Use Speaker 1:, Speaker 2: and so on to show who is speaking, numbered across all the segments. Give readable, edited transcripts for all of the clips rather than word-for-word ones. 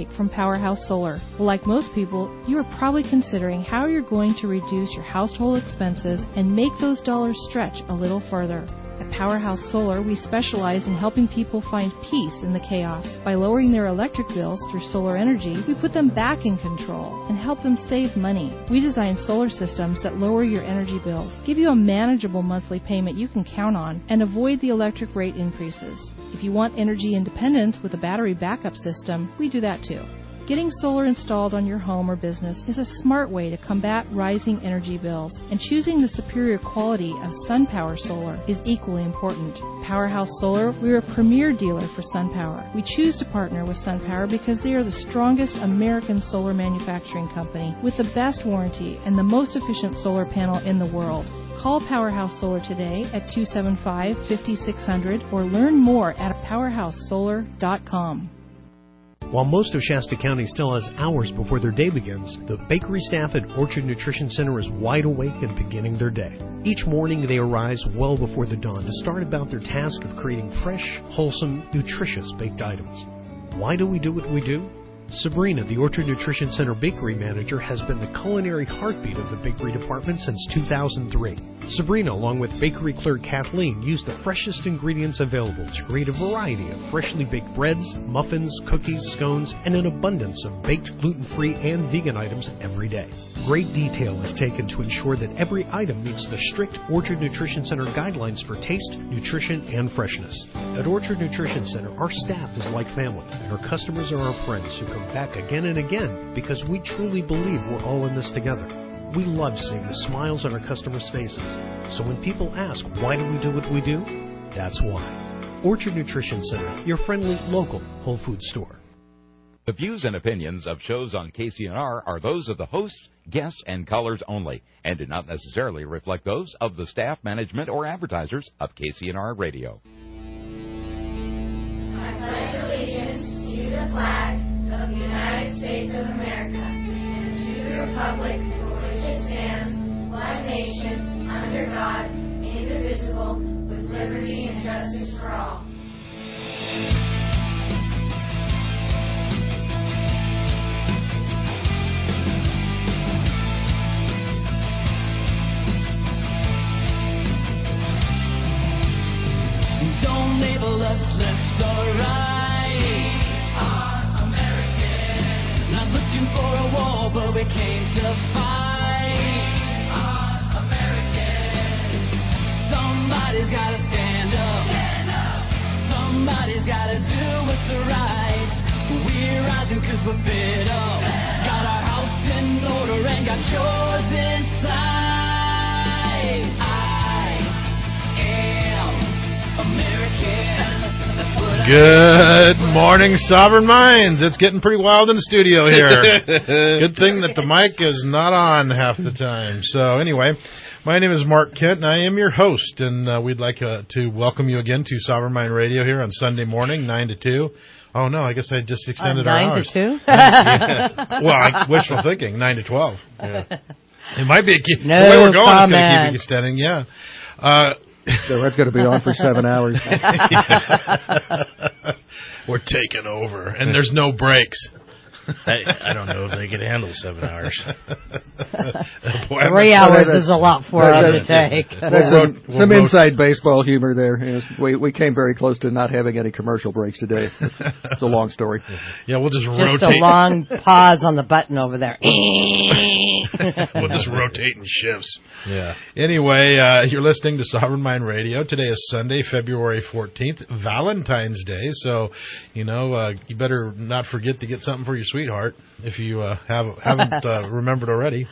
Speaker 1: make from Powerhouse Solar. Well, like most people, you are probably considering how you're going to reduce your household expenses and make those dollars stretch a little further. At Powerhouse Solar, we specialize in helping people find peace in the chaos. By lowering their electric bills through solar energy, we put them back in control and help them save money. We design solar systems that lower your energy bills, give you a manageable monthly payment you can count on, and avoid the electric rate increases. If you want energy independence with a battery backup system, we do that too. Getting solar installed on your home or business is a smart way to combat rising energy bills, and choosing the superior quality of SunPower Solar is equally important. Powerhouse Solar, we're a premier dealer for SunPower. We choose to partner with SunPower because they are the strongest American solar manufacturing company with the best warranty and the most efficient solar panel in the world. Call Powerhouse Solar today at 275-5600 or learn more at powerhousesolar.com.
Speaker 2: While most of Shasta County still has hours before their day begins, the bakery staff at Orchard Nutrition Center is wide awake and beginning their day. Each morning they arise well before the dawn to start about their task of creating fresh, wholesome, nutritious baked items. Why do we do what we do? Sabrina, the Orchard Nutrition Center bakery manager, has been the culinary heartbeat of the bakery department since 2003. Sabrina, along with bakery clerk Kathleen, use the freshest ingredients available to create a variety of freshly baked breads, muffins, cookies, scones, and an abundance of baked gluten-free and vegan items every day. Great detail is taken to ensure that every item meets the strict Orchard Nutrition Center guidelines for taste, nutrition, and freshness. At Orchard Nutrition Center, our staff is like family, and our customers are our friends who come back again and again because we truly believe we're all in this together. We love seeing the smiles on our customers' faces. So when people ask, why do we do what we do? That's why. Orchard Nutrition Center, your friendly, local Whole Foods store.
Speaker 3: The views and opinions of shows on KCNR are those of the hosts, guests, and callers only, and do not necessarily reflect those of the staff, management, or advertisers of KCNR Radio.
Speaker 4: I pledge allegiance to the flag of the United States of America and to the republic for which it stands, one nation, under God, indivisible, with liberty and justice for all.
Speaker 5: Don't label us left or right. We are American. Not looking for a war, but we came to fight. We are American. Somebody's gotta stand up. Stand up. Somebody's gotta do what's right. We're rising 'cause we're fed up. Got our house in order and got yours inside.
Speaker 6: Good morning, Sovereign Minds. It's getting pretty wild in the studio here. Good thing that the mic is not on half the time. So anyway, my name is Mark Kent, and I am your host, and we'd like to welcome you again to Sovereign Mind Radio here on Sunday morning, 9 to 2. Oh, no, I guess I just extended our hours.
Speaker 7: 9 to 2?
Speaker 6: Well, wishful thinking, 9 to 12. Yeah. It might be the way we're going, it's going to keep extending, yeah.
Speaker 8: So that's going to be on for 7 hours.
Speaker 6: We're taking over, and there's no breaks.
Speaker 9: I don't know if they can handle 7 hours.
Speaker 7: 3 hours is a lot for them to take.
Speaker 8: Some inside baseball humor there. Yes, we came very close to not having any commercial breaks today. It's a long story.
Speaker 6: Yeah, we'll just rotate.
Speaker 7: Just a long pause on the button over there.
Speaker 6: We'll just rotate in shifts. Yeah. Anyway, you're listening to Sovereign Mind Radio. Today is Sunday, February 14th, Valentine's Day. So, you better not forget to get something for your sweetheart if you haven't remembered already.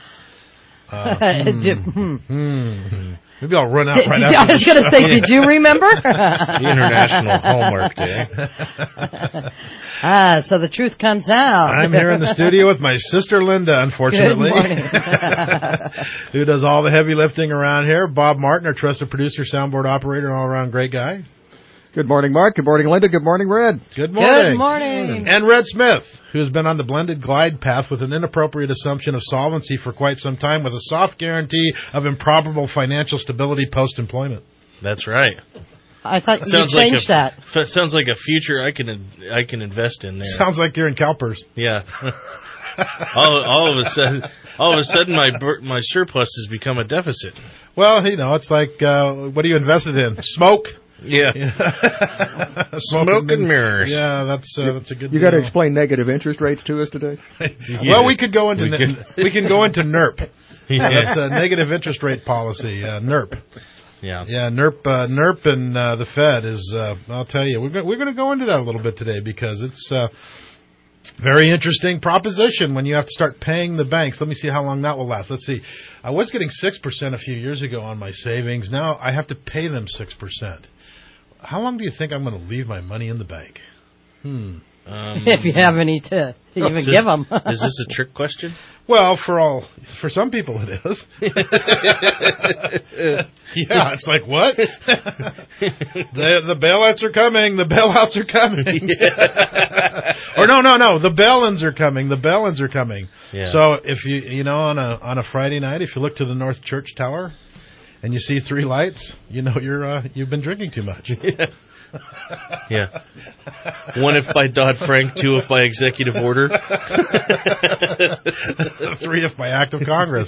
Speaker 6: Maybe I'll run out right after
Speaker 7: I was going to say, did you remember?
Speaker 9: International Hallmark Day.
Speaker 7: So the truth comes out.
Speaker 6: I'm here in the studio with my sister Linda, unfortunately.
Speaker 7: Good morning.
Speaker 6: Who does all the heavy lifting around here. Bob Martin, our trusted producer, soundboard operator, and all-around great guy.
Speaker 8: Good morning, Mark. Good morning, Linda. Good morning, Red.
Speaker 6: Good morning.
Speaker 7: Good morning.
Speaker 6: And Red Smith, who has been on the blended glide path with an inappropriate assumption of solvency for quite some time with a soft guarantee of improbable financial stability post-employment.
Speaker 9: That's right.
Speaker 7: I thought you
Speaker 9: Sounds like
Speaker 7: changed that.
Speaker 9: Sounds like a future I can invest in there.
Speaker 6: Sounds like you're in CalPERS.
Speaker 9: Yeah. all of a sudden, my surplus has become a deficit.
Speaker 6: Well, it's like, what are you invested in? Smoke?
Speaker 9: Yeah. Smoke and mirrors.
Speaker 6: Yeah, that's a good.
Speaker 8: You got to explain negative interest rates to us today.
Speaker 6: Well, we could go into we can go into NERP.
Speaker 9: Yeah.
Speaker 6: That's a negative interest rate policy. NERP.
Speaker 9: Yeah.
Speaker 6: Yeah, NERP and the Fed is. I'll tell you, we're going to go into that a little bit today because it's very interesting proposition when you have to start paying the banks. Let me see how long that will last. Let's see. I was getting 6% a few years ago on my savings. Now I have to pay them 6%. How long do you think I'm going to leave my money in the bank?
Speaker 7: If you have any to even give them.
Speaker 9: Is this a trick question?
Speaker 6: Well, for some people it is. Yeah, it's like, what? The bailouts are coming. The bailouts are coming. Or no. The bail-ins are coming. The bail-ins are coming.
Speaker 9: Yeah.
Speaker 6: So if you on a Friday night, if you look to the North Church Tower and you see 3 lights, you've been drinking too much.
Speaker 9: Yeah. 1 if by Dodd-Frank, 2 if by executive order.
Speaker 6: 3 if by act of Congress.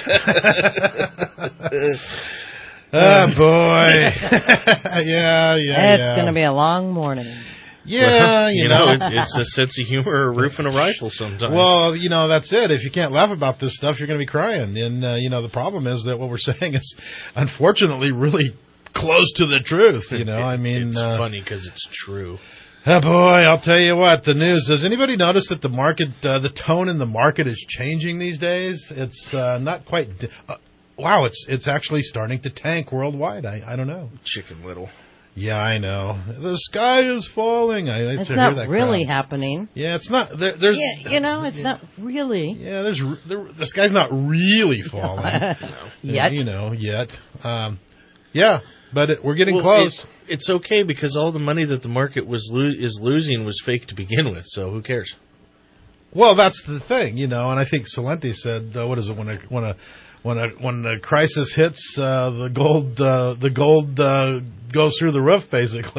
Speaker 6: Oh, boy. Yeah.
Speaker 7: It's going to be a long morning.
Speaker 6: Yeah,
Speaker 9: it's a sense of humor, a roof, and a rifle sometimes.
Speaker 6: Well, that's it. If you can't laugh about this stuff, you're going to be crying. And, the problem is that what we're saying is, unfortunately, really close to the truth.
Speaker 9: It's funny because it's true.
Speaker 6: Oh, boy, I'll tell you what, the news. Does anybody notice that the market, the tone in the market is changing these days? It's not quite... wow, it's actually starting to tank worldwide. I don't know.
Speaker 9: Chicken Little.
Speaker 6: Yeah, I know. The sky is falling.
Speaker 7: It's not really happening.
Speaker 6: Yeah, it's not. There's.
Speaker 7: It's not really.
Speaker 6: Yeah, the sky's not really falling.
Speaker 7: Yet.
Speaker 6: Yet. Yeah, but we're getting close.
Speaker 9: It's okay because all the money that the market is losing was fake to begin with, so who cares?
Speaker 6: Well, that's the thing, and I think Salenti said, what is it, when the crisis hits, the gold goes through the roof, basically.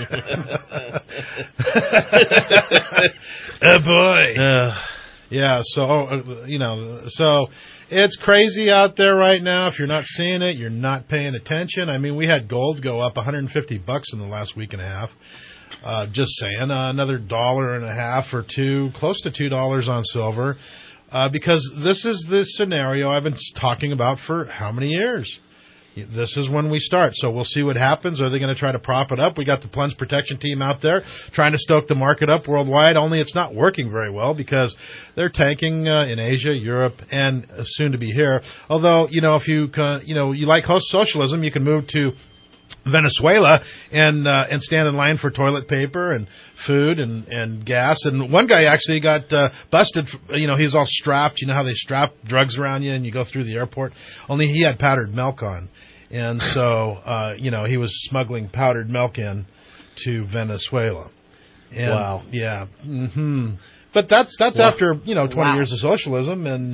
Speaker 6: Oh boy. Yeah. So so it's crazy out there right now. If you're not seeing it, you're not paying attention. I mean, we had gold go up $150 in the last week and a half. Just saying, another $1.50 or $2, close to $2 on silver. Because this is the scenario I've been talking about for how many years? This is when we start. So we'll see what happens. Are they going to try to prop it up? We got the plunge protection team out there trying to stoke the market up worldwide, only it's not working very well because they're tanking in Asia, Europe, and soon to be here. Although, if you like host socialism, you can move to Venezuela and stand in line for toilet paper and food and gas. And one guy actually got busted. He's all strapped. You know how they strap drugs around you and you go through the airport? Only he had powdered milk on. And so, he was smuggling powdered milk in to Venezuela. And,
Speaker 9: wow.
Speaker 6: Yeah. Mm-hmm. But that's after 20 years of socialism and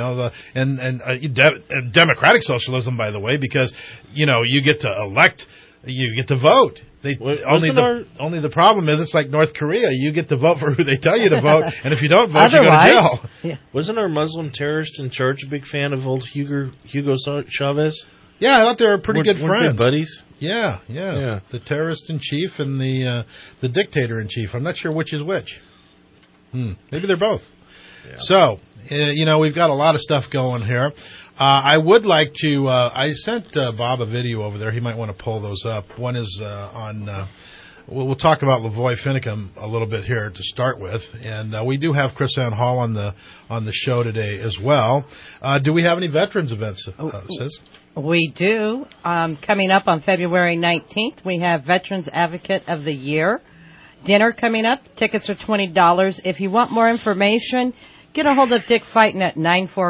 Speaker 6: democratic socialism, by the way, because you get to elect, you get to vote. Only the problem is it's like North Korea. You get to vote for who they tell you to vote, and if you don't vote, you go to jail.
Speaker 7: Yeah.
Speaker 9: Wasn't our Muslim terrorist in charge a big fan of old Hugo Chavez?
Speaker 6: Yeah, I thought they were pretty good friends.
Speaker 9: Good buddies.
Speaker 6: Yeah. The terrorist in chief and the dictator in chief. I'm not sure which is which. Maybe they're both. Yeah. So, we've got a lot of stuff going here. I would like to, I sent Bob a video over there. He might want to pull those up. One is on, we'll talk about Lavoy Finicum a little bit here to start with. And we do have Chris Ann Hall on the show today as well. Do we have any veterans events, Sis?
Speaker 7: We do. Coming up on February 19th, we have Veterans Advocate of the Year dinner coming up. Tickets are $20. If you want more information, get a hold of Dick Fighton at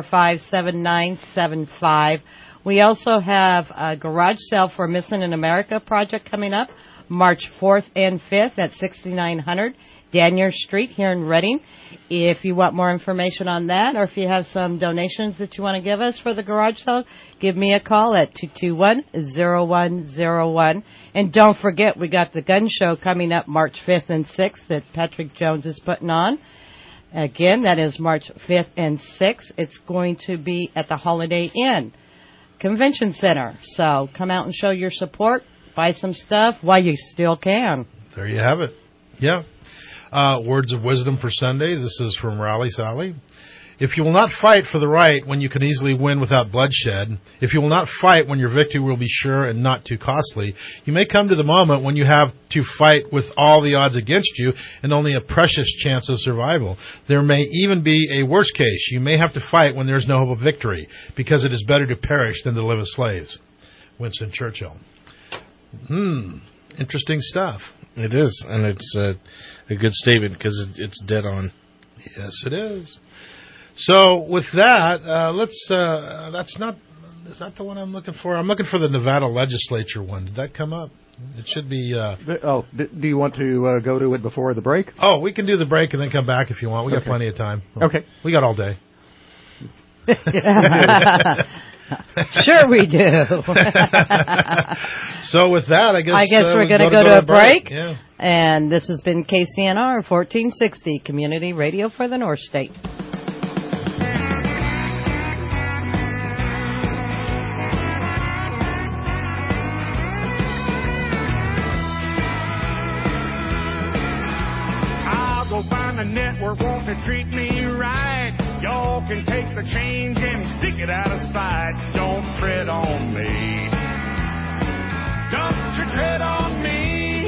Speaker 7: 945-7975. We also have a garage sale for Missing in America project coming up March 4th and 5th at 6900 Danier Street here in Reading. If you want more information on that, or if you have some donations that you want to give us for the garage sale, give me a call at 221-0101. And don't forget, we got the gun show coming up March 5th and 6th that Patrick Jones is putting on. Again, that is March 5th and 6th. It's going to be at the Holiday Inn Convention Center. So come out and show your support. Buy some stuff while you still can.
Speaker 6: There you have it. Yeah. Words of wisdom for Sunday. This is from Raleigh Sally. If you will not fight for the right when you can easily win without bloodshed, if you will not fight when your victory will be sure and not too costly, you may come to the moment when you have to fight with all the odds against you and only a precious chance of survival. There may even be a worse case. You may have to fight when there is no hope of victory, because it is better to perish than to live as slaves. Winston Churchill. Interesting stuff.
Speaker 9: It is, and it's a good statement because it's dead on.
Speaker 6: Yes, it is. So with that, is that the one I'm looking for? I'm looking for the Nevada legislature one. Did that come up? It should be.
Speaker 8: Do you want to go to it before the break?
Speaker 6: Oh, we can do the break and then come back if you want. We got plenty of time.
Speaker 8: Okay.
Speaker 6: We got all day.
Speaker 7: Sure we do.
Speaker 6: So with that, I guess
Speaker 7: we're going to go to a break.
Speaker 6: Yeah.
Speaker 7: And this has been KCNR 1460, Community Radio for the North State.
Speaker 10: I'll go find a network won't to treat me right. Y'all can take the change and stick it out of sight. Don't tread on me. Don't you tread on me.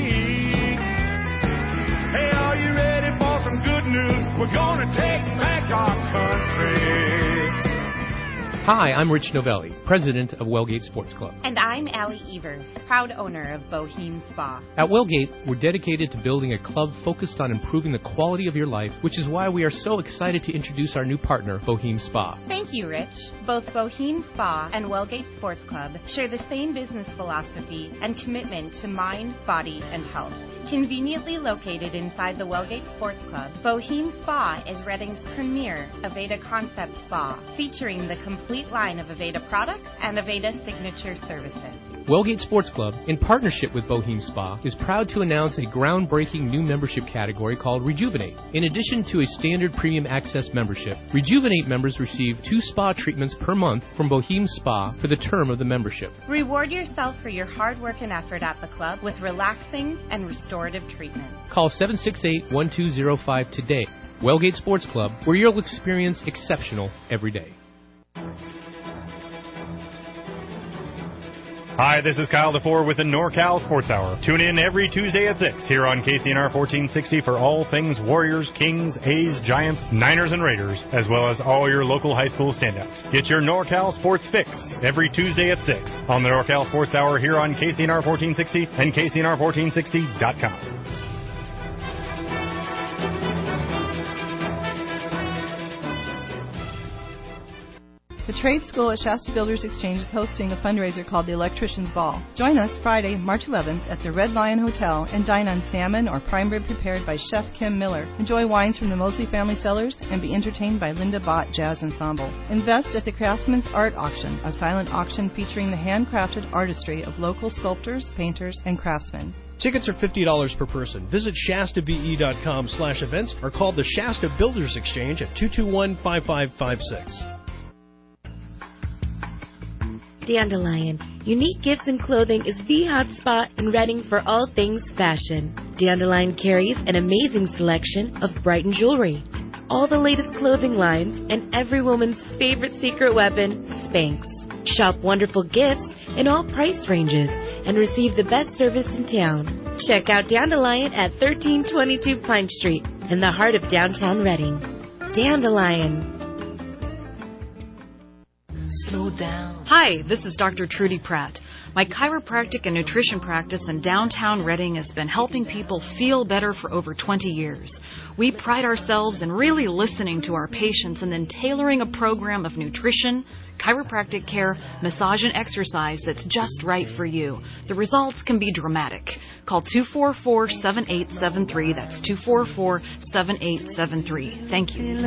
Speaker 10: Hey, are you ready for some good news? We're gonna take back our country.
Speaker 2: Hi, I'm Rich Novelli, president of Wellgate Sports Club.
Speaker 11: And I'm Allie Evers, proud owner of Boheme Spa.
Speaker 2: At Wellgate, we're dedicated to building a club focused on improving the quality of your life, which is why we are so excited to introduce our new partner, Boheme Spa.
Speaker 11: Thank you, Rich. Both Boheme Spa and Wellgate Sports Club share the same business philosophy and commitment to mind, body, and health. Conveniently located inside the Wellgate Sports Club, Boheme Spa is Reading's premier Aveda Concept Spa, featuring the complete line of Aveda products and Aveda signature services.
Speaker 2: Wellgate Sports Club, in partnership with Boheme Spa, is proud to announce a groundbreaking new membership category called Rejuvenate. In addition to a standard premium access membership, Rejuvenate members receive 2 spa treatments per month from Boheme Spa for the term of the membership.
Speaker 11: Reward yourself for your hard work and effort at the club with relaxing and restorative treatment.
Speaker 2: Call 768-1205 today. Wellgate Sports Club, where you'll experience exceptional every day.
Speaker 12: Hi, this is Kyle DeFore with the NorCal Sports Hour. Tune in every Tuesday at 6 here on KCNR 1460 for all things Warriors, Kings, A's, Giants, Niners, and Raiders, as well as all your local high school standouts. Get your NorCal Sports fix every Tuesday at 6 on the NorCal Sports Hour here on KCNR 1460 and KCNR1460.com.
Speaker 1: The Trade School at Shasta Builders Exchange is hosting a fundraiser called the Electrician's Ball. Join us Friday, March 11th at the Red Lion Hotel and dine on salmon or prime rib prepared by Chef Kim Miller. Enjoy wines from the Mosley Family Cellars and be entertained by Linda Bott Jazz Ensemble. Invest at the Craftsman's Art Auction, a silent auction featuring the handcrafted artistry of local sculptors, painters, and craftsmen.
Speaker 2: Tickets are $50 per person. Visit ShastaBE.com/events or call the Shasta Builders Exchange at 221-5556.
Speaker 13: Dandelion. Unique Gifts and Clothing is the hot spot in Reading for all things fashion. Dandelion carries an amazing selection of Brighton jewelry, all the latest clothing lines, and every woman's favorite secret weapon, Spanx. Shop wonderful gifts in all price ranges and receive the best service in town. Check out Dandelion at 1322 Pine Street in the heart of downtown Reading. Dandelion.
Speaker 14: Slow down. Hi, this is Dr. Trudy Pratt. My chiropractic and nutrition practice in downtown Reading has been helping people feel better for over 20 years. We pride ourselves in really listening to our patients and then tailoring a program of nutrition, chiropractic care, massage, and exercise that's just right for you. The results can be dramatic. Call 244-7873. That's 244-7873. Thank you.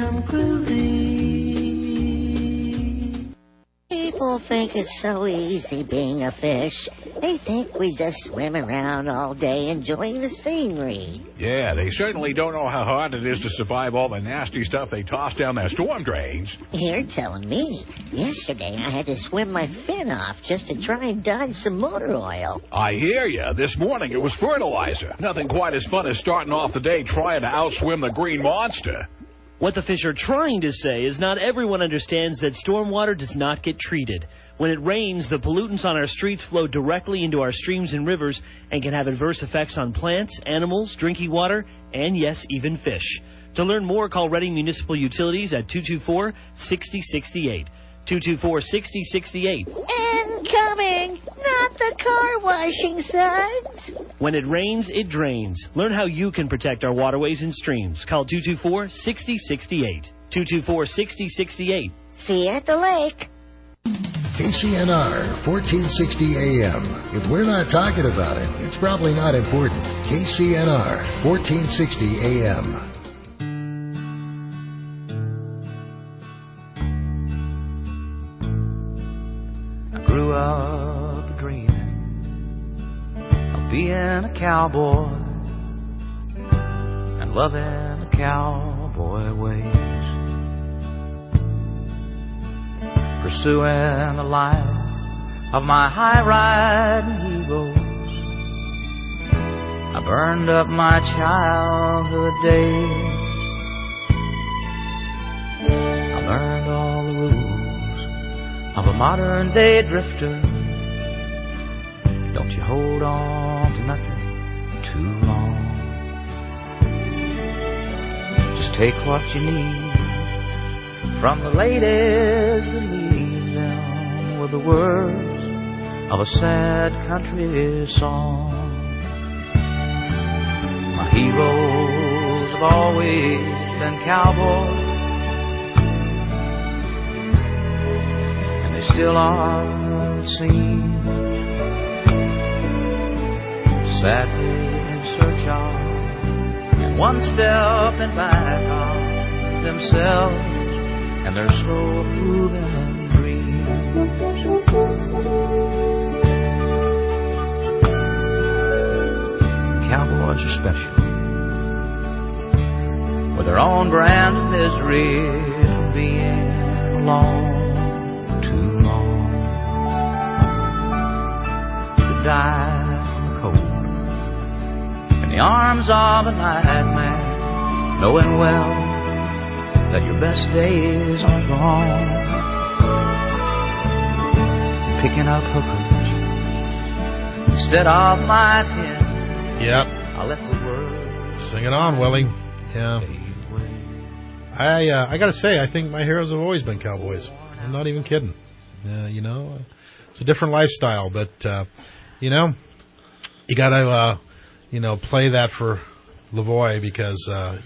Speaker 15: People think it's so easy being a fish. They think we just swim around all day enjoying the scenery.
Speaker 16: Yeah, they certainly don't know how hard it is to survive all the nasty stuff they toss down their storm drains.
Speaker 15: You're telling me. Yesterday I had to swim my fin off just to try and dodge some motor oil.
Speaker 16: I hear ya. This morning it was fertilizer. Nothing quite as fun as starting off the day trying to outswim the green monster.
Speaker 17: What the fish are trying to say is not everyone understands that stormwater does not get treated. When it rains, the pollutants on our streets flow directly into our streams and rivers and can have adverse effects on plants, animals, drinking water, and yes, even fish. To learn more, call Reading Municipal Utilities at 224-6068. 224-6068.
Speaker 15: Incoming! Not the car washing signs.
Speaker 17: When it rains, it drains. Learn how you can protect our waterways and streams. Call 224-6068. 224-6068.
Speaker 15: See you at the lake.
Speaker 18: KCNR, 1460 AM. If we're not talking about it, it's probably not important. KCNR, 1460 AM.
Speaker 19: Grew up dreaming of being a cowboy and loving the cowboy ways, pursuing the life of my high-riding heroes. I burned up my childhood days. I learned all the rules of a modern-day drifter. Don't you hold on to nothing too long. Just take what you need from the ladies that leave them with the words of a sad country song. My heroes have always been cowboys, still are seen, sadly in search of, and one step in back of themselves and their slow moving dreams. Cowboys are special, with their own brand of misery from being alone. Die from the cold in the arms of a nightmare, knowing well that your best days are gone. Picking up hookers instead of my pen.
Speaker 6: Yep.
Speaker 19: I let the world
Speaker 6: sing it on, Willie. Yeah. I gotta say, I think my heroes have always been cowboys. I'm not even kidding. You know, it's a different lifestyle, but you know, you got to, play that for Lavoie because,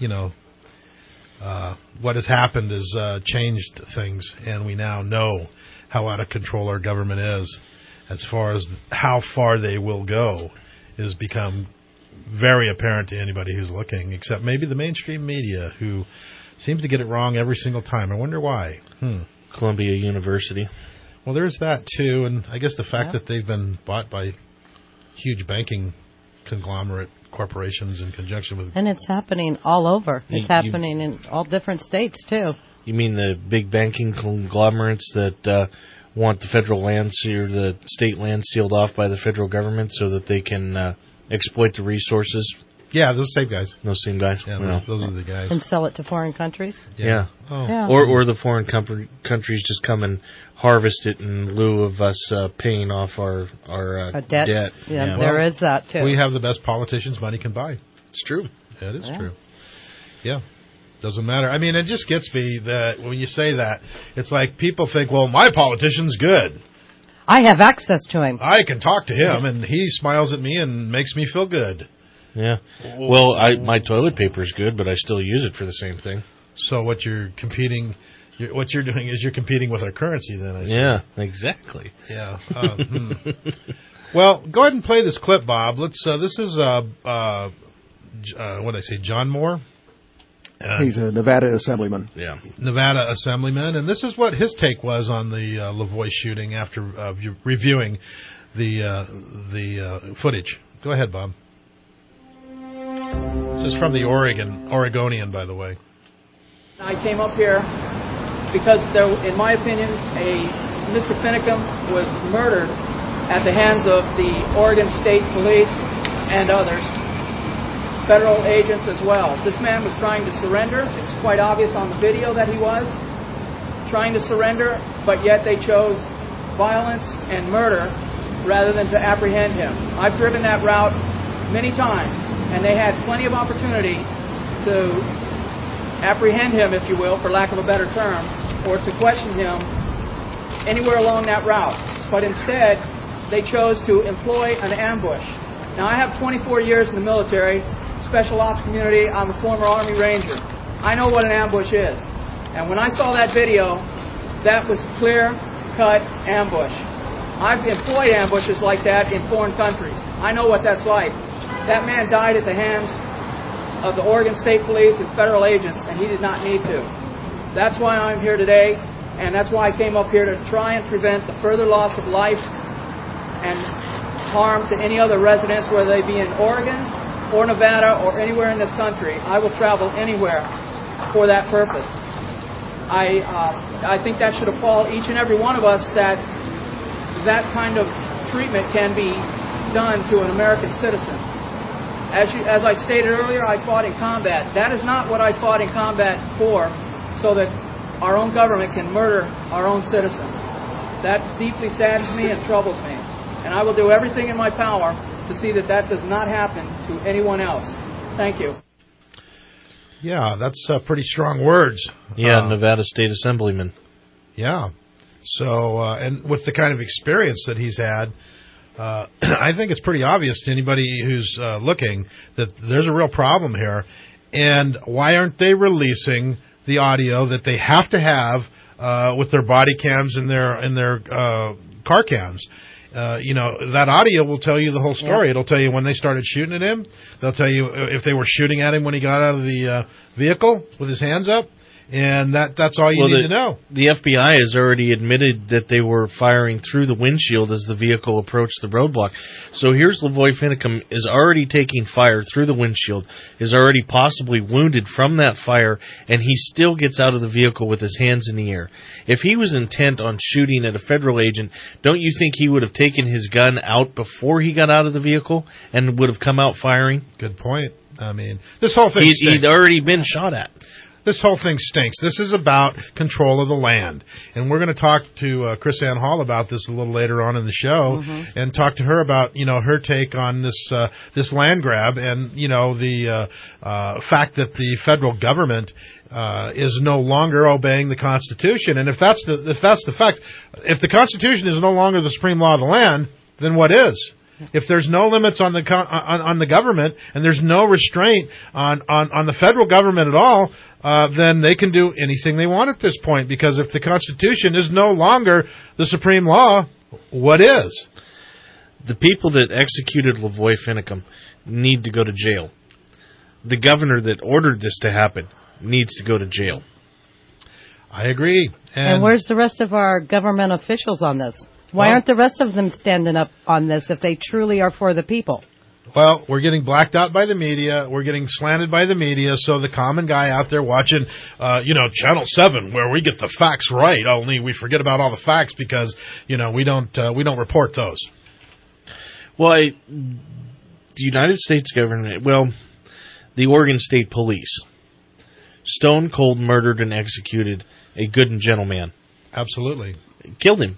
Speaker 6: what has happened has changed things, and we now know how out of control our government is. As far as how far they will go has become very apparent to anybody who's looking, except maybe the mainstream media, who seems to get it wrong every single time. I wonder why.
Speaker 9: Columbia University.
Speaker 6: Well, there's that, too, and I guess the fact that they've been bought by huge banking conglomerate corporations in conjunction with...
Speaker 7: And it's happening all over. It's happening in all different states, too.
Speaker 9: You mean the big banking conglomerates that want the federal lands or the state land sealed off by the federal government so that they can exploit the resources?
Speaker 6: Yeah, those same guys.
Speaker 9: Those same guys.
Speaker 6: Yeah, those are the guys.
Speaker 7: And sell it to foreign countries?
Speaker 9: Yeah.
Speaker 6: Oh.
Speaker 7: Yeah.
Speaker 9: Or the foreign countries just come and harvest it in lieu of us paying off our debt.
Speaker 7: Yeah, there is that, too.
Speaker 6: We have the best politicians money can buy.
Speaker 9: It's true.
Speaker 6: That is true. Yeah. Doesn't matter. I mean, it just gets me that when you say that, it's like people think, well, my politician's good.
Speaker 7: I have access to him.
Speaker 6: I can talk to him, and he smiles at me and makes me feel good.
Speaker 9: Yeah. Well, my toilet paper is good, but I still use it for the same thing.
Speaker 6: So what you're doing is you're competing with our currency then, I see.
Speaker 9: Yeah, exactly.
Speaker 6: Yeah. Well, go ahead and play this clip, Bob. Let's. This is what did I say? John Moore.
Speaker 8: He's a Nevada assemblyman.
Speaker 9: Yeah,
Speaker 6: Nevada assemblyman, and this is what his take was on the Lavoie shooting after reviewing the footage. Go ahead, Bob. This is from the Oregonian, by the way.
Speaker 20: I came up here because there, in my opinion, Mr. Finicum was murdered at the hands of the Oregon State Police and others. Federal agents as well. This man was trying to surrender. It's quite obvious on the video that he was trying to surrender, but yet they chose violence and murder rather than to apprehend him. I've driven that route many times, and they had plenty of opportunity to apprehend him, if you will, for lack of a better term, or to question him anywhere along that route. But instead, they chose to employ an ambush. Now, I have 24 years in the military, Special Ops community. I'm a former Army Ranger. I know what an ambush is. And when I saw that video, that was clear-cut ambush. I've employed ambushes like that in foreign countries. I know what that's like. That man died at the hands of the Oregon State Police and federal agents, and he did not need to. That's why I'm here today, and that's why I came up here to try and prevent the further loss of life and harm to any other residents, whether they be in Oregon or Nevada or anywhere in this country. I will travel anywhere for that purpose. I think that should appall each and every one of us, that kind of treatment can be done to an American citizen. As I stated earlier, I fought in combat. That is not what I fought in combat for, so that our own government can murder our own citizens. That deeply saddens me and troubles me. And I will do everything in my power to see that does not happen to anyone else. Thank you.
Speaker 6: Yeah, that's pretty strong words.
Speaker 9: Yeah, Nevada State Assemblyman.
Speaker 6: Yeah. So, and with the kind of experience that he's had, I think it's pretty obvious to anybody who's looking that there's a real problem here. And why aren't they releasing the audio that they have to have with their body cams and their car cams? That audio will tell you the whole story. Yep. It'll tell you when they started shooting at him. They'll tell you if they were shooting at him when he got out of the vehicle with his hands up. And that's all you need to know.
Speaker 9: The FBI has already admitted that they were firing through the windshield as the vehicle approached the roadblock. So here's Lavoie Finicum is already taking fire through the windshield, is already possibly wounded from that fire, and he still gets out of the vehicle with his hands in the air. If he was intent on shooting at a federal agent, don't you think he would have taken his gun out before he got out of the vehicle and would have come out firing?
Speaker 6: Good point. I mean, this whole thing
Speaker 9: he'd already been shot at.
Speaker 6: This whole thing stinks. This is about control of the land. And we're going to talk to Chris Ann Hall about this a little later on in the show, and talk to her about, her take on this land grab and, the fact that the federal government is no longer obeying the Constitution. And if that's the fact, if the Constitution is no longer the supreme law of the land, then what is? If there's no limits on the government and there's no restraint on the federal government at all, then they can do anything they want at this point. Because if the Constitution is no longer the supreme law, what is?
Speaker 9: The people that executed Lavoie Finicum need to go to jail. The governor that ordered this to happen needs to go to jail.
Speaker 6: I agree.
Speaker 7: And where's the rest of our government officials on this? Why aren't the rest of them standing up on this if they truly are for the people?
Speaker 6: Well, we're getting blacked out by the media. We're getting slanted by the media. So the common guy out there watching, Channel 7, where we get the facts right, only we forget about all the facts because, we don't report those.
Speaker 9: Well, the United States government, the Oregon State Police, stone cold murdered and executed a good and gentle man.
Speaker 6: Absolutely.
Speaker 9: Killed him.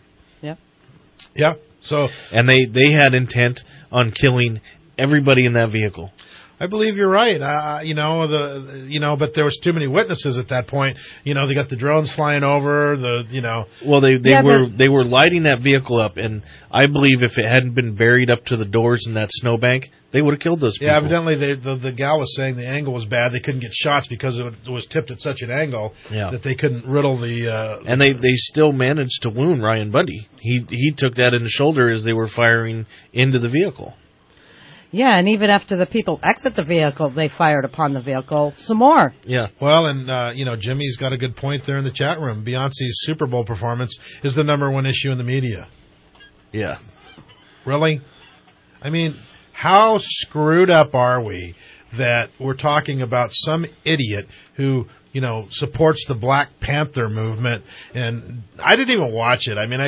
Speaker 6: Yeah. So,
Speaker 9: and they had intent on killing everybody in that vehicle.
Speaker 6: I believe you're right. But there was too many witnesses at that point. They got the drones flying over.
Speaker 9: Well, they were lighting that vehicle up, and I believe if it hadn't been buried up to the doors in that snowbank, they would have killed those people.
Speaker 6: Yeah, evidently the gal was saying the angle was bad. They couldn't get shots because it was tipped at such an angle that they couldn't riddle the.
Speaker 9: And they still managed to wound Ryan Bundy. He took that in the shoulder as they were firing into the vehicle.
Speaker 7: Yeah, and even after the people exit the vehicle, they fired upon the vehicle some more.
Speaker 9: Yeah.
Speaker 6: Well, and, Jimmy's got a good point there in the chat room. Beyonce's Super Bowl performance is the #1 issue in the media.
Speaker 9: Yeah.
Speaker 6: Really? I mean, how screwed up are we that we're talking about some idiot who, supports the Black Panther movement? And I didn't even watch it. I mean,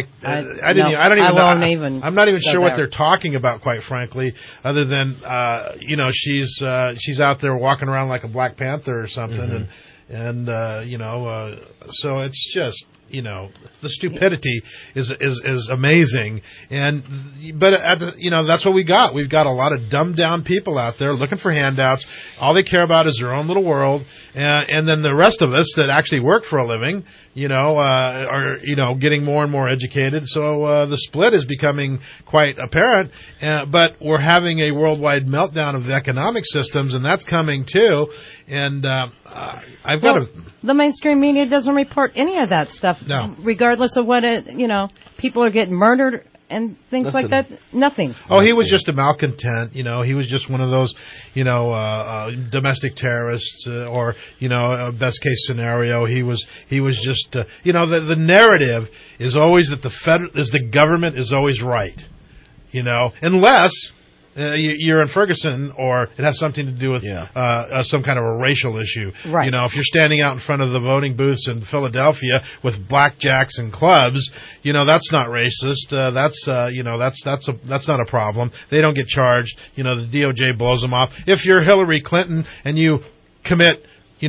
Speaker 6: I'm not even sure what they're talking about, quite frankly, other than, she's out there walking around like a Black Panther or something. Mm-hmm. So it's just, the stupidity is amazing, but that's what we got. We've got a lot of dumbed down people out there looking for handouts. All they care about is their own little world, and then the rest of us that actually work for a living, are getting more and more educated. So the split is becoming quite apparent. But we're having a worldwide meltdown of the economic systems, and that's coming too. And
Speaker 7: the mainstream media doesn't report any of that stuff.
Speaker 6: No.
Speaker 7: Regardless of what people are getting murdered and things like that. Nothing.
Speaker 6: Oh, he was just a malcontent. He was just one of those, domestic terrorists, or best case scenario. He was just, the narrative is always that the government is always right. Unless you're in Ferguson, or it has something to do with some kind of a racial issue.
Speaker 7: Right.
Speaker 6: If you're standing out in front of the voting booths in Philadelphia with blackjacks and clubs, that's not racist. That's not a problem. They don't get charged. The DOJ blows them off. If you're Hillary Clinton and you commit,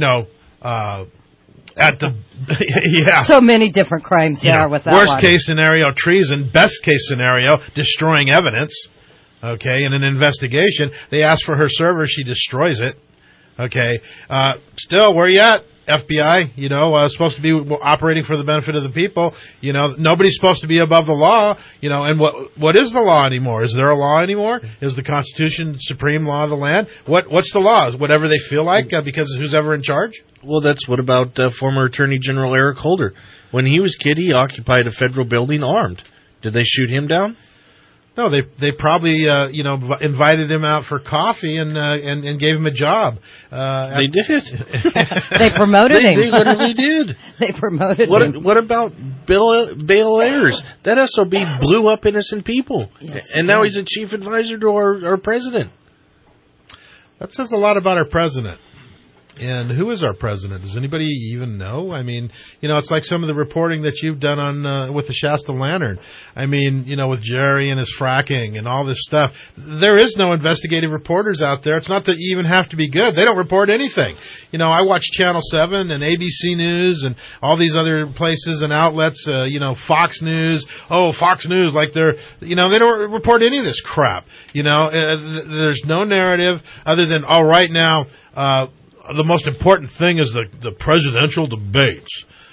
Speaker 7: so many different crimes there with that
Speaker 6: worst
Speaker 7: one.
Speaker 6: Case scenario, treason. Best case scenario, destroying evidence. Okay, in an investigation, they ask for her server, she destroys it. Okay, still, where you at, FBI? Supposed to be operating for the benefit of the people. Nobody's supposed to be above the law. And what is the law anymore? Is there a law anymore? Is the Constitution supreme law of the land? What's the law? Whatever they feel like, because who's ever in charge?
Speaker 9: Well, what about former Attorney General Eric Holder? When he was kid, he occupied a federal building armed. Did they shoot him down?
Speaker 6: No, they probably invited him out for coffee and gave him a job.
Speaker 9: They did.
Speaker 7: They promoted him.
Speaker 9: They literally did.
Speaker 7: They promoted him.
Speaker 9: What about Bill Ayers? That SOB blew up innocent people, and now he's a chief advisor to our president.
Speaker 6: That says a lot about our president. And who is our president? Does anybody even know? I mean, it's like some of the reporting that you've done on with the Shasta Lantern. I mean, with Jerry and his fracking and all this stuff. There is no investigative reporters out there. It's not that you even have to be good. They don't report anything. I watch Channel 7 and ABC News and all these other places and outlets, Fox News. Oh, Fox News, like they don't report any of this crap. There's no narrative other than, right now, the most important thing is the presidential debates.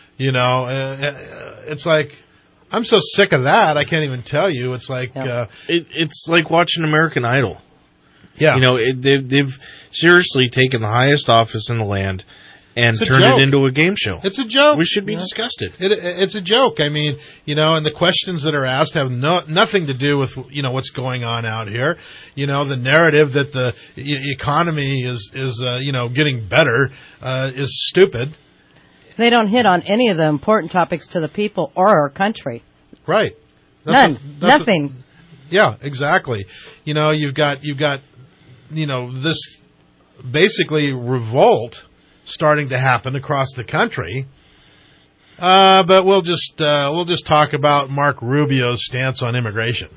Speaker 6: It's like, I'm so sick of that. I can't even tell you. It's like
Speaker 9: it's like watching American Idol.
Speaker 6: Yeah,
Speaker 9: they've seriously taken the highest office in the land and turned it into a game show.
Speaker 6: It's a joke.
Speaker 9: We should be disgusted.
Speaker 6: It's a joke. I mean, and the questions that are asked have nothing to do with, what's going on out here. The narrative that the economy is getting better is stupid.
Speaker 7: They don't hit on any of the important topics to the people or our country.
Speaker 6: Right.
Speaker 7: Nothing.
Speaker 6: Yeah, exactly. You've got this basically revolt starting to happen across the country. But we'll just talk about Mark Rubio's stance on immigration.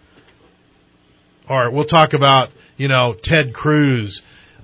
Speaker 6: Or we'll talk about, Ted Cruz,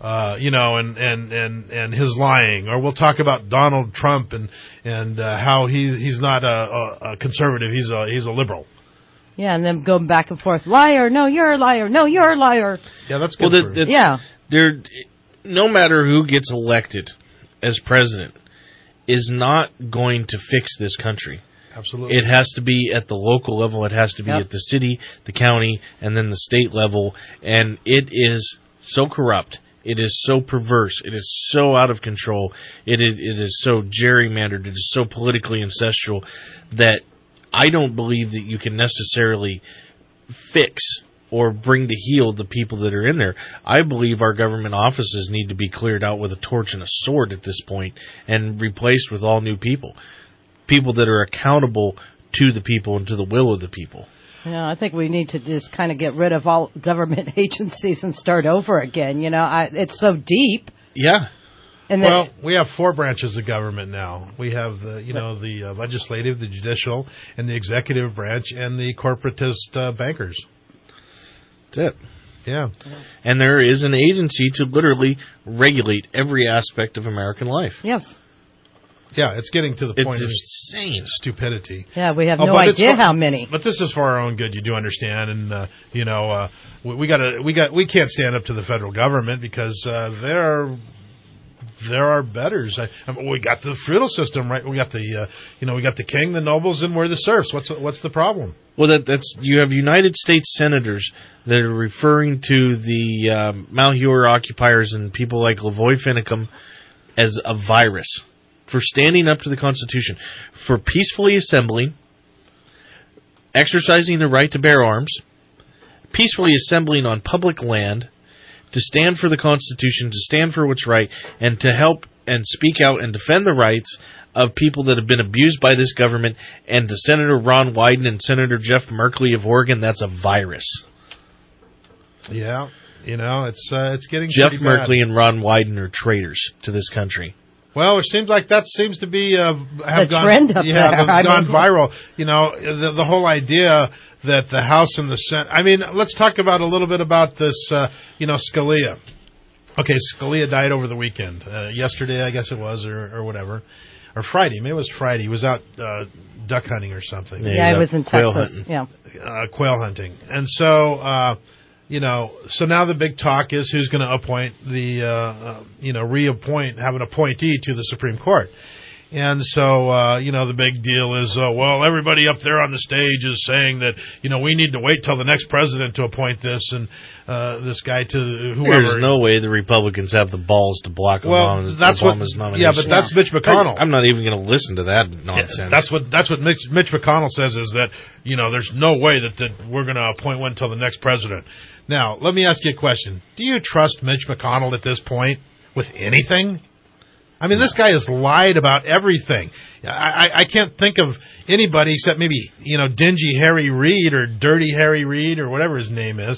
Speaker 6: and his lying. Or we'll talk about Donald Trump and how he's not a conservative, he's a liberal. Yeah,
Speaker 7: and then going back and forth. Liar, no, you're a liar. No, you're a liar.
Speaker 6: Yeah, that's good.
Speaker 9: no matter who gets elected as president, is not going to fix this country.
Speaker 6: Absolutely.
Speaker 9: It has to be at the local level. It has to be at the city, the county, and then the state level. And it is so corrupt. It is so perverse. It is so out of control. It is so gerrymandered. It is so politically incestual that I don't believe that you can necessarily fix or bring to heel the people that are in there. I believe our government offices need to be cleared out with a torch and a sword at this point and replaced with all new people. People that are accountable to the people and to the will of the people.
Speaker 7: Yeah, I think we need to just kind of get rid of all government agencies and start over again. It's so deep.
Speaker 9: Yeah.
Speaker 7: And
Speaker 6: well, we have 4 branches of government now. We have the legislative, the judicial, and the executive branch, and the corporatist bankers.
Speaker 9: That's it.
Speaker 6: Yeah.
Speaker 9: And there is an agency to literally regulate every aspect of American life.
Speaker 7: Yes.
Speaker 6: Yeah, it's getting to the point of
Speaker 9: insane
Speaker 6: stupidity.
Speaker 7: Yeah, we have no idea how many.
Speaker 6: But this is for our own good. You do understand, and we can't stand up to the federal government because there are betters. We got the feudal system, right? We got the king, the nobles, and we're the serfs. What's the problem?
Speaker 9: Well, that's you have United States senators that are referring to the Malheur occupiers and people like Lavoy Finicum as a virus for standing up to the Constitution, for peacefully assembling, exercising the right to bear arms, peacefully assembling on public land, to stand for the Constitution, to stand for what's right, and to help and speak out and defend the rights of people that have been abused by this government. And to Senator Ron Wyden and Senator Jeff Merkley of Oregon, that's a virus.
Speaker 6: Yeah, it's getting
Speaker 9: Jeff
Speaker 6: pretty
Speaker 9: Merkley
Speaker 6: bad.
Speaker 9: and Ron Wyden are traitors to this country.
Speaker 6: Well, it seems like that seems to be gone viral. The whole idea that the House and the Senate. I mean, let's talk about a little bit about this. Scalia. Okay, Scalia died over the weekend. Yesterday, I guess it was, or whatever, or Friday. Maybe it was Friday. He was out duck hunting or something.
Speaker 7: Yeah, he was in Texas. Yeah,
Speaker 6: quail hunting, and so. So now the big talk is who's going to appoint have an appointee to the Supreme Court. And so, the big deal is, everybody up there on the stage is saying that, we need to wait till the next president to appoint this and this guy to whoever.
Speaker 9: There's no way the Republicans have the balls to block Obama's nomination.
Speaker 6: Yeah, but that's Mitch McConnell.
Speaker 9: I'm not even going to listen to that nonsense.
Speaker 6: Yeah, that's what Mitch McConnell says is that, there's no way that we're going to appoint one until the next president. Now, let me ask you a question. Do you trust Mitch McConnell at this point with anything? I mean, this guy has lied about everything. I can't think of anybody except maybe, Dingy Harry Reid or Dirty Harry Reid or whatever his name is,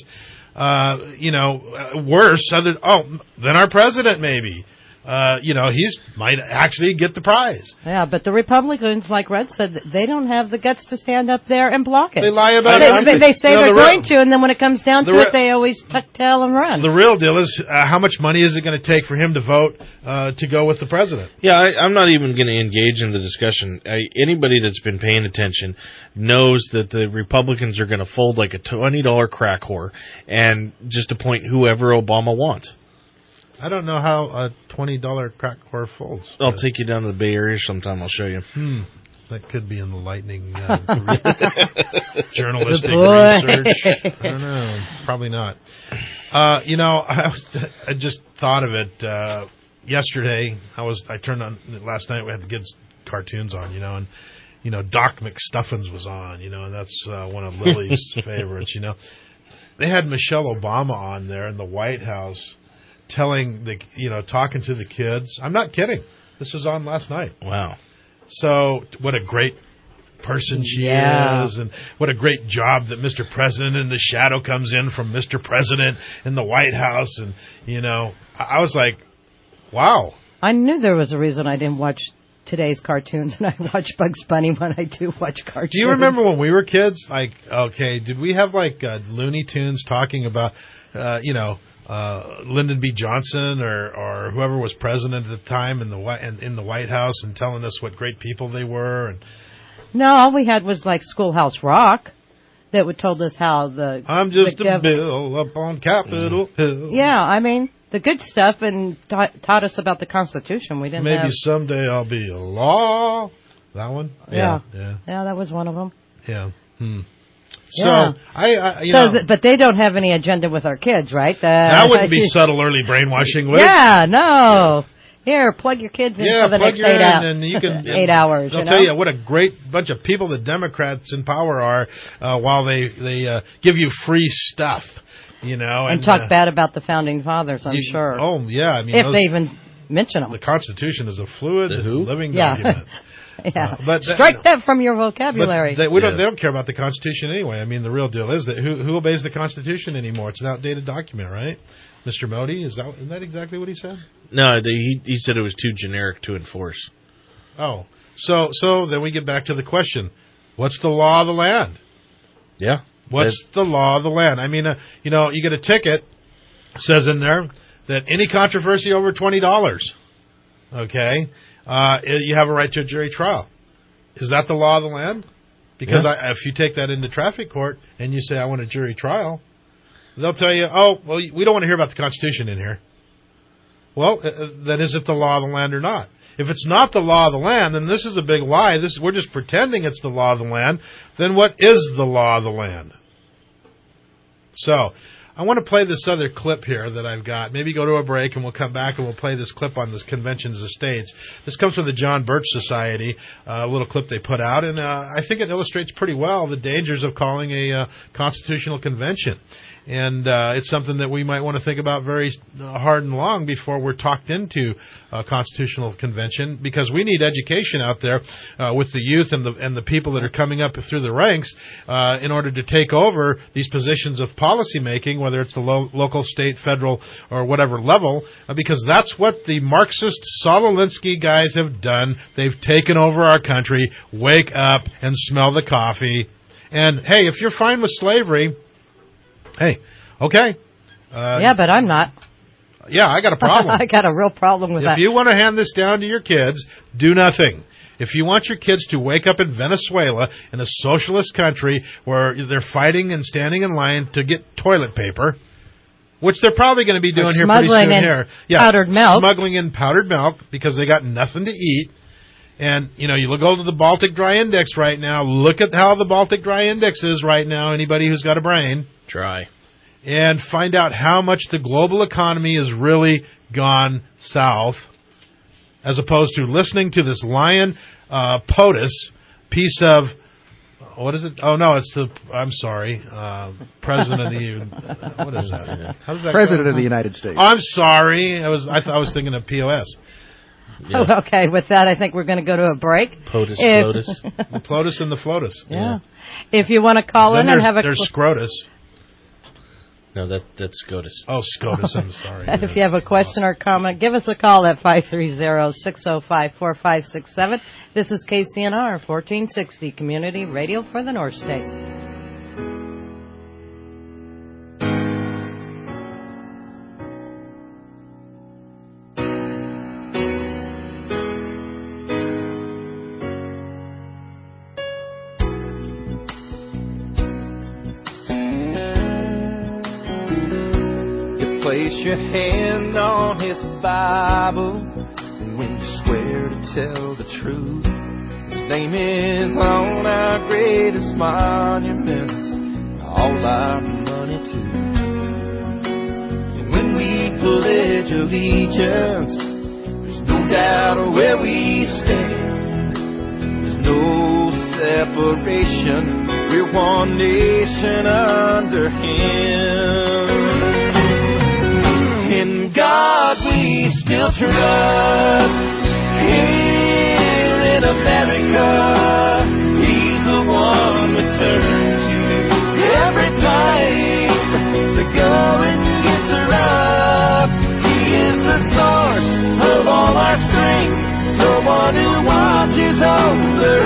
Speaker 6: worse than our president maybe. He's might actually get the prize.
Speaker 7: Yeah, but the Republicans, like Red said, they don't have the guts to stand up there and block it.
Speaker 6: They lie about it.
Speaker 7: They say they're going to, and then when it comes down to it, they always tuck tail and run.
Speaker 6: The real deal is how much money is it going to take for him to vote to go with the president?
Speaker 9: Yeah, I'm not even going to engage in the discussion. Anybody that's been paying attention knows that the Republicans are going to fold like a $20 crack whore and just appoint whoever Obama wants.
Speaker 6: I don't know how a $20 crack whore folds.
Speaker 9: I'll take you down to the Bay Area sometime. I'll show you.
Speaker 6: That could be in the lightning journalistic research. I don't know. Probably not. I just thought of it yesterday. I turned on last night. We had the kids' cartoons on, and Doc McStuffins was on, and that's one of Lily's favorites. They had Michelle Obama on there in the White House. Talking to the kids. I'm not kidding. This was on last night.
Speaker 9: Wow.
Speaker 6: So what a great person she is, and what a great job that Mr. President in the shadow comes in from Mr. President in the White House. And, I was like, wow.
Speaker 7: I knew there was a reason I didn't watch today's cartoons, and I watch Bugs Bunny when I do watch cartoons.
Speaker 6: Do you remember when we were kids? Did we have Looney Tunes talking about, Lyndon B. Johnson or whoever was president at the time in the White House and telling us what great people they were? And
Speaker 7: no, all we had was Schoolhouse Rock that told us how
Speaker 6: I'm just a bill up on Capitol Hill.
Speaker 7: Yeah, I mean, the good stuff and taught us about the Constitution. We didn't
Speaker 6: Maybe
Speaker 7: have...
Speaker 6: someday I'll be a law. That one?
Speaker 7: Yeah.
Speaker 6: Yeah,
Speaker 7: that was one of them.
Speaker 6: Yeah.
Speaker 7: Yeah.
Speaker 6: So,
Speaker 7: but they don't have any agenda with our kids, right?
Speaker 6: That wouldn't be subtle early brainwashing, would it?
Speaker 7: Yeah, no. Here, plug your kids in for the next 8 hours.
Speaker 6: And you can,
Speaker 7: 8 hours.
Speaker 6: I'll tell you what a great bunch of people the Democrats in power are while they give you free stuff, you know.
Speaker 7: And talk bad about the Founding Fathers, I'm sure.
Speaker 6: Oh, yeah. I mean,
Speaker 7: if they even mention them.
Speaker 6: The Constitution is a fluid, living document.
Speaker 7: Yeah, but strike that from your vocabulary.
Speaker 6: But they don't care about the Constitution anyway. I mean, the real deal is that who obeys the Constitution anymore? It's an outdated document, right? Mr. Modi, isn't that exactly what he said?
Speaker 9: No, he said it was too generic to enforce.
Speaker 6: Oh, so then we get back to the question: what's the law of the land?
Speaker 9: Yeah,
Speaker 6: what's the law of the land? I mean, you get a ticket. It says in there that any controversy over $20, okay. You have a right to a jury trial. Is that the law of the land? Because if you take that into traffic court and you say, I want a jury trial, they'll tell you, oh, well, we don't want to hear about the Constitution in here. Well, then is it the law of the land or not? If it's not the law of the land, then this is a big lie. We're just pretending it's the law of the land. Then what is the law of the land? So, I want to play this other clip here that I've got. Maybe go to a break and we'll come back and we'll play this clip on this Conventions of States. This comes from the John Birch Society, a little clip they put out, and I think it illustrates pretty well the dangers of calling a constitutional convention. And it's something that we might want to think about very hard and long before we're talked into a constitutional convention, because we need education out there with the youth and the people that are coming up through the ranks in order to take over these positions of policy making, whether it's the local, state, federal, or whatever level, because that's what the Marxist Saul Alinsky guys have done. They've taken over our country. Wake up and smell the coffee. And, hey, if you're fine with slavery... Hey, okay.
Speaker 7: Yeah, but I'm not.
Speaker 6: Yeah, I got a problem.
Speaker 7: I got a real problem with that.
Speaker 6: If you want to hand this down to your kids, do nothing. If you want your kids to wake up in Venezuela, in a socialist country where they're fighting and standing in line to get toilet paper, which they're probably going to be doing here pretty soon here.
Speaker 7: Powdered milk.
Speaker 6: Smuggling in powdered milk because they got nothing to eat. And, you go to the Baltic Dry Index right now. Look at how the Baltic Dry Index is right now, anybody who's got a brain.
Speaker 9: Try.
Speaker 6: And find out how much the global economy has really gone south, as opposed to listening to this Lion POTUS piece of, what is it? Oh, no, it's I'm sorry, President of the, what is that? How does that
Speaker 8: President of the United States.
Speaker 6: I'm sorry. I was thinking of POS.
Speaker 7: Yeah. Oh, okay, with that, I think we're going to go to a break.
Speaker 9: POTUS, FLOTUS.
Speaker 6: The PLOTUS and the FLOTUS.
Speaker 7: Yeah. If you want to call in and have
Speaker 6: there's SCROTUS.
Speaker 9: No, that's SCOTUS.
Speaker 6: Oh, SCOTUS, I'm sorry.
Speaker 7: If you have a question or comment, give us a call at 530-605-4567. This is KCNR 1460, Community Radio for the North State.
Speaker 19: Place your hand on his Bible, and when you swear to tell the truth, his name is on our greatest monuments, all our money too. And when we pledge allegiance, there's no doubt of where we stand. There's no separation, we're one nation under him. In God we still trust. Here in America, He's the one we turn to every time the going gets rough. He is the source of all our strength, the one who watches over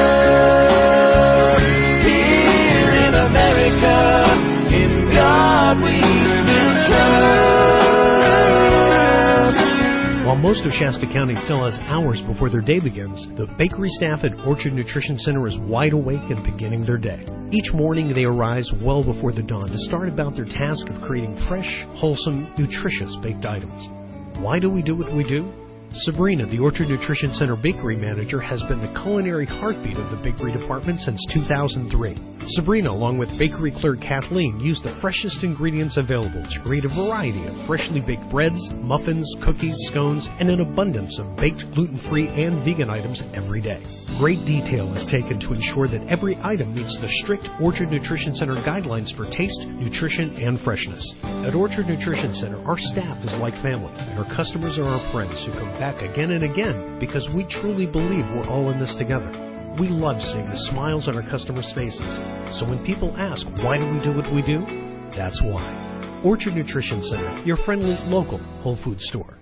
Speaker 19: us. Here in America, in God we still trust.
Speaker 6: While
Speaker 2: most of Shasta County still has hours before their day begins, the bakery staff at Orchard Nutrition Center is wide awake and beginning their day. Each morning they arise well before the dawn to start about their task of creating fresh, wholesome, nutritious baked items. Why do we do what we do? Sabrina, the Orchard Nutrition Center bakery manager, has been the culinary heartbeat of the bakery department since 2003. Sabrina, along with bakery clerk Kathleen, use the freshest ingredients available to create a variety of freshly baked breads, muffins, cookies, scones, and an abundance of baked gluten-free and vegan items every day. Great detail is taken to ensure that every item meets the strict Orchard Nutrition Center guidelines for taste, nutrition, and freshness. At Orchard Nutrition Center, our staff is like family, and our customers are our friends who come back again and again because we truly believe we're all in this together. We love seeing the smiles on our customers' faces. So when people ask, why do we do what we do? That's why. Orchard Nutrition Center, your friendly local Whole Foods store.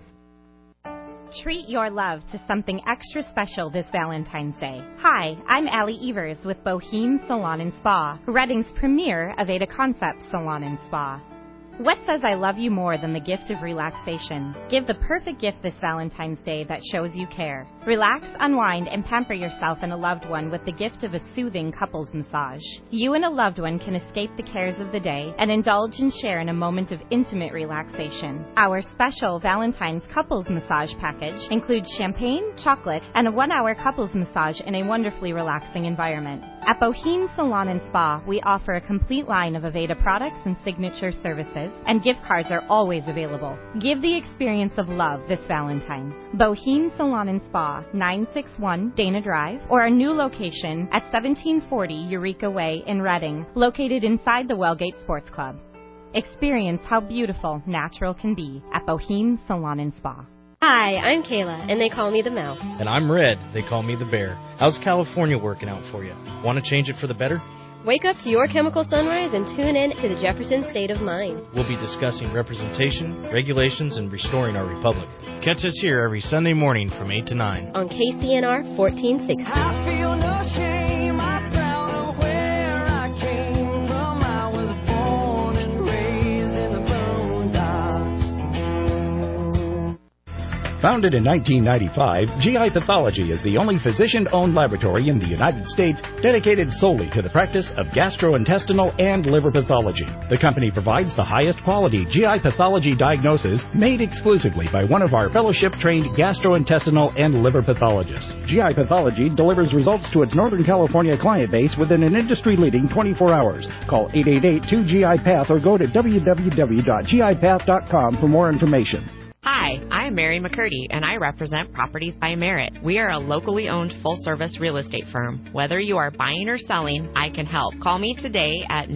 Speaker 11: Treat your love to something extra special this Valentine's Day. Hi, I'm Allie Evers with Boheme Salon and Spa, Redding's premier Aveda Concept Salon and Spa. What says I love you more than the gift of relaxation? Give the perfect gift this Valentine's Day that shows you care. Relax, unwind, and pamper yourself and a loved one with the gift of a soothing couples massage. You and a loved one can escape the cares of the day and indulge and share in a moment of intimate relaxation. Our special Valentine's couples massage package includes champagne, chocolate, and a 1-hour couples massage in a wonderfully relaxing environment. At Boheme Salon and Spa, we offer a complete line of Aveda products and signature services, and gift cards are always available. Give the experience of love this Valentine's. Boheme Salon and Spa, 961 Dana Drive, or our new location at 1740 Eureka Way in Redding, located inside the Wellgate Sports Club. Experience how beautiful natural can be at Boheme Salon and Spa.
Speaker 21: Hi, I'm Kayla, and they call me the Mouse.
Speaker 22: And I'm Red. They call me the Bear. How's California working out for you? Want to change it for the better?
Speaker 21: Wake up to your chemical sunrise and tune in to the Jefferson State of Mind.
Speaker 22: We'll be discussing representation, regulations, and restoring our republic. Catch us here every Sunday morning from 8 to 9.
Speaker 21: On KCNR 1460.
Speaker 5: I feel no shame, I'm proud of where I came from. I was born and raised in the boondocks.
Speaker 23: Founded in 1995, GI Pathology is the only physician-owned laboratory in the United States dedicated solely to the practice of gastrointestinal and liver pathology. The company provides the highest quality GI pathology diagnosis made exclusively by one of our fellowship-trained gastrointestinal and liver pathologists. GI Pathology delivers results to its Northern California client base within an industry-leading 24 hours. Call 888-2GI-PATH or go to www.gipath.com for more information.
Speaker 24: Hi, I'm Mary McCurdy, and I represent Properties by Merit. We are a locally owned full-service real estate firm. Whether you are buying or selling, I can help. Call me today at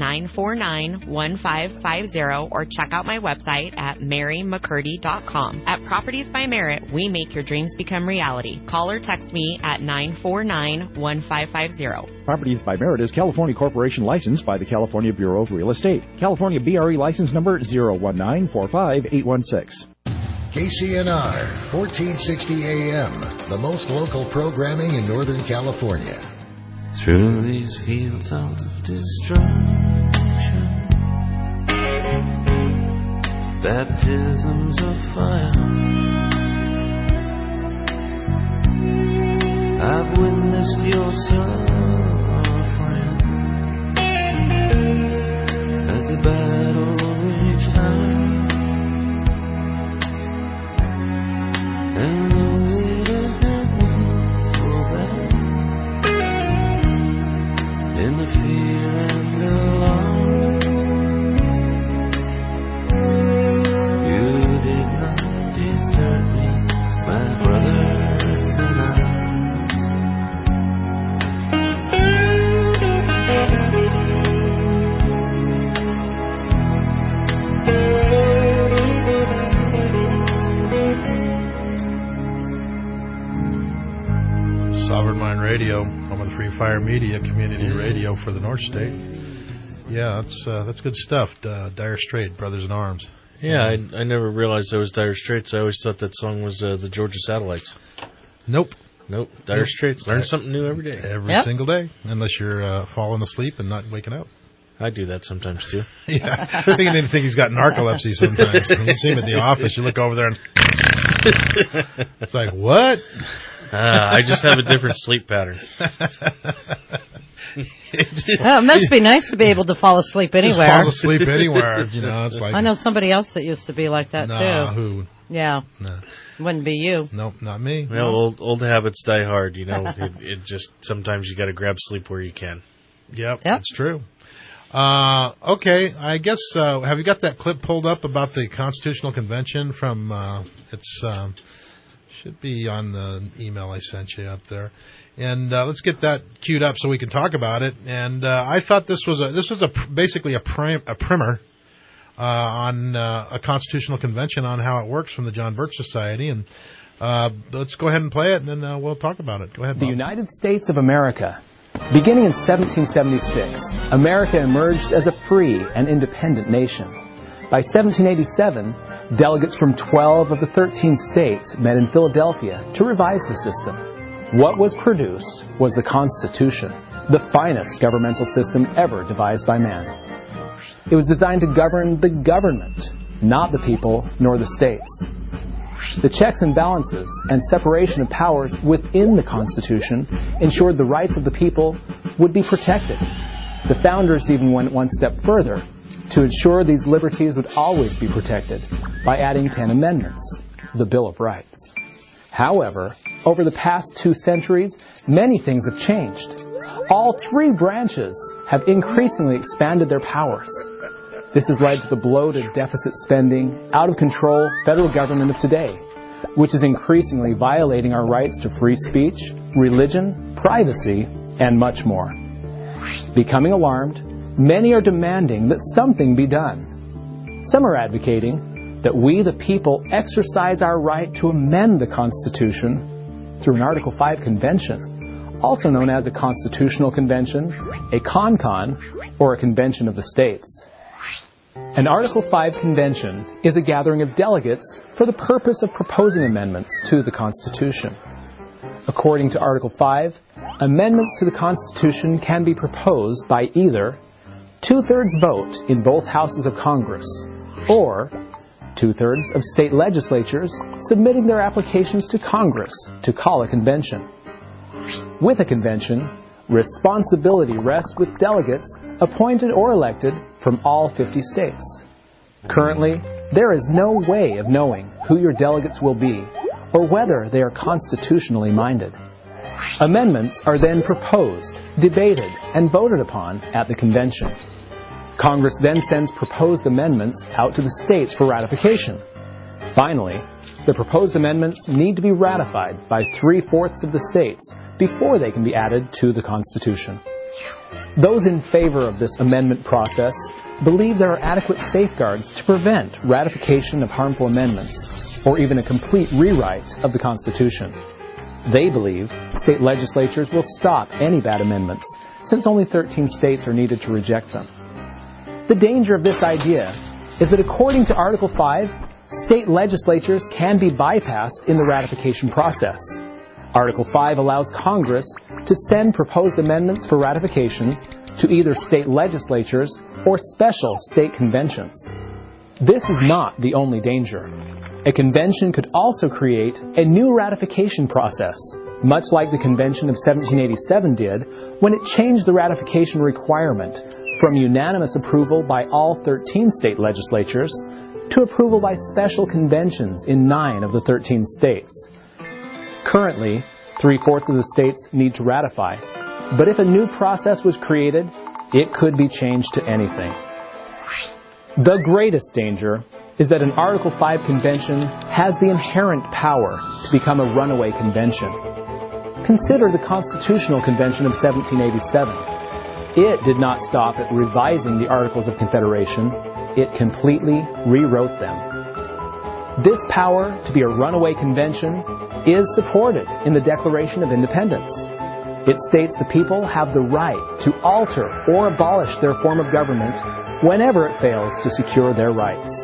Speaker 24: 949-1550 or check out my website at marymccurdy.com. At Properties by Merit, we make your dreams become reality. Call or text me at 949-1550.
Speaker 23: Properties by Merit is California Corporation licensed by the California Bureau of Real Estate. California BRE license number 019-45816.
Speaker 18: KCNR, 1460 AM, the most local programming in Northern California.
Speaker 19: Through these fields of destruction, baptisms of fire, I've witnessed your suffering as the battle reached high. And though it had been so bad, in the fear and alarm, you did not desert me, my brothers and
Speaker 6: Sovereign Mind Radio, home of the Free Fire Media, community radio for the North State. Yeah, that's good stuff. Dire Straits, Brothers in Arms.
Speaker 9: Yeah, I never realized that was Dire Straits. I always thought that song was the Georgia Satellites.
Speaker 6: Nope.
Speaker 9: Dire Straits. Learn something new every day.
Speaker 6: Every single day, unless you're falling asleep and not waking up.
Speaker 9: I do that sometimes, too.
Speaker 6: Yeah. I think he's got narcolepsy sometimes. When you see him at the office, you look over there and It's like, what?
Speaker 9: I just have a different sleep pattern.
Speaker 7: It must be nice to be able to fall asleep anywhere.
Speaker 6: Fall asleep anywhere, It's like,
Speaker 7: I know somebody else that used to be like that too.
Speaker 6: Who?
Speaker 7: Yeah.
Speaker 6: No.
Speaker 7: Wouldn't be you.
Speaker 6: Nope, not me.
Speaker 9: Well, old habits die hard. It just sometimes you got to grab sleep where you can.
Speaker 6: Yep. That's true. Okay, I guess have you got that clip pulled up about the Constitutional Convention from? Should be on the email I sent you up there, and let's get that queued up so we can talk about it. And I thought this was basically a primer on a Constitutional Convention on how it works from the John Birch Society, and let's go ahead and play it, and then we'll talk about it. Go ahead, Bob.
Speaker 3: The United States of America. Beginning in 1776, America emerged as a free and independent nation. By 1787, delegates from 12 of the 13 states met in Philadelphia to revise the system. What was produced was the Constitution, the finest governmental system ever devised by man. It was designed to govern the government, not the people nor the states. The checks and balances and separation of powers within the Constitution ensured the rights of the people would be protected. The founders even went one step further to ensure these liberties would always be protected by adding 10 amendments, the Bill of Rights. However, over the past 2 centuries, many things have changed. All 3 branches have increasingly expanded their powers. This has led to the bloated deficit spending, out-of-control federal government of today, which is increasingly violating our rights to free speech, religion, privacy, and much more. Becoming alarmed, many are demanding that something be done. Some are advocating that we, the people, exercise our right to amend the Constitution through an Article 5 convention, also known as a Constitutional Convention, a CONCON, or a Convention of the States. An Article 5 convention is a gathering of delegates for the purpose of proposing amendments to the Constitution. According to Article 5, amendments to the Constitution can be proposed by either 2/3 vote in both houses of Congress or 2/3 of state legislatures submitting their applications to Congress to call a convention. With a convention, responsibility rests with delegates appointed or elected from all 50 states. Currently, there is no way of knowing who your delegates will be or whether they are constitutionally minded. Amendments are then proposed, debated, and voted upon at the convention. Congress then sends proposed amendments out to the states for ratification. Finally, the proposed amendments need to be ratified by 3/4 of the states before they can be added to the Constitution. Those in favor of this amendment process believe there are adequate safeguards to prevent ratification of harmful amendments or even a complete rewrite of the Constitution. They believe state legislatures will stop any bad amendments since only 13 states are needed to reject them. The danger of this idea is that according to Article 5, state legislatures can be bypassed in the ratification process. Article 5 allows Congress to send proposed amendments for ratification to either state legislatures or special state conventions. This is not the only danger. A convention could also create a new ratification process, much like the Convention of 1787 did when it changed the ratification requirement from unanimous approval by all 13 state legislatures to approval by special conventions in 9 of the 13 states. Currently, 3/4 of the states need to ratify, but if a new process was created, it could be changed to anything. The greatest danger is that an Article 5 convention has the inherent power to become a runaway convention. Consider the Constitutional Convention of 1787. It did not stop at revising the Articles of Confederation. It completely rewrote them. This power to be a runaway convention is supported in the Declaration of Independence. It states the people have the right to alter or abolish their form of government whenever it fails to secure their rights.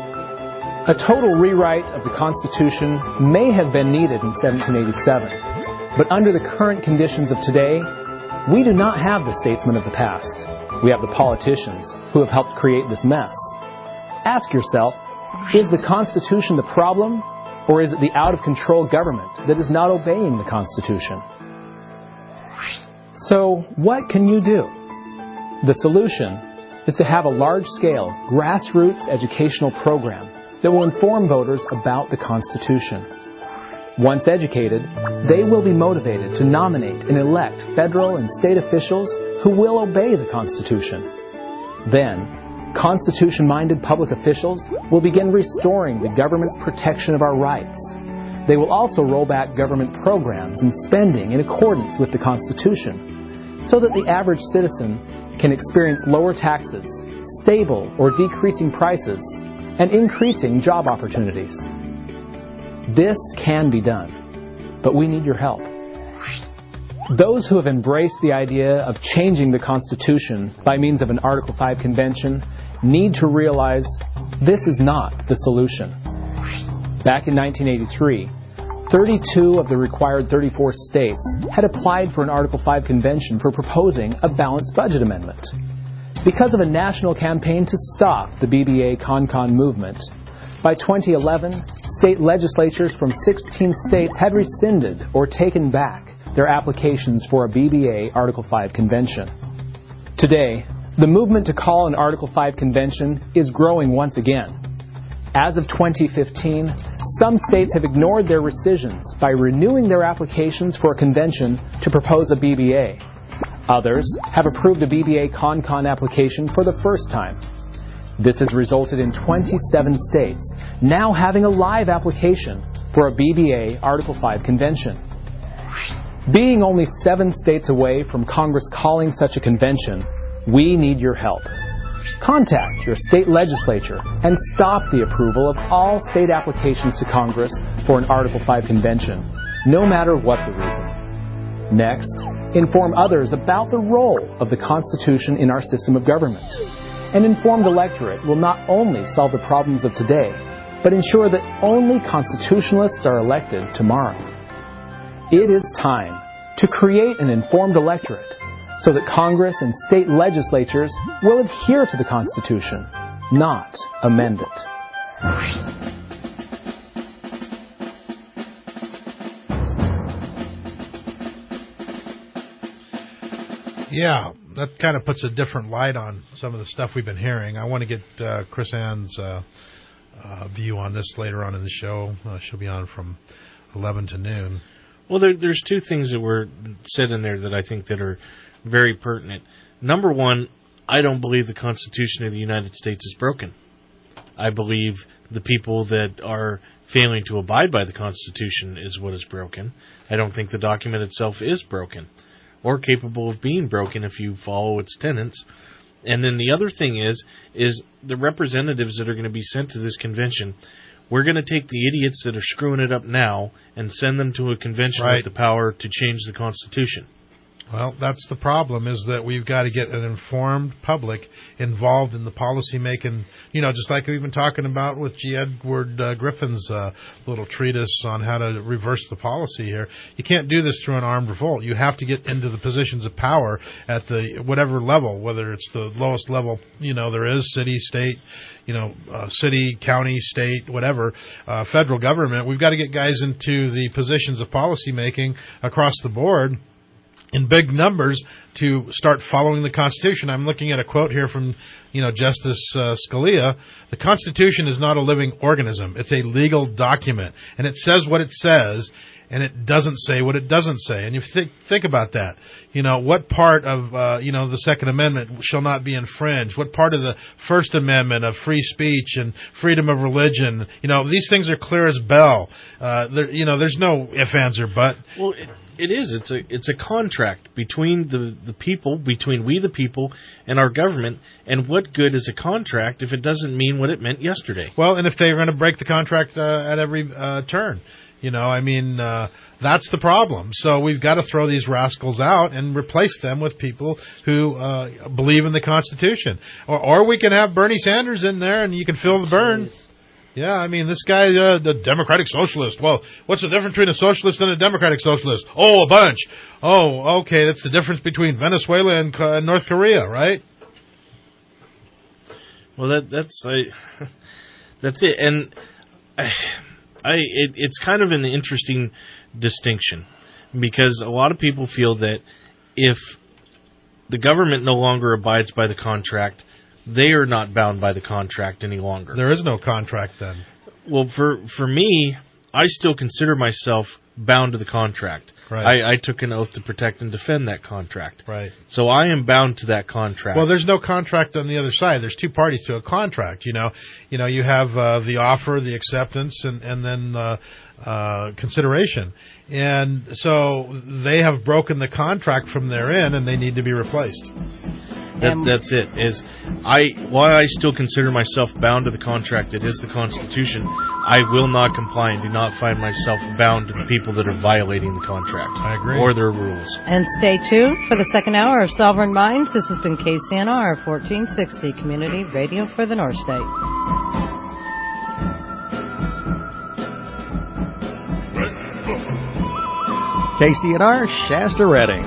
Speaker 3: A total rewrite of the Constitution may have been needed in 1787, but under the current conditions of today, we do not have the statesmen of the past. We have the politicians who have helped create this mess. Ask yourself, is the Constitution the problem Or is it the out-of-control government that is not obeying the Constitution? So, what can you do? The solution is to have a large-scale, grassroots educational program that will inform voters about the Constitution. Once educated, they will be motivated to nominate and elect federal and state officials who will obey the Constitution. Then, Constitution-minded public officials will begin restoring the government's protection of our rights. They will also roll back government programs and spending in accordance with the Constitution, so that the average citizen can experience lower taxes, stable or decreasing prices, and increasing job opportunities. This can be done, but we need your help. Those who have embraced the idea of changing the Constitution by means of an Article 5 convention need to realize this is not the solution. Back in 1983, 32 of the required 34 states had applied for an Article 5 convention for proposing a balanced budget amendment. Because of a national campaign to stop the BBA-CONCON movement, by 2011, state legislatures from 16 states had rescinded or taken back their applications for a BBA Article 5 convention. Today, the movement to call an Article 5 convention is growing once again. As of 2015, some states have ignored their rescissions by renewing their applications for a convention to propose a BBA. Others have approved a BBA-CONCON application for the first time. This has resulted in 27 states now having a live application for a BBA Article 5 convention. Being only 7 states away from Congress calling such a convention, we need your help. Contact your state legislature and stop the approval of all state applications to Congress for an Article 5 convention, no matter what the reason. Next, inform others about the role of the Constitution in our system of government. An informed electorate will not only solve the problems of today, but ensure that only constitutionalists are elected tomorrow. It is time to create an informed electorate so that Congress and state legislatures will adhere to the Constitution, not amend it.
Speaker 6: Yeah, that kind of puts a different light on some of the stuff we've been hearing. I want to get Chris Ann's view on this later on in the show. She'll be on from 11 to noon.
Speaker 9: Well, there's 2 things that were said in there that I think that are very pertinent. Number one, I don't believe the Constitution of the United States is broken. I believe the people that are failing to abide by the Constitution is what is broken. I don't think the document itself is broken or capable of being broken if you follow its tenets. And then the other thing is the representatives that are going to be sent to this convention, we're going to take the idiots that are screwing it up now and send them to a convention with the power to change the Constitution.
Speaker 6: Well, that's the problem, is that we've got to get an informed public involved in the policy making, just like we've been talking about with G. Edward Griffin's little treatise on how to reverse the policy here. You can't do this through an armed revolt. You have to get into the positions of power at the whatever level, whether it's the lowest level, there is city, state, city, county, state, whatever, federal government. We've got to get guys into the positions of policy making across the board in big numbers to start following the Constitution. I'm looking at a quote here from, Justice Scalia. The Constitution is not a living organism. It's a legal document. And it says what it says, and it doesn't say what it doesn't say. And you think about that. What part of, the Second Amendment shall not be infringed? What part of the First Amendment of free speech and freedom of religion? These things are clear as bell. There's no ifs, ands, or buts.
Speaker 9: Well, it is. It's a contract between the people, between we the people and our government. And what good is a contract if it doesn't mean what it meant yesterday?
Speaker 6: Well, and if they're going to break the contract at every turn. That's the problem. So we've got to throw these rascals out and replace them with people who believe in the Constitution. Or we can have Bernie Sanders in there and you can fill the burn. Yeah, this guy, the Democratic Socialist. Well, what's the difference between a socialist and a Democratic Socialist? Oh, a bunch. Oh, okay, that's the difference between Venezuela and North Korea, right?
Speaker 9: Well, that's it. And It's kind of an interesting distinction, because a lot of people feel that if the government no longer abides by the contract, they are not bound by the contract any longer.
Speaker 6: There is no contract then.
Speaker 9: Well, for me, I still consider myself bound to the contract.
Speaker 6: Right.
Speaker 9: I took an oath to protect and defend that contract.
Speaker 6: Right.
Speaker 9: So I am bound to that contract.
Speaker 6: Well, there's no contract on the other side. There's two parties to a contract. You have the offer, the acceptance, and then consideration. And so they have broken the contract from their end, and they need to be replaced.
Speaker 9: That's it. Why I still consider myself bound to the contract. It is the Constitution. I will not comply and do not find myself bound to the people that are violating the contract.
Speaker 6: I agree.
Speaker 9: Or their rules.
Speaker 7: And stay tuned for the second hour of Sovereign Minds. This has been KCNR 1460 Community Radio for the North State.
Speaker 8: KCNR, Shasta Redding.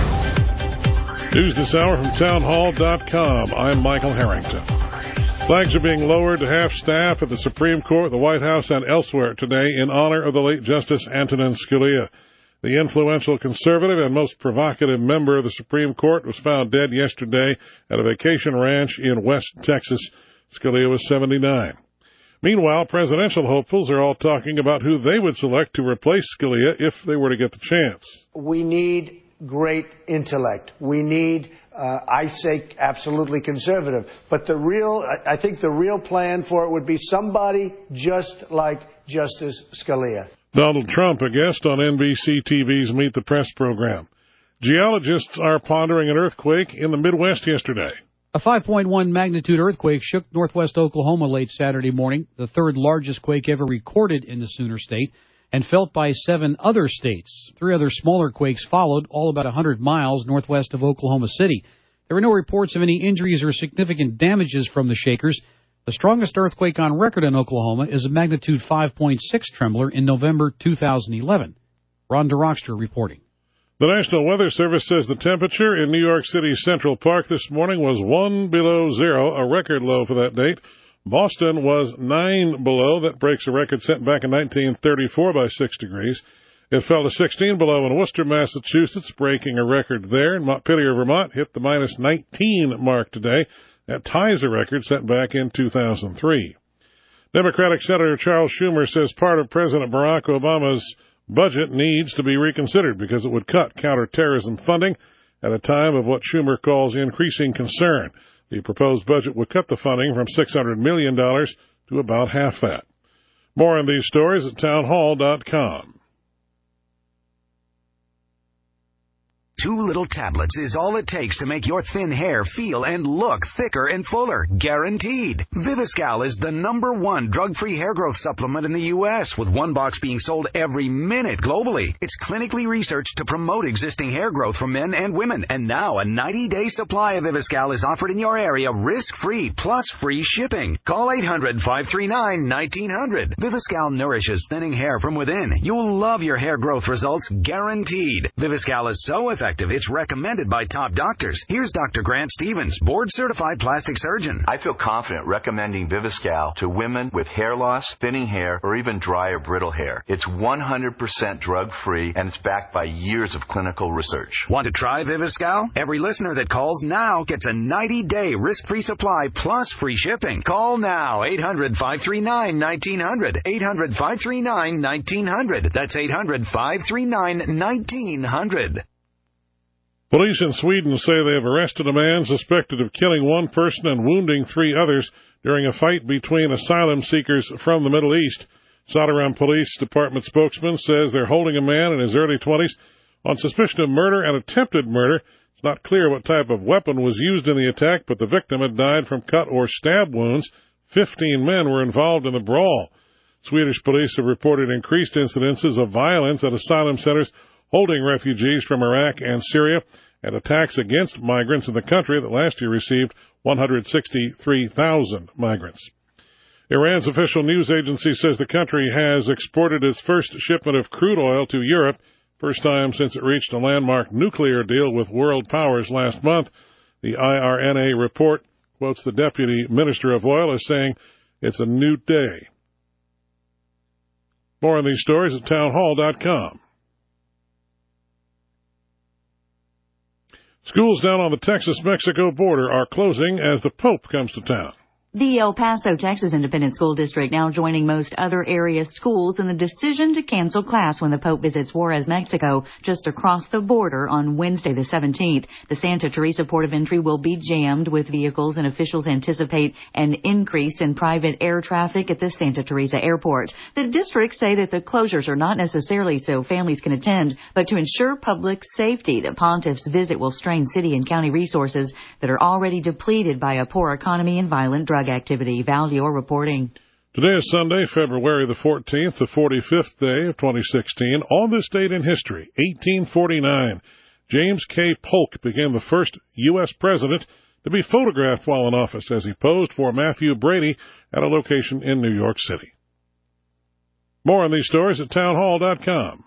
Speaker 1: News this hour from townhall.com. I'm Michael Harrington. Flags are being lowered to half staff at the Supreme Court, the White House, and elsewhere today in honor of the late Justice Antonin Scalia. The influential conservative and most provocative member of the Supreme Court was found dead yesterday at a vacation ranch in West Texas. Scalia was 79. Meanwhile, presidential hopefuls are all talking about who they would select to replace Scalia if they were to get the chance.
Speaker 4: We need great intellect. We need, I say, absolutely conservative. But I think the real plan for it would be somebody just like Justice Scalia.
Speaker 1: Donald Trump, a guest on NBC TV's Meet the Press program. Geologists are pondering an earthquake in the Midwest yesterday.
Speaker 10: A 5.1 magnitude earthquake shook northwest Oklahoma late Saturday morning, the third largest quake ever recorded in the Sooner State, and felt by 7 other states. 3 other smaller quakes followed, all about 100 miles northwest of Oklahoma City. There were no reports of any injuries or significant damages from the shakers. The strongest earthquake on record in Oklahoma is a magnitude 5.6 trembler in November 2011. Ron DeRockstra reporting.
Speaker 1: The National Weather Service says the temperature in New York City's Central Park this morning was 1 below zero, a record low for that date. Boston was 9 below. That breaks a record set back in 1934 by 6 degrees. It fell to 16 below in Worcester, Massachusetts, breaking a record there. And Montpelier, Vermont hit the minus 19 mark today. That ties a record set back in 2003. Democratic Senator Charles Schumer says part of President Barack Obama's budget needs to be reconsidered because it would cut counterterrorism funding at a time of what Schumer calls increasing concern. The proposed budget would cut the funding from $600 million to about half that. More on these stories at townhall.com.
Speaker 12: 2 little tablets is all it takes to make your thin hair feel and look thicker and fuller. Guaranteed. Viviscal is the #1 drug-free hair growth supplement in the U.S., with 1 box being sold every minute globally. It's clinically researched to promote existing hair growth for men and women. And now a 90-day supply of Viviscal is offered in your area risk-free plus free shipping. Call 800-539-1900. Viviscal nourishes thinning hair from within. You'll love your hair growth results, guaranteed. Viviscal is so effective, it's recommended by top doctors. Here's Dr. Grant Stevens, board-certified plastic surgeon.
Speaker 25: I feel confident recommending Viviscal to women with hair loss, thinning hair, or even dry or brittle hair. It's 100% drug-free, and it's backed by years of clinical research.
Speaker 12: Want to try Viviscal? Every listener that calls now gets a 90-day risk-free supply plus free shipping. Call now, 800-539-1900. 800-539-1900. That's 800-539-1900.
Speaker 1: Police in Sweden say they have arrested a man suspected of killing 1 person and wounding 3 others during a fight between asylum seekers from the Middle East. Söderhamn Police Department spokesman says they're holding a man in his early 20s on suspicion of murder and attempted murder. It's not clear what type of weapon was used in the attack, but the victim had died from cut or stab wounds. 15 men were involved in the brawl. Swedish police have reported increased incidences of violence at asylum centers holding refugees from Iraq and Syria, and attacks against migrants in the country that last year received 163,000 migrants. Iran's official news agency says the country has exported its first shipment of crude oil to Europe, first time since it reached a landmark nuclear deal with world powers last month. The IRNA report quotes the deputy minister of oil as saying, "It's a new day." More on these stories at townhall.com. Schools down on the Texas-Mexico border are closing as the Pope comes to town.
Speaker 13: The El Paso, Texas Independent School District now joining most other area schools in the decision to cancel class when the Pope visits Juarez, Mexico, just across the border on Wednesday the 17th. The Santa Teresa port of entry will be jammed with vehicles, and officials anticipate an increase in private air traffic at the Santa Teresa airport. The districts say that the closures are not necessarily so families can attend, but to ensure public safety. The Pontiff's visit will strain city and county resources that are already depleted by a poor economy and violent drug activity. Val Dior reporting.
Speaker 1: Today is Sunday, February the 14th, the 45th day of 2016. On this date in history, 1849, James K. Polk became the first U.S. president to be photographed while in office as he posed for Matthew Brady at a location in New York City. More on these stories at townhall.com.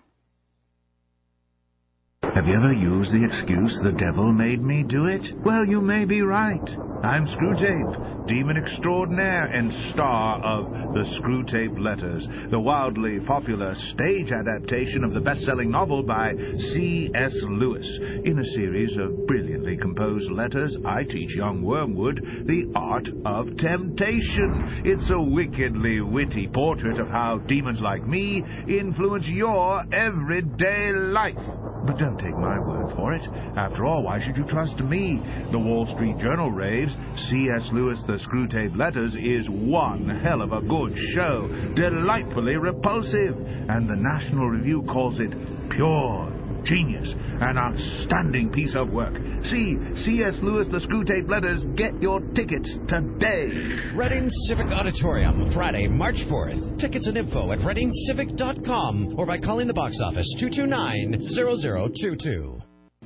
Speaker 14: Have you ever used the excuse, the devil made me do it? Well, you may be right. I'm Screwtape, demon extraordinaire and star of the Screwtape Letters, the wildly popular stage adaptation of the best-selling novel by C.S. Lewis. In a series of brilliantly composed letters, I teach young Wormwood the art of temptation. It's a wickedly witty portrait of how demons like me influence your everyday life. But don't take my word for it. After all, why should you trust me? The Wall Street Journal raves C.S. Lewis' The Screwtape Letters is one hell of a good show, delightfully repulsive, and the National Review calls it pure genius, an outstanding piece of work. See C.S. Lewis' The Screwtape Letters. Get your tickets today.
Speaker 15: Reading Civic Auditorium, Friday, March 4th. Tickets and info at readingcivic.com or by calling the box office 229-0022.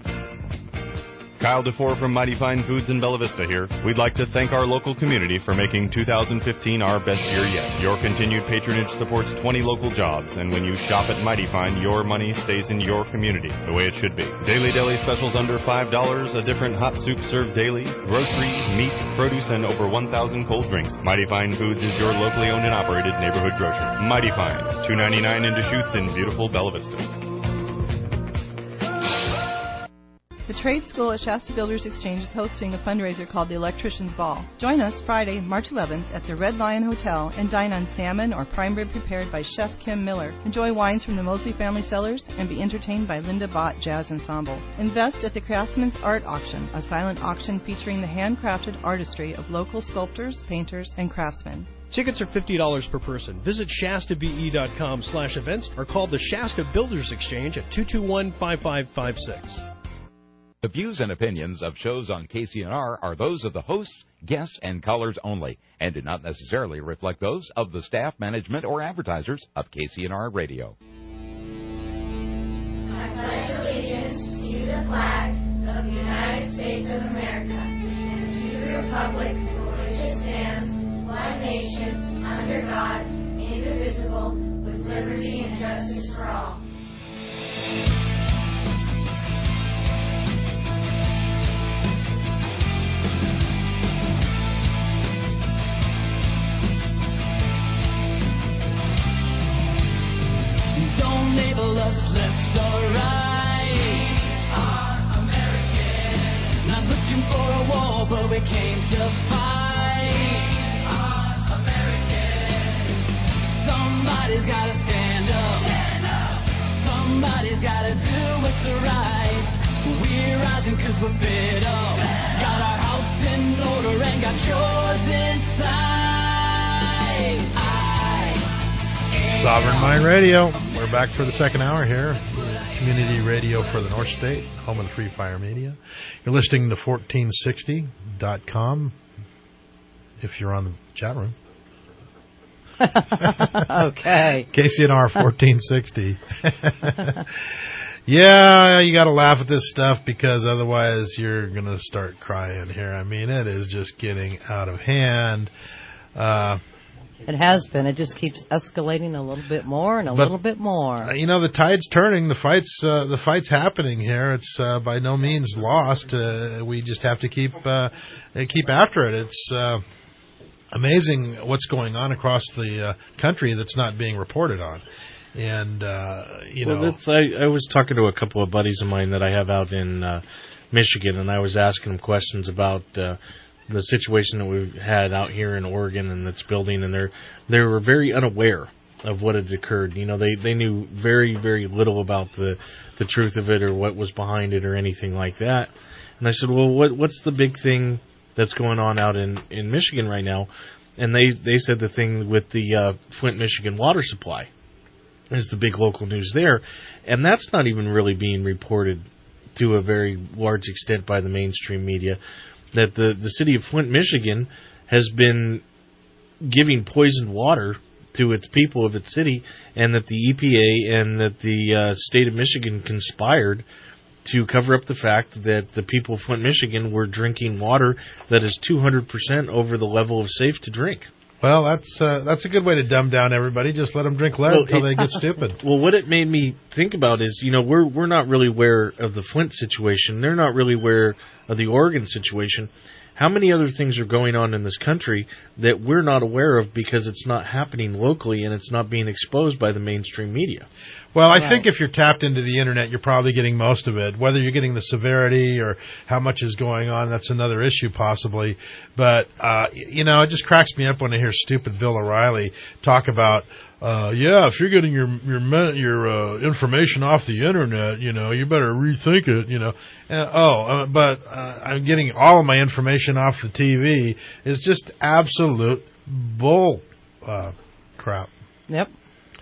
Speaker 16: Kyle DeFore from Mighty Fine Foods in Bella Vista here. We'd like to thank our local community for making 2015 our best year yet. Your continued patronage supports 20 local jobs, and when you shop at Mighty Fine, your money stays in your community, the way it should be. Daily deli specials under $5, a different hot soup served daily, groceries, meat, produce, and over 1,000 cold drinks. Mighty Fine Foods is your locally owned and operated neighborhood grocer. Mighty Fine, $2.99 in Deschutes in beautiful Bella Vista.
Speaker 17: The Trade School at Shasta Builders Exchange is hosting a fundraiser called the Electrician's Ball. Join us Friday, March 11th at the Red Lion Hotel and dine on salmon or prime rib prepared by Chef Kim Miller. Enjoy wines from the Mosley Family Cellars and be entertained by Linda Bott Jazz Ensemble. Invest at the Craftsman's Art Auction, a silent auction featuring the handcrafted artistry of local sculptors, painters, and craftsmen.
Speaker 2: Tickets are $50 per person. Visit shastabe.com/events or call the Shasta Builders Exchange at 221-5556.
Speaker 26: The views and opinions of shows on KCNR are those of the hosts, guests, and callers only, and do not necessarily reflect those of the staff, management, or advertisers of KCNR Radio.
Speaker 5: I pledge allegiance to the flag of the United States of America and to the republic for which it stands, one nation, under God, indivisible, with liberty and justice for all. Don't label us left or right. Our American. Not looking for a war, but we came to fight. Our American. Somebody's gotta stand up. Stand up. Somebody's gotta do what's right. We're rising 'cause we're fed up. Got our house in order and got yours inside.
Speaker 6: Sovereign Mind Radio. We're back for the second hour here. Community radio for the North State, home of the Free Fire Media. You're listening to 1460.com if you're on the chat room.
Speaker 7: Okay.
Speaker 6: KCNR 1460. Yeah, you got to laugh at this stuff because otherwise you're going to start crying here. I mean, it is just getting out of hand.
Speaker 7: It has been. It just keeps escalating a little bit more and a little bit more.
Speaker 6: You know, the tide's turning. The fight's happening here. It's by no means lost. We just have to keep after it. It's amazing what's going on across the country that's not being reported on. And,
Speaker 9: Well, I was talking to a couple of buddies of mine that I have out in Michigan, and I was asking them questions about the situation that we've had out here in Oregon and that's building, and they were very unaware of what had occurred. They knew very, very little about the truth of it or what was behind it or anything like that. And I said, well, what's the big thing that's going on out in Michigan right now? And they said the thing with the Flint, Michigan water supply is the big local news there. And that's not even really being reported to a very large extent by the mainstream media, that the city of Flint, Michigan has been giving poisoned water to its people of its city, and that the EPA and that the state of Michigan conspired to cover up the fact that the people of Flint, Michigan were drinking water that is 200% over the level of safe to drink.
Speaker 6: Well, that's a good way to dumb down everybody. Just let them drink lead until they get stupid.
Speaker 9: Well, what it made me think about is, we're not really aware of the Flint situation. They're not really aware of the Oregon situation. How many other things are going on in this country that we're not aware of because it's not happening locally and it's not being exposed by the mainstream media?
Speaker 6: Well, I think if you're tapped into the Internet, you're probably getting most of it. Whether you're getting the severity or how much is going on, that's another issue possibly. But, it just cracks me up when I hear stupid Bill O'Reilly talk about, if you're getting your information off the Internet, you better rethink it, but I'm getting all of my information off the TV is just absolute bull crap.
Speaker 7: Yep.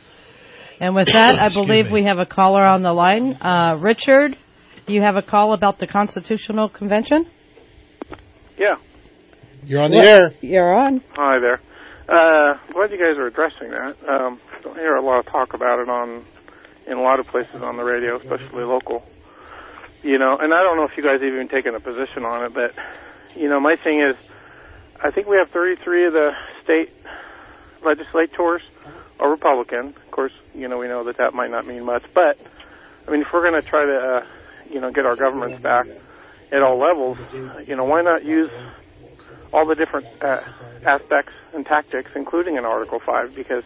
Speaker 7: And with that, I believe we have a caller on the line. Richard, you have a call about the Constitutional Convention?
Speaker 11: Yeah.
Speaker 6: You're on the air.
Speaker 7: You're on.
Speaker 11: Hi there. Glad you guys are addressing that. Don't hear a lot of talk about it in a lot of places on the radio, especially local. And I don't know if you guys have even taken a position on it, but, my thing is, I think we have 33 of the state legislators are Republican. Of course, we know that might not mean much, but, if we're going to try to, get our governments back at all levels, why not use all the different aspects and tactics, including in Article 5, because,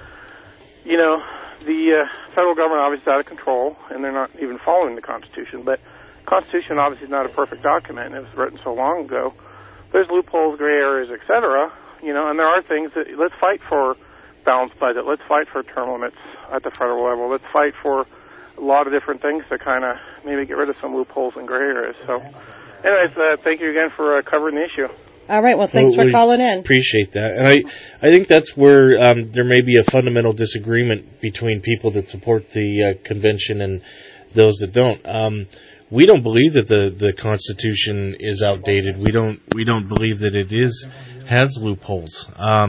Speaker 11: the federal government obviously is out of control, and they're not even following the Constitution, but the Constitution obviously is not a perfect document, and it was written so long ago. There's loopholes, gray areas, etc., and there are things that, let's fight for balanced budget, let's fight for term limits at the federal level, let's fight for a lot of different things to kind of maybe get rid of some loopholes and gray areas. So, anyways, thank you again for covering the issue.
Speaker 7: All right. Well, thanks for calling in.
Speaker 9: Appreciate that. And I think that's where there may be a fundamental disagreement between people that support the convention and those that don't. We don't believe that the Constitution is outdated. We don't believe that it has loopholes.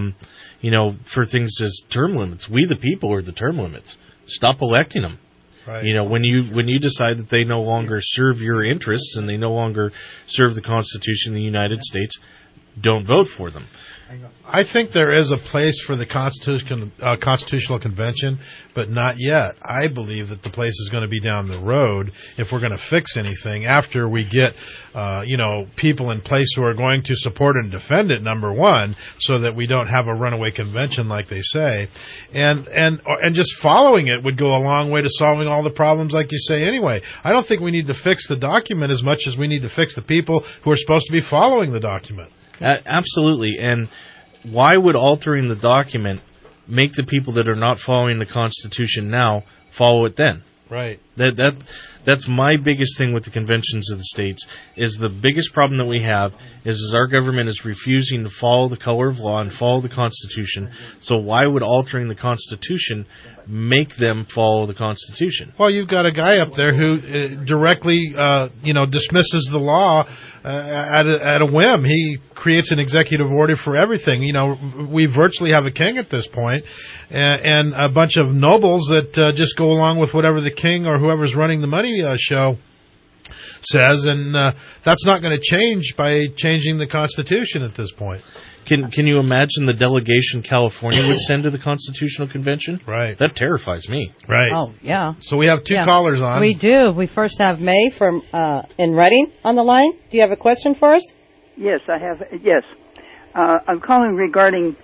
Speaker 9: For things as term limits. We the people are the term limits. Stop electing them.
Speaker 6: Right.
Speaker 9: When you decide that they no longer serve your interests and they no longer serve the Constitution of the United States, don't vote for them.
Speaker 6: I think there is a place for the Constitutional Convention, but not yet. I believe that the place is going to be down the road if we're going to fix anything after we get, people in place who are going to support and defend it, number one, so that we don't have a runaway convention like they say. And just following it would go a long way to solving all the problems like you say anyway. I don't think we need to fix the document as much as we need to fix the people who are supposed to be following the document.
Speaker 9: Absolutely. And why would altering the document make the people that are not following the Constitution now follow it then?
Speaker 6: Right.
Speaker 9: That's my biggest thing with the conventions of the states, is the biggest problem that we have is our government is refusing to follow the color of law and follow the Constitution. So why would altering the Constitution make them follow the Constitution?
Speaker 6: Well, you've got a guy up there who directly, dismisses the law at a whim. He creates an executive order for everything. We virtually have a king at this point, and a bunch of nobles that just go along with whatever the king or whoever's running the money show says, and that's not going to change by changing the Constitution at this point.
Speaker 9: Can you imagine the delegation California would send to the Constitutional Convention?
Speaker 6: Right.
Speaker 9: That terrifies me.
Speaker 6: Right.
Speaker 7: Oh, yeah.
Speaker 6: So we have two callers on.
Speaker 7: We do. We first have May from in Reading on the line. Do you have a question for us?
Speaker 20: Yes, I have. Yes. I'm calling regarding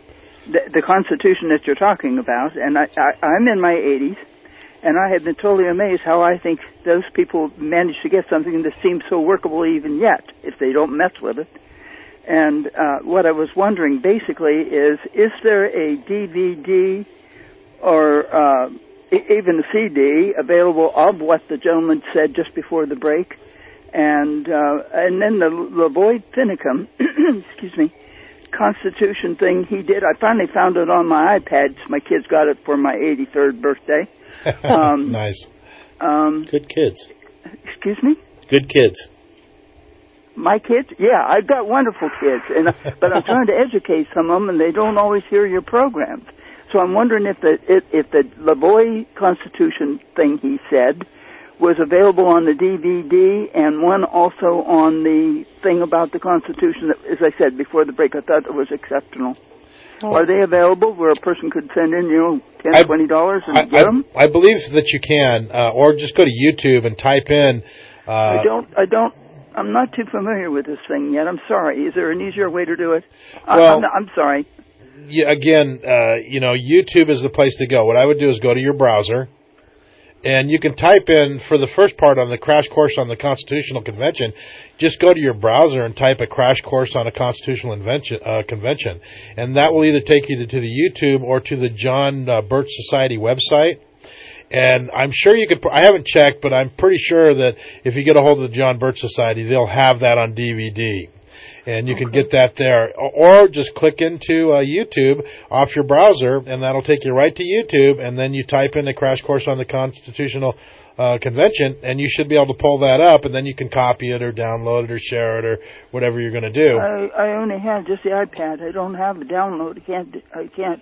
Speaker 18: the Constitution that you're talking about, and I'm in my 80s, and I have been totally amazed how I think those people manage to get something that seems so workable even yet, if they don't mess with it. And what I was wondering basically is there a DVD or even a CD available of what the gentleman said just before the break? And then the Lavoy Finicum, excuse me, Constitution thing he did, I finally found it on my iPad. My kids got it for my 83rd birthday.
Speaker 9: Nice.
Speaker 18: Good
Speaker 9: kids.
Speaker 18: Excuse me?
Speaker 9: Good kids.
Speaker 18: My kids? Yeah, I've got wonderful kids, but I'm trying to educate some of them, and they don't always hear your programs. So I'm wondering if the Lavoy Constitution thing he said was available on the DVD and one also on the thing about the Constitution that, as I said before the break, I thought it was exceptional. Are they available where a person could send in, $10, $20 and get them?
Speaker 6: I believe that you can, or just go to YouTube and type in.
Speaker 18: I'm not too familiar with this thing yet. I'm sorry. Is there an easier way to do it?
Speaker 6: Well,
Speaker 18: I'm sorry.
Speaker 6: Yeah, again, YouTube is the place to go. What I would do is go to your browser, and you can type in, for the first part on the crash course on the Constitutional Convention, just go to your browser and type a crash course on a Constitutional Convention. And that will either take you to the YouTube or to the John Birch Society website. And I'm sure you could, I haven't checked, but I'm pretty sure that if you get a hold of the John Birch Society, they'll have that on DVD. And you can get that there. Or just click into YouTube off your browser, and that'll take you right to YouTube, and then you type in a crash course on the Constitutional Convention, and you should be able to pull that up, and then you can copy it or download it or share it or whatever you're going to do.
Speaker 18: I only have just the iPad. I don't have the download. I can't.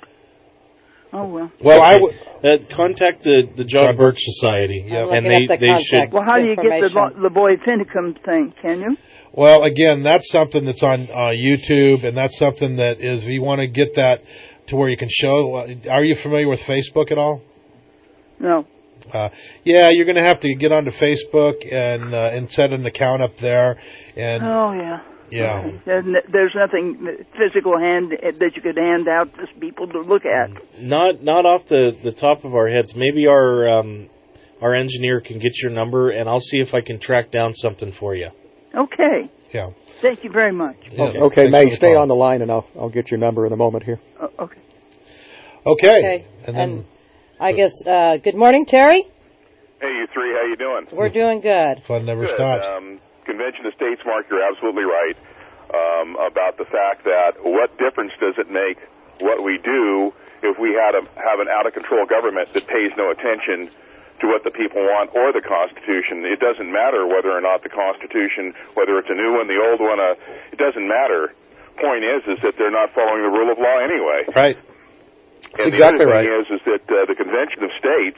Speaker 18: Oh, well.
Speaker 6: Well, I would
Speaker 9: contact the John Birch Society, and they should.
Speaker 18: Well, how do you get the Lavoy Finicum thing? Can you?
Speaker 6: Well, again, that's something that's on YouTube, and that's something that is, if you want to get that to where you can show. Are you familiar with Facebook at all?
Speaker 18: No.
Speaker 6: Yeah, you're going to have to get onto Facebook and set an account up there. And
Speaker 18: oh, yeah.
Speaker 6: Yeah.
Speaker 18: There's nothing physical that you could hand out to people to look at.
Speaker 9: Not off the top of our heads. Maybe our engineer can get your number, and I'll see if I can track down something for you.
Speaker 18: Okay.
Speaker 6: Yeah.
Speaker 18: Thank you very much.
Speaker 8: Yeah. Okay, May, stay on the line, and I'll get your number in a moment here.
Speaker 18: Okay.
Speaker 6: Okay.
Speaker 7: And I guess, good morning, Terry.
Speaker 20: Hey, you three, how you doing?
Speaker 7: We're doing good.
Speaker 6: Fun never
Speaker 20: good.
Speaker 6: stops.
Speaker 20: Convention of States, Mark, you're absolutely right about the fact that what difference does it make what we do if we have an out-of-control government that pays no attention to what the people want or the Constitution. It doesn't matter whether or not the Constitution, whether it's a new one, the old one, it doesn't matter. Point is that they're not following the rule of law anyway.
Speaker 6: Right.
Speaker 20: And
Speaker 6: exactly
Speaker 20: the other
Speaker 6: right.
Speaker 20: thing is that the Convention of States,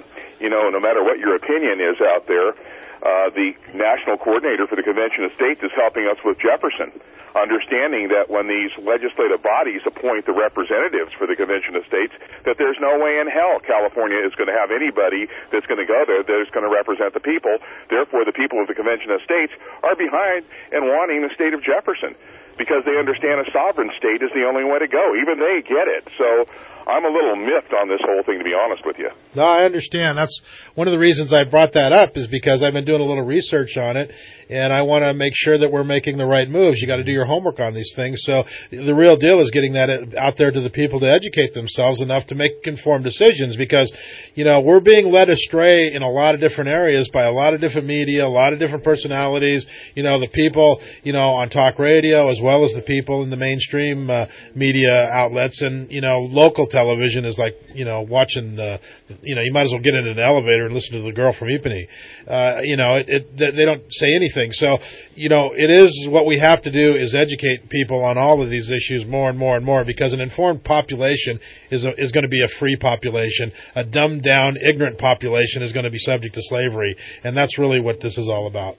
Speaker 20: no matter what your opinion is out there, the national coordinator for the Convention of States is helping us with Jefferson, understanding that when these legislative bodies appoint the representatives for the Convention of States, that there's no way in hell California is going to have anybody that's going to go there that is going to represent the people. Therefore, the people of the Convention of States are behind and wanting the state of Jefferson, because they understand a sovereign state is the only way to go. Even they get it. So I'm a little miffed on this whole thing, to be honest with you.
Speaker 6: No, I understand. That's one of the reasons I brought that up, is because I've been doing a little research on it, and I want to make sure that we're making the right moves. You got to do your homework on these things. So the real deal is getting that out there to the people to educate themselves enough to make informed decisions, because, we're being led astray in a lot of different areas by a lot of different media, a lot of different personalities, the people, on talk radio, as well as the people in the mainstream media outlets, and, local television is like, watching, you might as well get in an elevator and listen to the girl from Ypeny. They don't say anything. So, it is what we have to do is educate people on all of these issues more and more and more, because an informed population is going to be a free population. A dumbed down, ignorant population is going to be subject to slavery. And that's really what this is all about.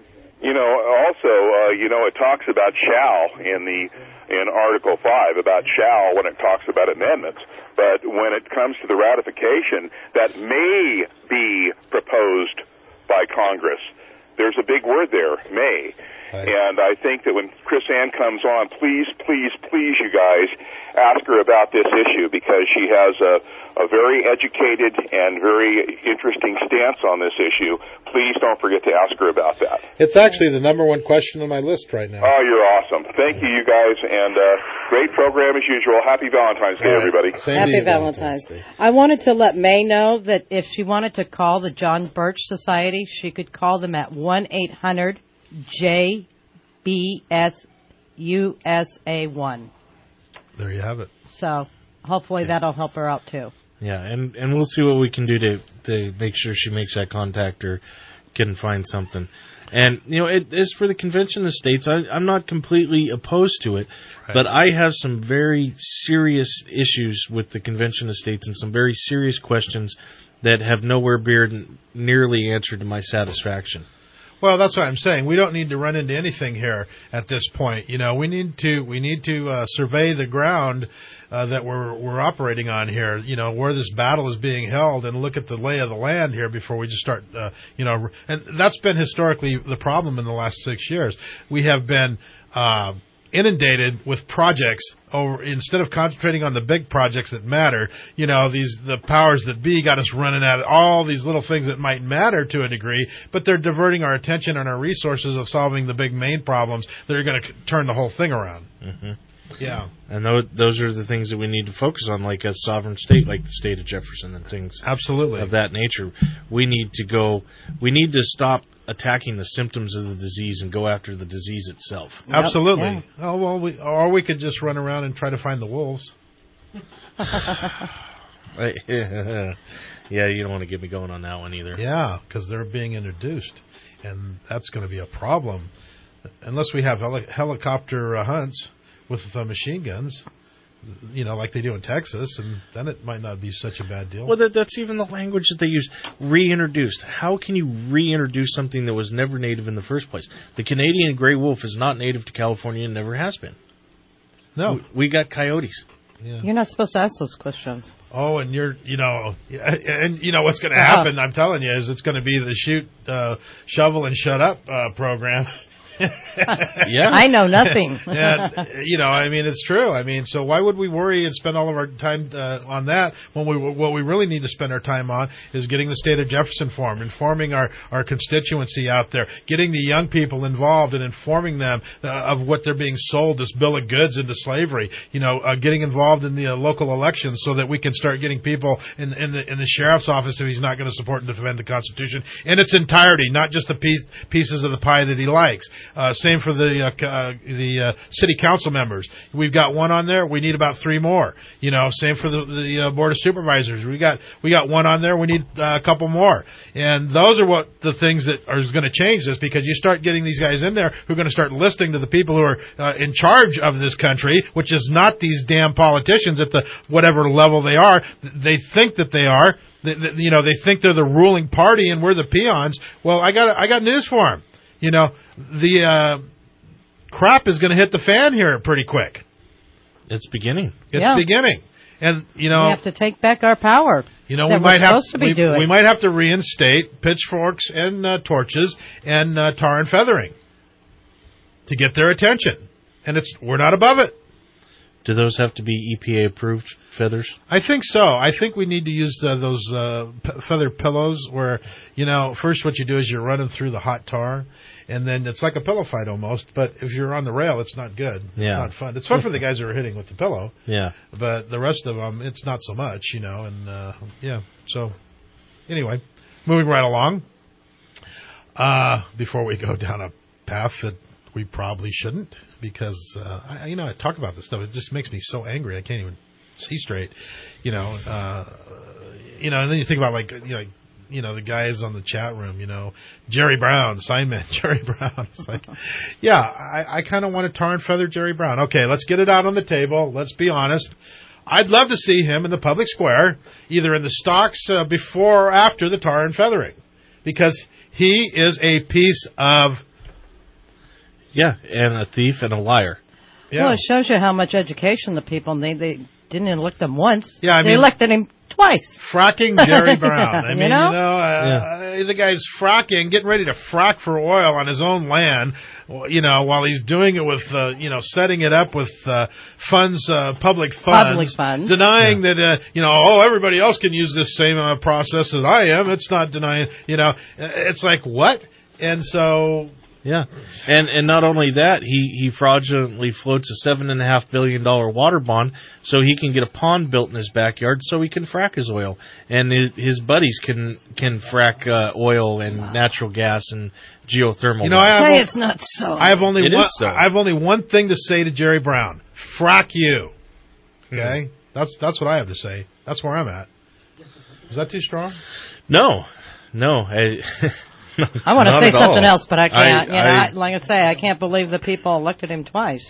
Speaker 20: It talks about shall in Article 5, about shall when it talks about amendments. But when it comes to the ratification, that may be proposed by Congress. there's a big word there, may. And I think that when Chris Ann comes on, please, you guys, ask her about this issue, because she has a very educated and very interesting stance on this issue. Please don't forget to ask her about that.
Speaker 6: It's actually the number one question on my list right now.
Speaker 20: Oh, you're awesome. Thank you guys, and great program as usual. Happy Valentine's Day, everybody.
Speaker 7: Happy Valentine's Day. I wanted to let May know that if she wanted to call the John Birch Society, she could call them at 1-800-JBSUSA1.
Speaker 6: There you have it.
Speaker 7: So hopefully that'll help her out too.
Speaker 9: Yeah, and we'll see what we can do to make sure she makes that contact or can find something. And, as for the Convention of States, I'm not completely opposed to it, but I have some very serious issues with the Convention of States and some very serious questions that have nowhere nearly answered to my satisfaction.
Speaker 6: Well, that's what I'm saying. We don't need to run into anything here at this point. We need to survey the ground that we're operating on here. Where this battle is being held, and look at the lay of the land here before we just start. And that's been historically the problem in the last 6 years. We have been inundated with projects instead of concentrating on the big projects that matter. The powers that be got us running at all these little things that might matter to a degree, but they're diverting our attention and our resources of solving the big main problems that are going to turn the whole thing around.
Speaker 9: Mm-hmm.
Speaker 6: Yeah.
Speaker 9: And those are the things that we need to focus on, like a sovereign state, like the state of Jefferson and things
Speaker 6: absolutely
Speaker 9: of that nature. We need to stop attacking the symptoms of the disease and go after the disease itself.
Speaker 6: Absolutely.
Speaker 7: Yeah.
Speaker 6: Oh, well, we could just run around and try to find the wolves.
Speaker 9: Yeah, you don't want to get me going on that one either.
Speaker 6: Yeah, because they're being introduced, and that's going to be a problem unless we have helicopter hunts with machine guns, like they do in Texas, and then it might not be such a bad deal.
Speaker 9: Well, that's even the language that they use. Reintroduced. How can you reintroduce something that was never native in the first place? The Canadian gray wolf is not native to California and never has been.
Speaker 6: No.
Speaker 9: We got coyotes.
Speaker 6: Yeah.
Speaker 7: You're not supposed to ask those questions.
Speaker 6: Oh, and what's going to happen, I'm telling you, is it's going to be the shoot, shovel, and shut up program.
Speaker 9: Yeah,
Speaker 7: I know nothing.
Speaker 6: And, it's true. So why would we worry and spend all of our time on that when what we really need to spend our time on is getting the state of Jefferson formed, informing our constituency out there, getting the young people involved and informing them of what they're being sold, this bill of goods into slavery, getting involved in the local elections so that we can start getting people in the sheriff's office if he's not going to support and defend the Constitution in its entirety, not just the pieces of the pie that he likes. Same for the city council members. We've got one on there. We need about 3 more. Same for the board of supervisors. We got one on there. We need a couple more. And those are what the things that are going to change this, because you start getting these guys in there who are going to start listening to the people who are in charge of this country, which is not these damn politicians at the whatever level they are. They think that they are. They think they're the ruling party and we're the peons. Well, I got news for them. The crap is going to hit the fan here pretty quick.
Speaker 9: It's beginning.
Speaker 6: It's beginning. And,
Speaker 7: we have to take back our power.
Speaker 6: We might have to reinstate pitchforks and torches and tar and feathering to get their attention. And we're not above it.
Speaker 9: Do those have to be EPA approved feathers?
Speaker 6: I think so. I think we need to use those feather pillows where, first what you do is you're running through the hot tar, and then it's like a pillow fight almost, but if you're on the rail, it's not good.
Speaker 9: Yeah.
Speaker 6: It's not fun. It's fun for the guys who are hitting with the pillow.
Speaker 9: Yeah.
Speaker 6: But the rest of them, it's not so much, and so anyway, moving right along, before we go down a path that we probably shouldn't, because I talk about this stuff. It just makes me so angry. I can't even see straight. And then you think about the guys on the chat room. Jerry Brown, Simon, Jerry Brown. It's like, I kind of want to tar and feather Jerry Brown. Okay, let's get it out on the table. Let's be honest. I'd love to see him in the public square, either in the stocks before or after the tar and feathering, because he is a piece of.
Speaker 9: Yeah, and a thief and a liar.
Speaker 7: Yeah. Well, it shows you how much education the people need. They didn't elect him once.
Speaker 6: Yeah,
Speaker 7: they elected him twice.
Speaker 6: Fracking Jerry Brown. I mean,
Speaker 9: Yeah.
Speaker 6: the guy's fracking, getting ready to frack for oil on his own land, while he's doing it with, setting it up with funds, public funds. Denying that, everybody else can use this same process as I am. It's not denying, it's like, what? And so...
Speaker 9: Yeah, and not only that, he fraudulently floats a $7.5 billion water bond so he can get a pond built in his backyard so he can frack his oil, and his buddies can frack oil and natural gas and geothermal.
Speaker 7: It's not so.
Speaker 6: I have only one thing to say to Jerry Brown: frack you. Okay, that's what I have to say. That's where I'm at. Is that too strong?
Speaker 9: No.
Speaker 7: I want to say something else, but I can't. Like I say, I can't believe the people elected him twice.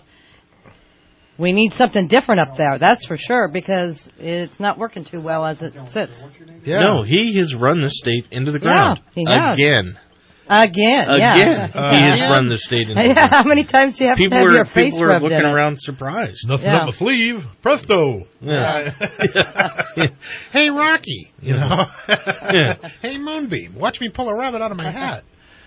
Speaker 7: We need something different up there. That's for sure, because it's not working too well as it sits.
Speaker 9: Yeah. No, he has run the state into the ground again.
Speaker 7: Again, yeah.
Speaker 9: He has run the state into the ground.
Speaker 7: How many times do you have to have your face
Speaker 9: People are
Speaker 7: rubbed
Speaker 9: looking
Speaker 7: in it?
Speaker 9: around surprised.
Speaker 6: Nothing up my sleeve. Presto.
Speaker 9: Yeah.
Speaker 6: Hey, Rocky. Hey, Moonbeam. Watch me pull a rabbit out of my hat.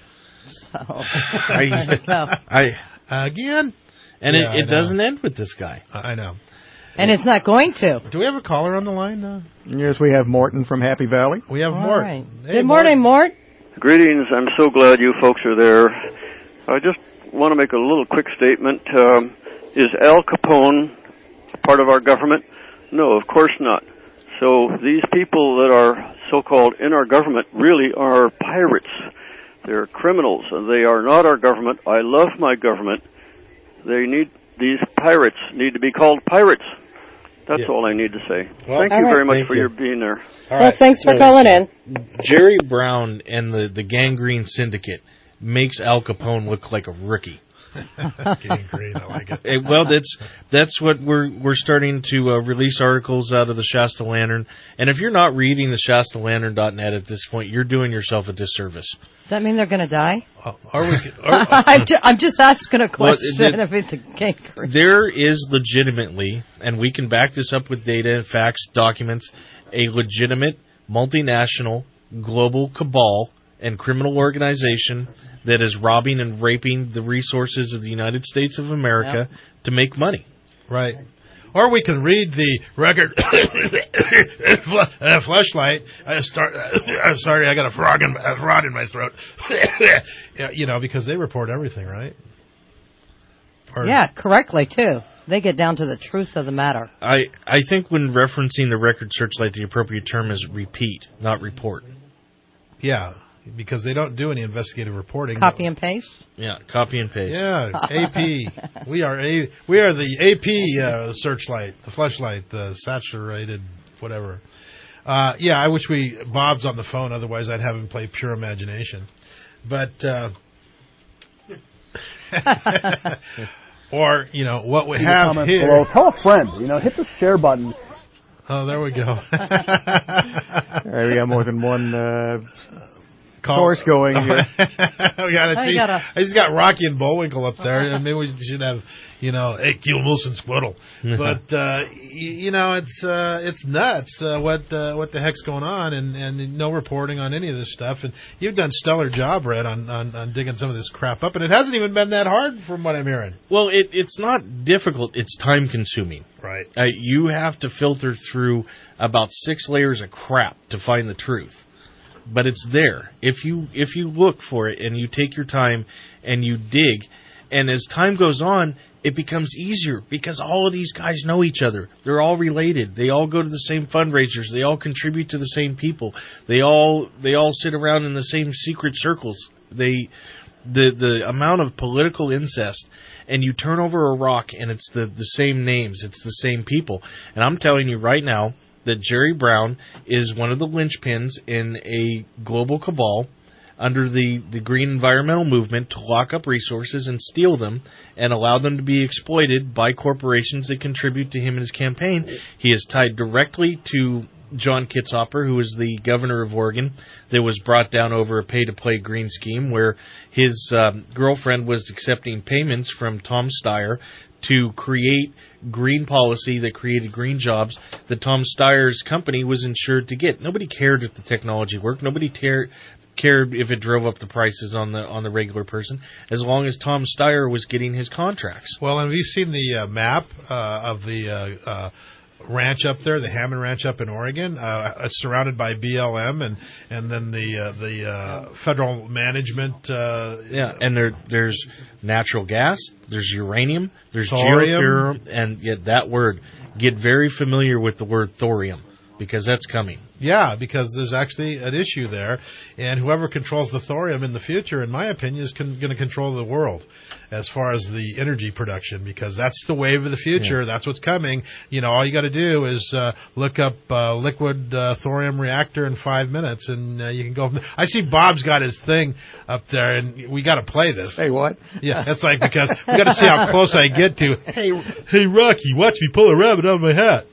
Speaker 6: Again?
Speaker 9: And it doesn't end with this guy.
Speaker 6: I know.
Speaker 7: And it's not going to.
Speaker 6: Do we have a caller on the line?
Speaker 8: Yes, we have Morton from Happy Valley.
Speaker 6: We have Mort.
Speaker 7: Right.
Speaker 6: Hey,
Speaker 7: Good morning, Mort.
Speaker 3: Greetings. I'm so glad you folks are there. I just want to make a little quick statement. Is Al Capone part of our government? No, of course not. So these people that are so-called in our government really are pirates. They're criminals, and they are not our government. I love my government. These pirates need to be called pirates. That's all I need to say.
Speaker 9: Well,
Speaker 3: thank you very much for your being there.
Speaker 7: Thanks for calling in.
Speaker 9: Jerry Brown and the Gangrene Syndicate makes Al Capone look like a rookie.
Speaker 6: Gangrene, I like it.
Speaker 9: Well, that's what we're starting to release articles out of the Shasta Lantern. And if you're not reading the ShastaLantern.net at this point, you're doing yourself a disservice.
Speaker 7: Does that mean they're going to die?
Speaker 9: I'm
Speaker 7: just asking a question. If it's a gangrene.
Speaker 9: There is legitimately, and we can back this up with data, facts, documents, a legitimate multinational global cabal and criminal organization that is robbing and raping the resources of the United States of America to make money.
Speaker 6: Right. Or we can read the record fleshlight. I'm sorry, I got a frog in my throat. Because they report everything, right?
Speaker 7: Correctly, too. They get down to the truth of the matter.
Speaker 9: I think when referencing the record searchlight, the appropriate term is repeat, not report.
Speaker 6: Yeah. Because they don't do any investigative reporting.
Speaker 7: Copy and paste?
Speaker 9: Yeah, copy and paste.
Speaker 6: Yeah, AP. We are the AP searchlight, the fleshlight, the saturated whatever. I wish Bob's on the phone, otherwise I'd have him play Pure Imagination. But or what we have here.
Speaker 19: Below. Tell a friend. Hit the share button.
Speaker 6: Oh, there we go.
Speaker 8: All right, we got more than one source going here.
Speaker 6: He's got Rocky and Bullwinkle up there, and maybe we should have, Q Wilson Squiddle. But it's nuts what the heck's going on, and no reporting on any of this stuff. And you've done stellar job, Red, on digging some of this crap up, and it hasn't even been that hard from what I'm hearing.
Speaker 9: Well, it's not difficult. It's time consuming.
Speaker 6: Right.
Speaker 9: You have to filter through about 6 layers of crap to find the truth. But it's there. If you look for it and you take your time and you dig, and as time goes on, it becomes easier because all of these guys know each other. They're all related. They all go to the same fundraisers. They all contribute to the same people. They all sit around in the same secret circles. The amount of political incest, and you turn over a rock and it's the same names. It's the same people. And I'm telling you right now that Jerry Brown is one of the linchpins in a global cabal under the green environmental movement to lock up resources and steal them and allow them to be exploited by corporations that contribute to him and his campaign. He is tied directly to John Kitzhaber, who is the governor of Oregon, that was brought down over a pay-to-play green scheme where his girlfriend was accepting payments from Tom Steyer to create green policy that created green jobs that Tom Steyer's company was insured to get. Nobody cared if the technology worked. Nobody cared if it drove up the prices on the regular person, as long as Tom Steyer was getting his contracts.
Speaker 6: Well, and have you seen the map of the ranch up there, the Hammond Ranch up in Oregon? It's surrounded by BLM and then the federal management.
Speaker 9: And there's natural gas, there's uranium, there's
Speaker 6: thorium.
Speaker 9: geothermal, and yet that word, get very familiar with the word thorium, because that's coming.
Speaker 6: Yeah, because there's actually an issue there, and whoever controls the thorium in the future, in my opinion, is going to control the world as far as the energy production, because that's the wave of the future. Yeah. That's what's coming. All you got to do is look up liquid thorium reactor in 5 minutes, and you can go from there. I see Bob's got his thing up there, and we got to play this.
Speaker 8: Hey, what?
Speaker 6: Yeah, that's like, because we got to see how close I get to. Hey, Rocky, watch me pull a rabbit out of my hat.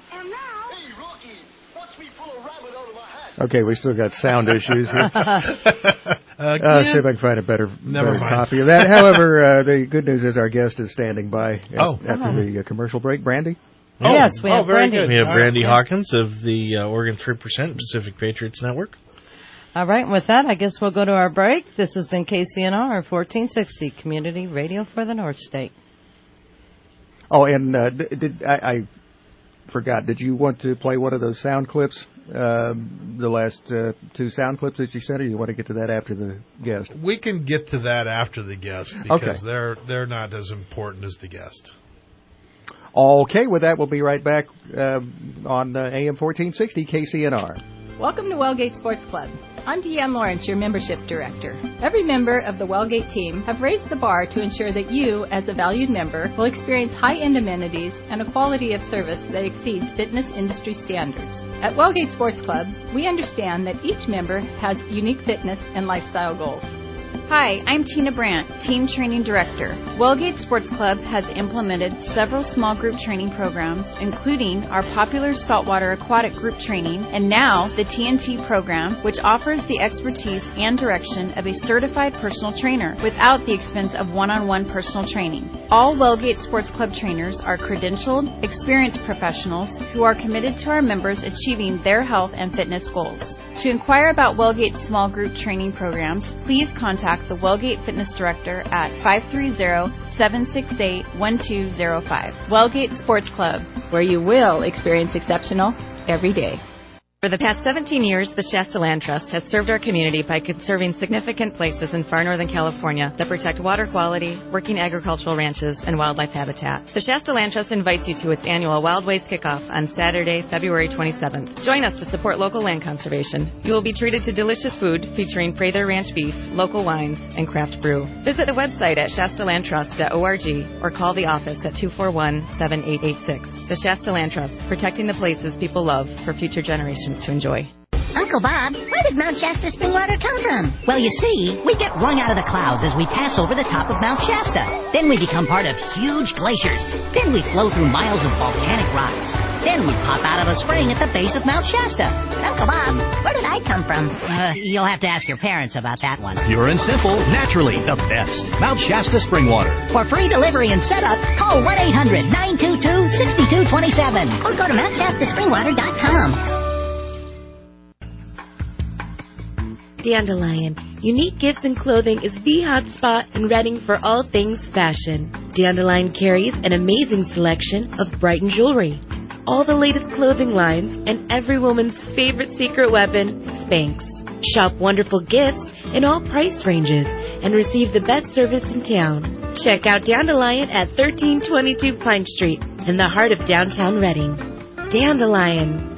Speaker 8: Okay, we still got sound issues here. See if I can find a better copy of that. However, the good news is our guest is standing by after the commercial break. Brandy?
Speaker 7: Yes, we have Brandy.
Speaker 9: We have Brandy Hawkins of the Oregon 3% Pacific Patriots Network.
Speaker 7: All right, with that, I guess we'll go to our break. This has been KCNR 1460, Community Radio for the North State.
Speaker 8: Oh, and I forgot, did you want to play one of those sound clips? The last two sound clips that you sent, or you want to get to that after the guest?
Speaker 6: We can get to that after the guest, because they're not as important as the guest.
Speaker 8: Okay, with that, we'll be right back on AM 1460 KCNR.
Speaker 4: Welcome to Wellgate Sports Club. I'm Deanne Lawrence, your membership director. Every member of the Wellgate team have raised the bar to ensure that you, as a valued member, will experience high-end amenities and a quality of service that exceeds fitness industry standards. At Wellgate Sports Club, we understand that each member has unique fitness and lifestyle goals.
Speaker 10: Hi, I'm Tina Brandt, Team Training Director. Wellgate Sports Club has implemented several small group training programs, including our popular saltwater aquatic group training, and now the TNT program, which offers the expertise and direction of a certified personal trainer without the expense of one-on-one personal training. All Wellgate Sports Club trainers are credentialed, experienced professionals who are committed to our members achieving their health and fitness goals. To inquire about Wellgate's small group training programs, please contact the Wellgate Fitness Director at 530-768-1205. Wellgate Sports Club,
Speaker 4: where you will experience exceptional every day.
Speaker 21: For the past 17 years, the Shasta Land Trust has served our community by conserving significant places in far northern California that protect water quality, working agricultural ranches, and wildlife habitat. The Shasta Land Trust invites you to its annual Wild Ways Kickoff on Saturday, February 27th. Join us to support local land conservation. You will be treated to delicious food featuring Prather Ranch beef, local wines, and craft brew. Visit the website at shastalandtrust.org or call the office at 241-7886. The Shasta Land Trust, protecting the places people love for future generations to enjoy.
Speaker 22: Uncle Bob, where did Mount Shasta spring water come from? Well, you see, we get wrung out of the clouds as we pass over the top of Mount Shasta. Then we become part of huge glaciers. Then we flow through miles of volcanic rocks. Then we pop out of a spring at the base of Mount Shasta. Uncle Bob, where did I come from? You'll have to ask your parents about that one.
Speaker 23: Pure and simple, naturally the best. Mount Shasta spring water.
Speaker 22: For free delivery and setup, call 1-800-922-6227 or go to MountShastaSpringwater.com.
Speaker 24: Dandelion. Unique gifts and clothing is the hot spot in Reading for all things fashion. Dandelion carries an amazing selection of Brighton jewelry, all the latest clothing lines, and every woman's favorite secret weapon, Spanx. Shop wonderful gifts in all price ranges and receive the best service in town. Check out Dandelion at 1322 Pine Street in the heart of downtown Reading. Dandelion.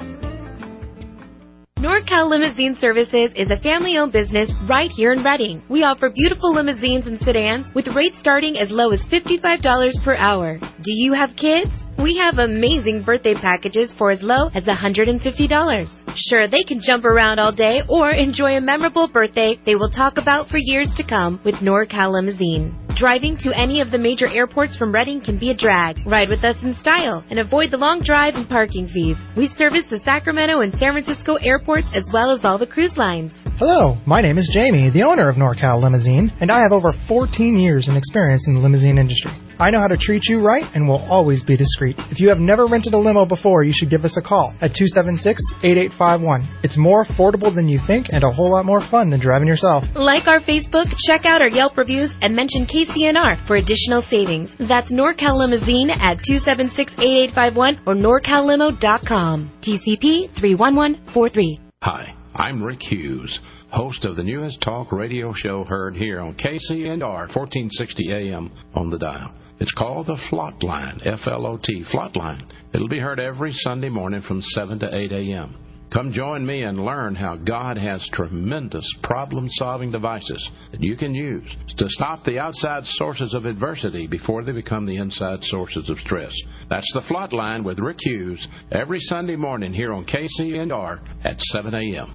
Speaker 24: NorCal Limousine Services is a family-owned business right here in Reading. We offer beautiful limousines and sedans with rates starting as low as $55 per hour. Do you have kids? We have amazing birthday packages for as low as $150. Sure, they can jump around all day or enjoy a memorable birthday they will talk about for years to come with NorCal Limousine. Driving to any of the major airports from Reading can be a drag. Ride with us in style and avoid the long drive and parking fees. We service the Sacramento and San Francisco airports as well as all the cruise lines.
Speaker 27: Hello, my name is Jamie, the owner of NorCal Limousine, and I have over 14 years in experience in the limousine industry.
Speaker 1: I know how to treat you right and will always be discreet. If you have never rented a limo before, you should give us a call at 276-8851. It's more affordable than you think and a whole lot more fun than driving yourself.
Speaker 24: Like our Facebook, check out our Yelp reviews, and mention KCNR for additional savings. That's NorCal Limousine at 276-8851 or NorCalLimo.com. TCP 31143.
Speaker 12: Hi, I'm Rick Hughes, host of the newest talk radio show heard here on KCNR 1460 AM on the dial. It's called the Flotline, F-L-O-T, Flotline. It'll be heard every Sunday morning from 7 to 8 a.m. Come join me and learn how God has tremendous problem-solving devices that you can use to stop the outside sources of adversity before they become the inside sources of stress. That's the Flotline with Rick Hughes every Sunday morning here on KCNR at 7 a.m.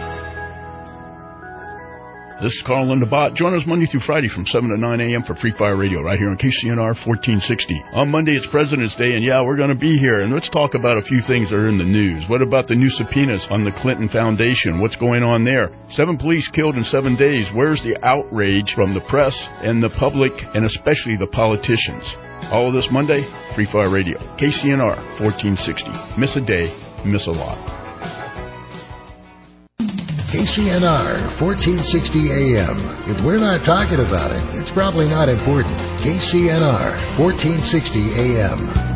Speaker 13: This is Carl Lindabot. Join us Monday through Friday from 7 to 9 a.m. for Free Fire Radio right here on KCNR 1460. On Monday, it's President's Day, and we're going to be here. And let's talk about a few things that are in the news. What about the new subpoenas on the Clinton Foundation? What's going on there? 7 police killed in 7 days. Where's the outrage from the press and the public, and especially the politicians? All of this Monday, Free Fire Radio. KCNR 1460. Miss a day, miss a lot.
Speaker 14: KCNR 1460 AM. If we're not talking about it, it's probably not important. KCNR 1460 AM.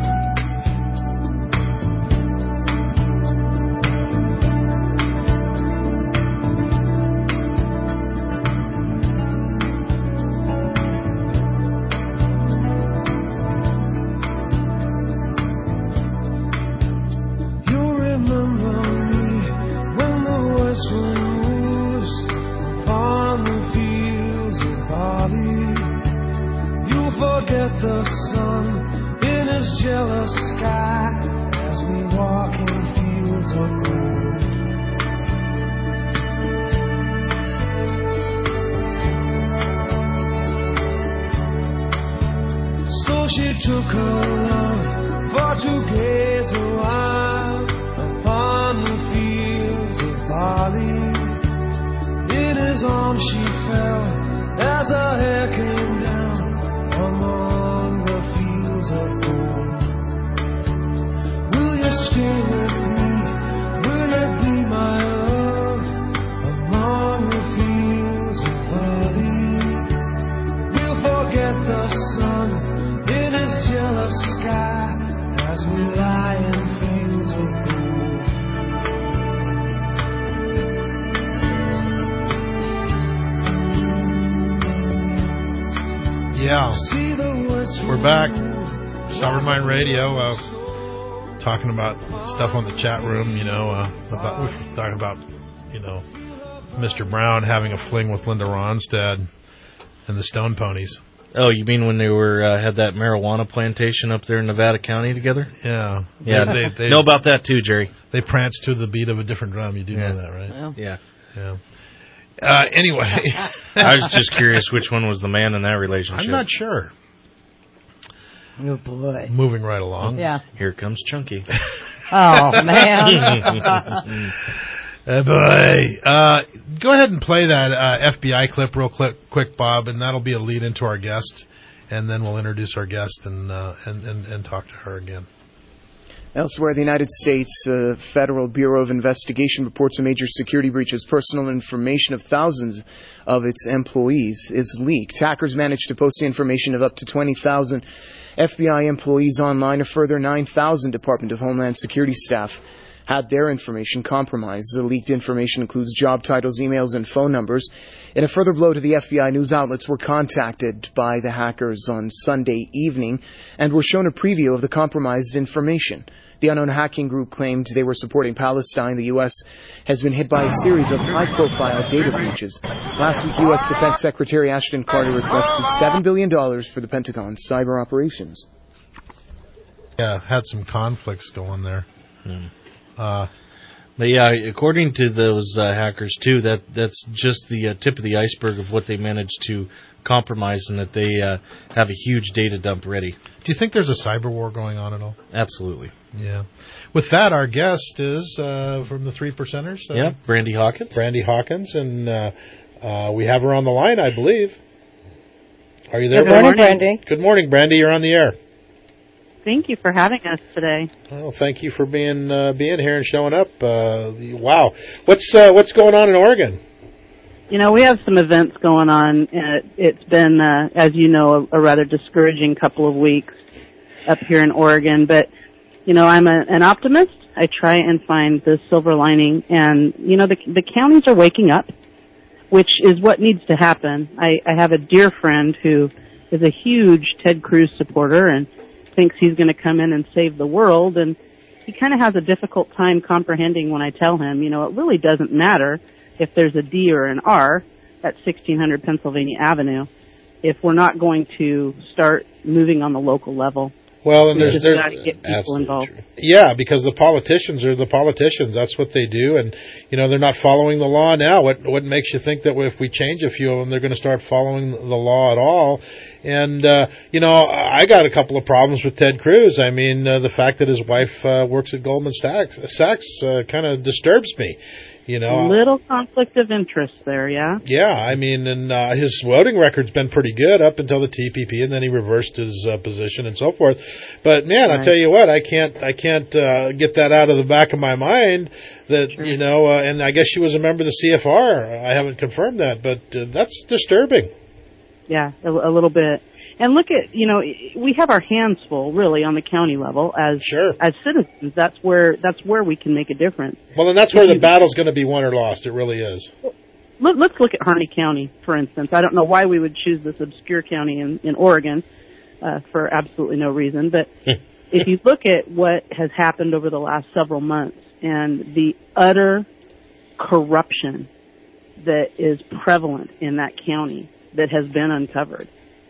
Speaker 6: We're back. Sovereign Mind Radio, talking about stuff on the chat room, we're talking about, Mr. Brown having a fling with Linda Ronstadt and the Stone Ponies.
Speaker 9: Oh, you mean when they were had that marijuana plantation up there in Nevada County together?
Speaker 6: Yeah.
Speaker 9: Yeah, they know about that too, Jerry.
Speaker 6: They prance to the beat of a different drum. You do know that, right?
Speaker 9: Well, yeah.
Speaker 6: Anyway.
Speaker 9: I was just curious which one was the man in that relationship.
Speaker 6: I'm not sure.
Speaker 7: Oh, boy.
Speaker 6: Moving right along.
Speaker 7: Yeah.
Speaker 9: Here comes Chunky.
Speaker 7: Oh, man.
Speaker 6: Boy. Go ahead and play that FBI clip real quick, Bob, and that'll be a lead into our guest, and then we'll introduce our guest and talk to her again.
Speaker 15: Elsewhere, the United States Federal Bureau of Investigation reports a major security breach as personal information of thousands of its employees is leaked. Hackers managed to post the information of up to 20,000 FBI employees online. A further 9,000 Department of Homeland Security staff had their information compromised. The leaked information includes job titles, emails, and phone numbers. In a further blow to the FBI, news outlets were contacted by the hackers on Sunday evening and were shown a preview of the compromised information. The unknown hacking group claimed they were supporting Palestine. The U.S. has been hit by a series of high-profile data breaches. Last week, U.S. Defense Secretary Ashton Carter requested $7 billion for the Pentagon's cyber operations.
Speaker 6: Yeah, had some conflicts going there.
Speaker 9: But yeah, according to those hackers too, that's just the tip of the iceberg of what they managed to compromise, and that they have a huge data dump ready.
Speaker 6: Do you think there's a cyber war going on at all?
Speaker 9: Absolutely.
Speaker 6: Yeah. With that, our guest is from the 3 Percenters.
Speaker 9: Yeah, Brandy Hawkins.
Speaker 6: Brandy Hawkins, and we have her on the line, I believe. Are you there?
Speaker 7: Good morning, Brandy.
Speaker 6: Good morning, Brandy. You're on the air.
Speaker 2: Thank you for having us today.
Speaker 6: Well, thank you for being here and showing up. Wow, what's going on in Oregon?
Speaker 2: You know, we have some events going on. It's been, as you know, a rather discouraging couple of weeks up here in Oregon. But, you know, I'm an optimist. I try and find the silver lining. And, you know, the counties are waking up, which is what needs to happen. I have a dear friend who is a huge Ted Cruz supporter and thinks he's going to come in and save the world. And he kind of has a difficult time comprehending when I tell him, you know, it really doesn't matter if there's a D or an R at 1600 Pennsylvania Avenue if we're not going to start moving on the local level.
Speaker 6: Well, and
Speaker 2: there's got to get people involved.
Speaker 6: True. Yeah, because the politicians are the politicians. That's what they do, and you know they're not following the law now. What makes you think that if we change a few of them, they're going to start following the law at all? And you know, I got a couple of problems with Ted Cruz. I mean, the fact that his wife works at Goldman Sachs kind of disturbs me. You know,
Speaker 2: a little conflict of interest there, yeah?
Speaker 6: Yeah, I mean, and his voting record's been pretty good up until the TPP, and then he reversed his position and so forth. But, man, right. I tell you what, I can't get that out of the back of my mind that, sure. You know, and I guess she was a member of the CFR. I haven't confirmed that, but that's disturbing.
Speaker 2: Yeah, a little bit. And look at, you know, we have our hands full, really, on the county level as citizens. That's where we can make a difference.
Speaker 6: Well, and that's where the battle's going to be won or lost. It really is.
Speaker 2: Let's look at Harney County, for instance. I don't know why we would choose this obscure county in Oregon for absolutely no reason. But if you look at what has happened over the last several months and the utter corruption that is prevalent in that county that has been uncovered,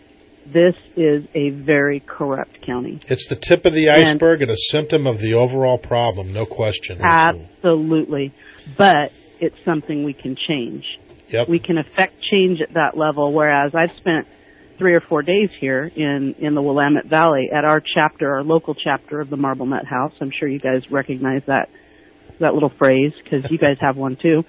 Speaker 2: this is a very corrupt county.
Speaker 6: It's the tip of the iceberg and a symptom of the overall problem, no question.
Speaker 2: Absolutely. But it's something we can change.
Speaker 6: Yep.
Speaker 2: We can affect change at that level, whereas I've spent 3 or 4 days here in the Willamette Valley at our local chapter of the Marble Nut House. I'm sure you guys recognize that little phrase because you guys have one too.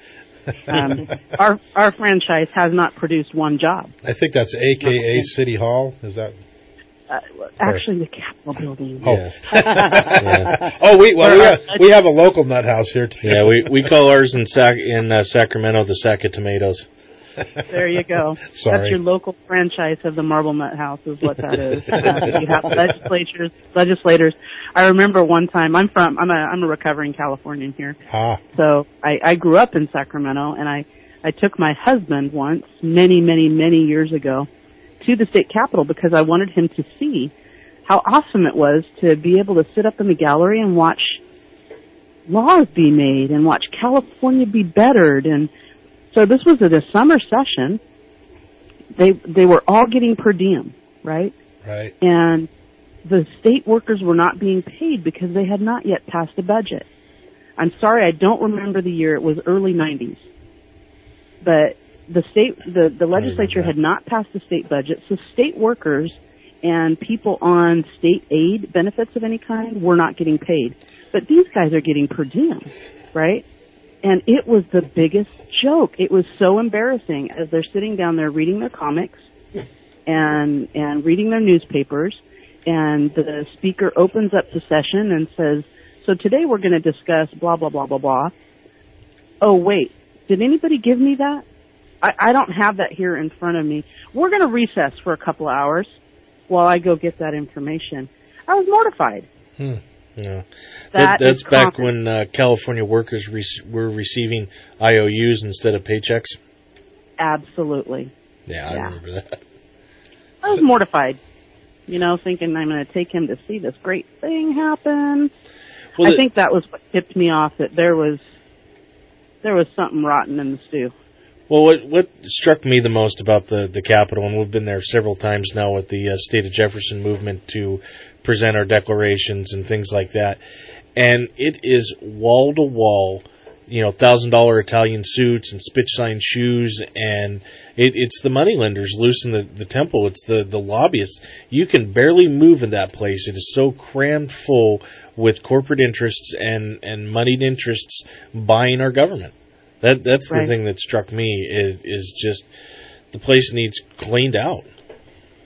Speaker 2: Our franchise has not produced one job.
Speaker 6: I think that's AKA City Hall. Is that?
Speaker 2: Actually, the Capitol building.
Speaker 6: Oh, yeah. Oh, we have a local nut house here too.
Speaker 9: Yeah, we call ours in Sacramento the Sack of Tomatoes.
Speaker 2: There you go.
Speaker 6: Sorry.
Speaker 2: That's your local franchise of the Marble Nut House is what that is. You have legislators. I remember one time, I'm a recovering Californian here. So I grew up in Sacramento, and I took my husband once, many, many, many years ago, to the state capitol because I wanted him to see how awesome it was to be able to sit up in the gallery and watch laws be made and watch California be bettered. And so this was at a summer session. They were all getting per diem, right?
Speaker 6: Right.
Speaker 2: And the state workers were not being paid because they had not yet passed a budget. I'm sorry, I don't remember the year. It was early 90s. But the legislature had not passed the state budget, so state workers and people on state aid benefits of any kind were not getting paid. But these guys are getting per diem, right? And it was the biggest joke. It was so embarrassing as they're sitting down there reading their comics and reading their newspapers, and the speaker opens up the session and says, so today we're going to discuss blah, blah, blah, blah, blah. Oh, wait, did anybody give me that? I don't have that here in front of me. We're going to recess for a couple of hours while I go get that information. I was mortified.
Speaker 9: Yeah. That's back when California workers were receiving IOUs instead of paychecks?
Speaker 2: Absolutely.
Speaker 9: Yeah, I remember that.
Speaker 2: I was mortified, thinking I'm going to take him to see this great thing happen. Well, I think that was what tipped me off, that there was something rotten in the stew.
Speaker 9: Well, what struck me the most about the Capitol, and we've been there several times now with the State of Jefferson movement to present our declarations and things like that, and it is wall-to-wall, $1,000 Italian suits and spitch-sign shoes, and it's the moneylenders loose in the temple. It's the lobbyists. You can barely move in that place. It is so crammed full with corporate interests and moneyed interests buying our government. That's
Speaker 2: right.
Speaker 9: The thing that struck me is just the place needs cleaned out.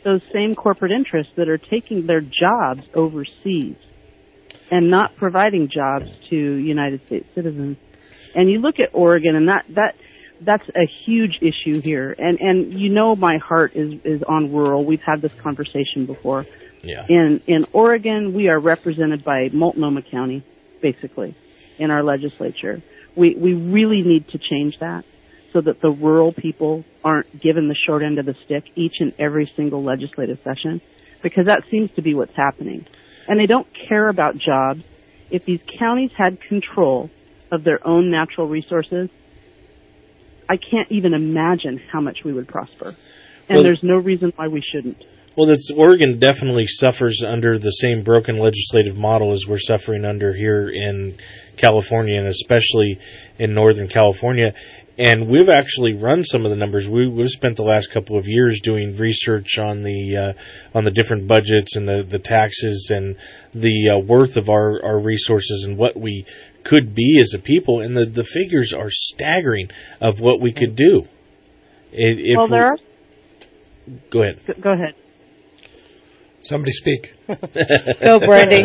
Speaker 2: those same corporate interests that are taking their jobs overseas and not providing jobs to United States citizens. And you look at Oregon, and that's a huge issue here. And you know my heart is on rural. We've had this conversation before.
Speaker 9: Yeah.
Speaker 2: In Oregon, we are represented by Multnomah County, basically, in our legislature. We really need to change that so that the rural people aren't given the short end of the stick each and every single legislative session, because that seems to be what's happening. And they don't care about jobs. If these counties had control of their own natural resources, I can't even imagine how much we would prosper. And there's no reason why we shouldn't.
Speaker 9: Well, Oregon definitely suffers under the same broken legislative model as we're suffering under here in California, and especially in Northern California. And we've actually run some of the numbers. We've spent the last couple of years doing research on the different budgets and the taxes and the worth of our resources and what we could be as a people. And the figures are staggering of what we could do. Go ahead.
Speaker 2: Go ahead.
Speaker 6: Somebody speak.
Speaker 7: Go, Brandy.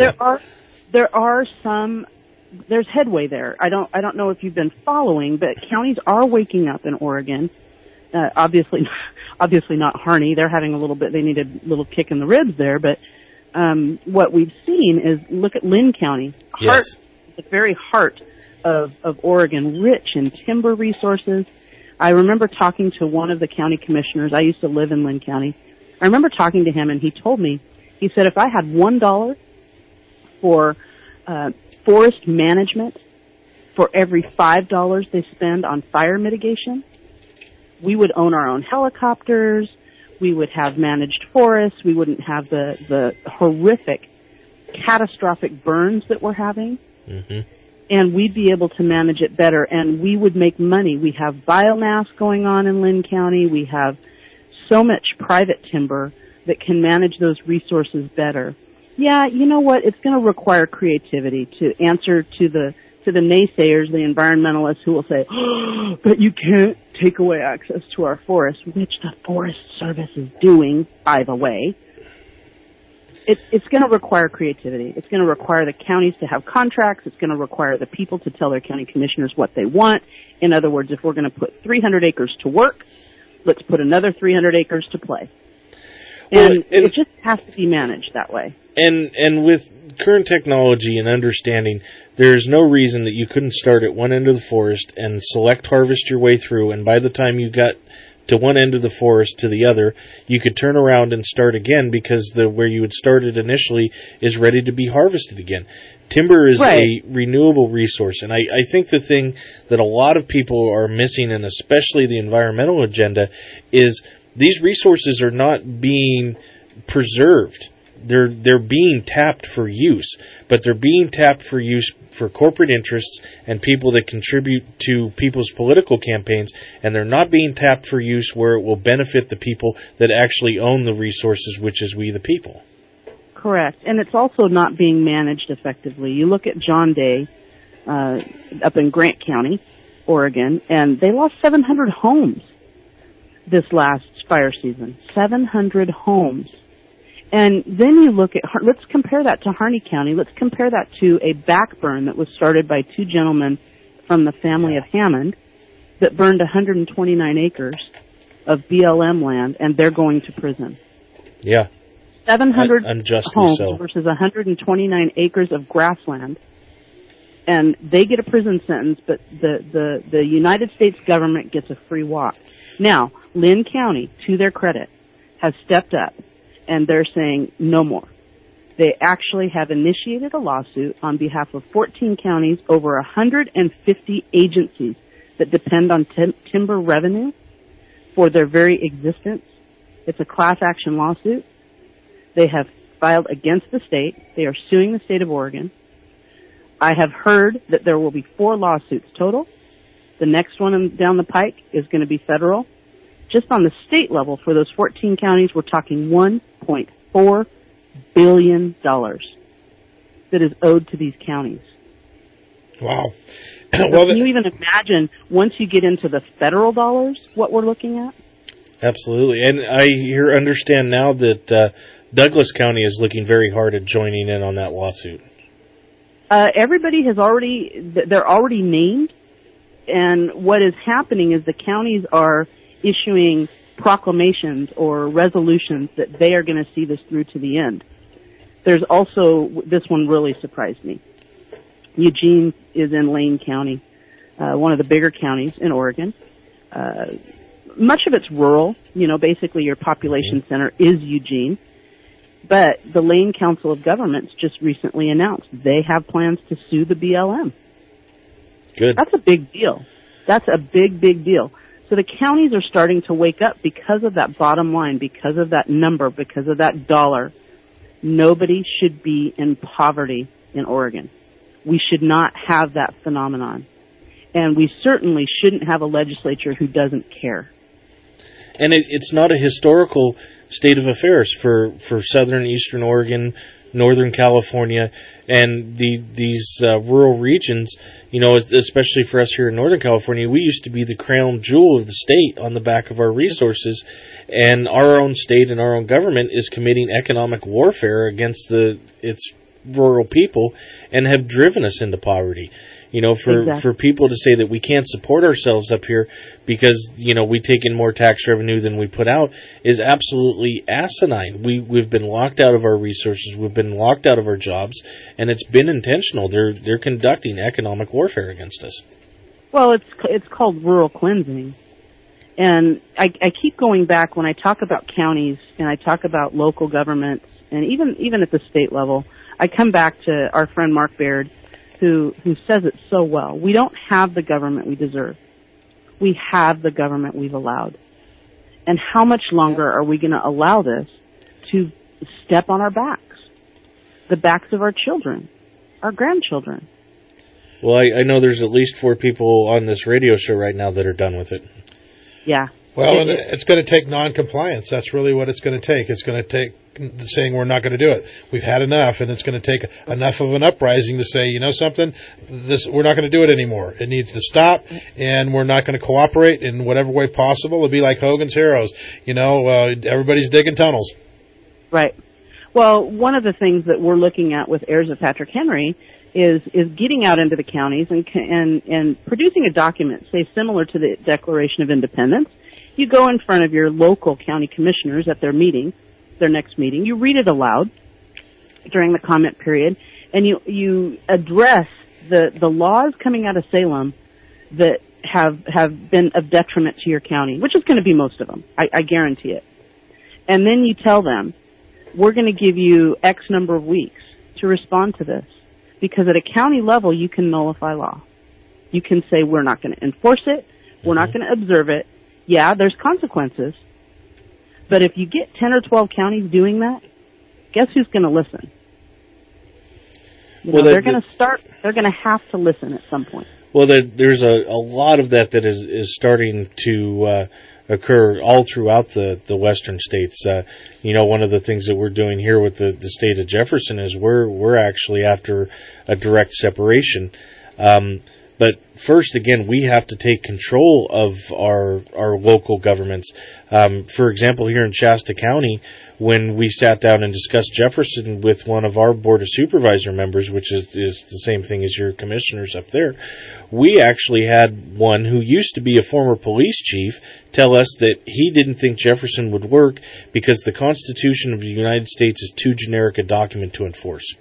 Speaker 2: There's headway there. I don't know if you've been following, but counties are waking up in Oregon. Obviously not Harney. They're having they need a little kick in the ribs there, but what we've seen is, look at Lynn County. The very heart of Oregon, rich in timber resources. I remember talking to one of the county commissioners. I used to live in Lynn County. I remember talking to him, and he told me, he said, if I had $1 for forest management for every $5 they spend on fire mitigation, we would own our own helicopters, we would have managed forests, we wouldn't have the horrific, catastrophic burns that we're having, and we'd be able to manage it better, and we would make money. We have biomass going on in Lynn County. We have so much private timber that can manage those resources better. Yeah, you know what? It's going to require creativity to answer to the naysayers, the environmentalists who will say, oh, but you can't take away access to our forests, which the Forest Service is doing, by the way. It's going to require creativity. It's going to require the counties to have contracts. It's going to require the people to tell their county commissioners what they want. In other words, if we're going to put 300 acres to work, let's put another 300 acres to play. And it just has to be managed that way.
Speaker 9: And with current technology and understanding, there's no reason that you couldn't start at one end of the forest and select harvest your way through, and by the time you got to one end of the forest to the other, you could turn around and start again, because where you had started initially is ready to be harvested again. Timber is a renewable resource, and I think the thing that a lot of people are missing, and especially the environmental agenda, is these resources are not being preserved. They're being tapped for use, but they're being tapped for use for corporate interests and people that contribute to people's political campaigns, and they're not being tapped for use where it will benefit the people that actually own the resources, which is we the people.
Speaker 2: Correct. And it's also not being managed effectively. You look at John Day up in Grant County, Oregon, and they lost 700 homes this last fire season. 700 homes. And then you look at, let's compare that to Harney County. Let's compare that to a backburn that was started by two gentlemen from the family of Hammond that burned 129 acres of BLM land, and they're going to prison.
Speaker 9: Yeah.
Speaker 2: 700 homes
Speaker 9: so.
Speaker 2: Versus 129 acres of grassland. And they get a prison sentence, but the United States government gets a free walk. Now, Lynn County, to their credit, has stepped up, and they're saying no more. They actually have initiated a lawsuit on behalf of 14 counties, over 150 agencies that depend on timber revenue for their very existence. It's a class action lawsuit. They have filed against the state. They are suing the state of Oregon. I have heard that there will be 4 lawsuits total. The next one down the pike is going to be federal. Just on the state level for those 14 counties, we're talking $1.4 billion that is owed to these counties.
Speaker 6: Wow.
Speaker 2: Can you even imagine, once you get into the federal dollars, what we're looking at?
Speaker 9: Absolutely. And I understand now that Douglas County is looking very hard at joining in on that lawsuit.
Speaker 2: Everybody they're already named, and what is happening is the counties are issuing proclamations or resolutions that they are going to see this through to the end. There's also, this one really surprised me. Eugene is in Lane County, one of the bigger counties in Oregon. Much of it's rural, basically your population center is Eugene. But the Lane Council of Governments just recently announced they have plans to sue the BLM.
Speaker 9: Good.
Speaker 2: That's a big deal. That's a big, big deal. So the counties are starting to wake up because of that bottom line, because of that number, because of that dollar. Nobody should be in poverty in Oregon. We should not have that phenomenon. And we certainly shouldn't have a legislature who doesn't care.
Speaker 9: And it's not a historical state of affairs for southern eastern Oregon, northern California, and these rural regions, especially for us here in Northern California. We used to be the crown jewel of the state on the back of our resources, and our own state and our own government is committing economic warfare against its rural people and have driven us into poverty. For people to say that we can't support ourselves up here because, we take in more tax revenue than we put out is absolutely asinine. We've been locked out of our resources. We've been locked out of our jobs, and it's been intentional. They're conducting economic warfare against us.
Speaker 2: Well, it's called rural cleansing. And I keep going back when I talk about counties and I talk about local governments and even at the state level, I come back to our friend Mark Baird, who says it so well. We don't have the government we deserve. We have the government we've allowed. And how much longer are we going to allow this to step on our backs? The backs of our children, our grandchildren.
Speaker 9: Well, I know there's at least 4 people on this radio show right now that are done with it.
Speaker 2: Yeah.
Speaker 6: Well, and it's going to take non-compliance. That's really what it's going to take. It's going to take saying we're not going to do it. We've had enough, and it's going to take enough of an uprising to say, something, we're not going to do it anymore. It needs to stop, and we're not going to cooperate in whatever way possible. It'll be like Hogan's Heroes. Everybody's digging tunnels.
Speaker 2: Right. Well, one of the things that we're looking at with Heirs of Patrick Henry is getting out into the counties and producing a document, say similar to the Declaration of Independence. You go in front of your local county commissioners at their next meeting, you read it aloud during the comment period, and you address the laws coming out of Salem that have been of detriment to your county, which is going to be most of them. I guarantee it. And then you tell them, we're going to give you X number of weeks to respond to this. Because at a county level, you can nullify law. You can say, we're not going to enforce it. We're not going to observe it. Yeah, there's consequences. But if you get 10 or 12 counties doing that, guess who's going to listen? They're going to have to listen at some point.
Speaker 9: Well, there's a lot of that is starting to occur all throughout the western states. One of the things that we're doing here with the state of Jefferson is we're actually after a direct separation. But first, again, we have to take control of our local governments. For example, here in Shasta County, when we sat down and discussed Jefferson with one of our Board of Supervisor members, which is the same thing as your commissioners up there, we actually had one who used to be a former police chief tell us that he didn't think Jefferson would work because the Constitution of the United States is too generic a document to enforce.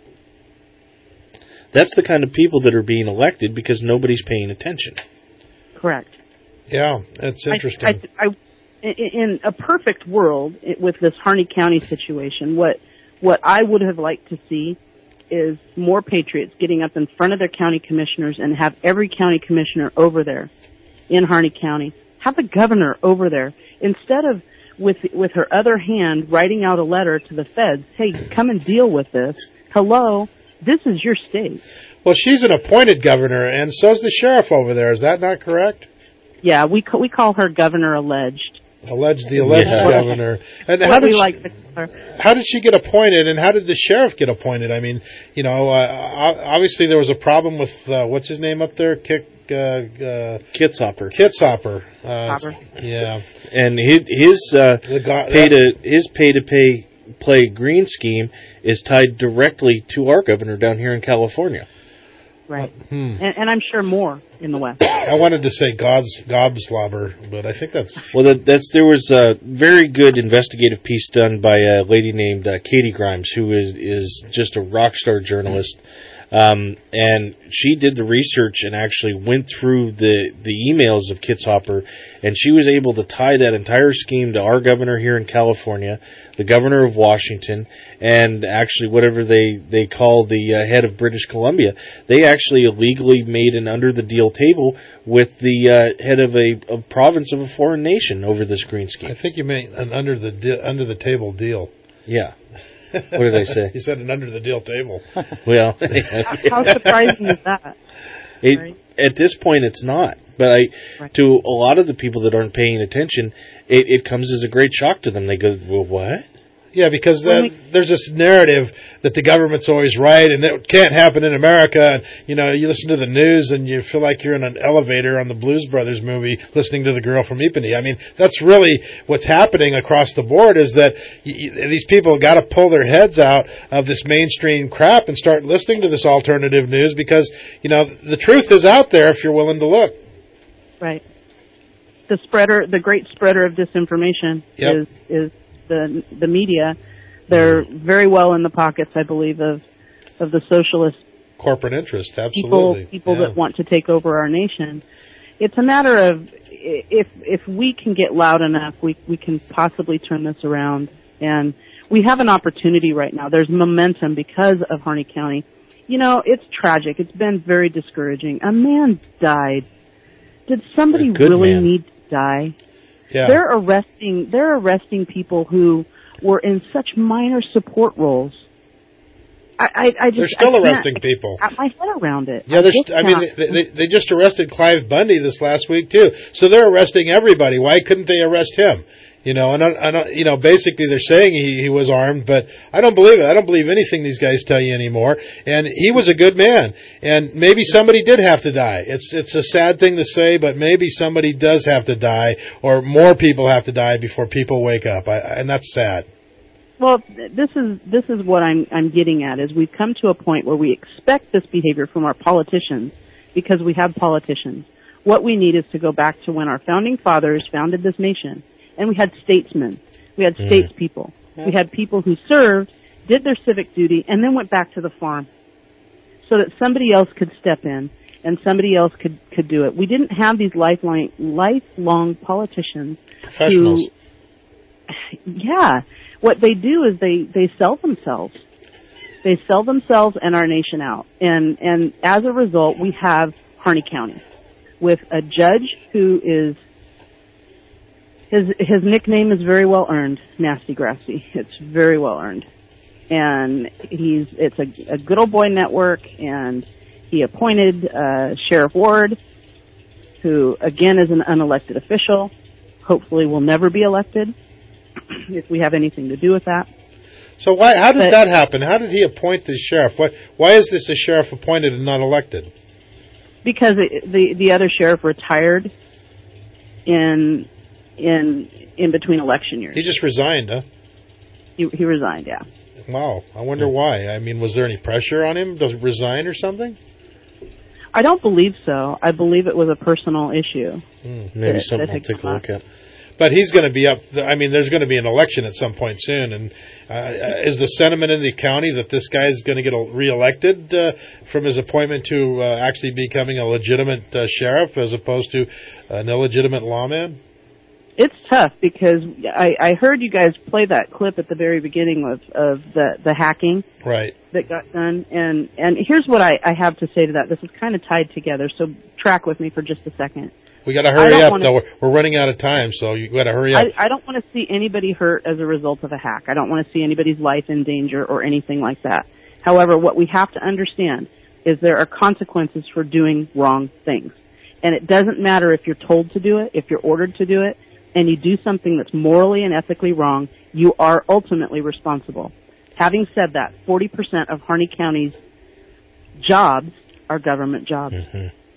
Speaker 9: That's the kind of people that are being elected because nobody's paying attention.
Speaker 2: Correct.
Speaker 6: Yeah, that's interesting.
Speaker 2: In a perfect world, with this Harney County situation, what I would have liked to see is more patriots getting up in front of their county commissioners and have every county commissioner over there in Harney County, have the governor over there, instead of with her other hand writing out a letter to the feds, hey, come and deal with this. Hello, this is your state.
Speaker 6: Well, she's an appointed governor, and so's the sheriff over there. Is that not correct?
Speaker 2: Yeah, we call her Governor Alleged.
Speaker 6: The alleged governor. And how did she get appointed, and how did the sheriff get appointed? I mean, obviously there was a problem with what's his name up there, Kitzhopper. Yeah,
Speaker 9: and his pay-to-play green scheme is tied directly to our governor down here in California.
Speaker 2: Right, and I'm sure more in the West.
Speaker 6: I wanted to say gobslobber, but I think that's...
Speaker 9: Well, there was a very good investigative piece done by a lady named Katie Grimes, who is just a rock star journalist. And she did the research and actually went through the emails of Kitzhopper, and she was able to tie that entire scheme to our governor here in California, the governor of Washington, and actually whatever they call the head of British Columbia. They actually illegally made an under-the-deal table with the head of a province of a foreign nation over this green scheme.
Speaker 6: I think you meant an under-the-table deal.
Speaker 9: Yeah. What did I say?
Speaker 6: You said an under-the-deal table.
Speaker 9: Well,
Speaker 2: how surprising is that?
Speaker 9: At this point, it's not. But to a lot of the people that aren't paying attention, it comes as a great shock to them. They go, well, what?
Speaker 6: Yeah, because there's this narrative that the government's always right and it can't happen in America. And, you listen to the news and you feel like you're in an elevator on the Blues Brothers movie listening to the girl from Ipanema. I mean, that's really what's happening across the board, is that these people got to pull their heads out of this mainstream crap and start listening to this alternative news, because, the truth is out there if you're willing to look.
Speaker 2: Right. The great spreader of disinformation is the media. They're very well in the pockets, I believe, of the socialist
Speaker 6: corporate interest. Absolutely,
Speaker 2: people that want to take over our nation. It's a matter of if we can get loud enough, we can possibly turn this around. And we have an opportunity right now. There's momentum because of Harney County. It's tragic. It's been very discouraging. A man died. Did somebody really need to die?
Speaker 6: Yeah.
Speaker 2: They're arresting people who were in such minor support roles.
Speaker 6: They're still arresting people.
Speaker 2: Wrap my head around it.
Speaker 6: Yeah, they just arrested Clive Bundy this last week too. So they're arresting everybody. Why couldn't they arrest him? Basically they're saying he was armed, but I don't believe it. I don't believe anything these guys tell you anymore. And he was a good man. And maybe somebody did have to die. It's a sad thing to say, but maybe somebody does have to die, or more people have to die before people wake up. And that's sad.
Speaker 2: Well, this is what I'm getting at, is we've come to a point where we expect this behavior from our politicians because we have politicians. What we need is to go back to when our founding fathers founded this nation. And we had statesmen. We had statespeople. We had people who served, did their civic duty, and then went back to the farm so that somebody else could step in and somebody else could do it. We didn't have these lifelong politicians
Speaker 6: professionals.
Speaker 2: What they do is they sell themselves. They sell themselves and our nation out. And as a result, we have Harney County with a judge who is... His nickname is very well earned, Nasty Grassy. It's very well earned. And it's a good old boy network, and he appointed Sheriff Ward, who again is an unelected official, hopefully will never be elected if we have anything to do with that.
Speaker 6: So how did that happen? How did he appoint this sheriff? Why is this a sheriff appointed and not elected?
Speaker 2: Because the other sheriff retired in between election years.
Speaker 6: He just resigned, huh?
Speaker 2: He resigned, yeah.
Speaker 6: Wow, I wonder why. I mean, was there any pressure on him to resign or something?
Speaker 2: I don't believe so. I believe it was a personal issue.
Speaker 9: Maybe something I'll take a look at.
Speaker 6: But he's going to be up. There's going to be an election at some point soon. And is the sentiment in the county that this guy is going to get reelected from his appointment to actually becoming a legitimate sheriff as opposed to an illegitimate lawman?
Speaker 2: It's tough because I heard you guys play that clip at the very beginning of the hacking that got done. And here's what I have to say to that. This is kind of tied together, so track with me for just a second.
Speaker 6: We got to hurry up, though. We're running out of time, so you got to hurry up.
Speaker 2: I don't want to see anybody hurt as a result of a hack. I don't want to see anybody's life in danger or anything like that. However, what we have to understand is there are consequences for doing wrong things. And it doesn't matter if you're told to do it, if you're ordered to do it, and you do something that's morally and ethically wrong, you are ultimately responsible. Having said that, 40% of Harney County's jobs are government jobs.
Speaker 6: Mm-hmm.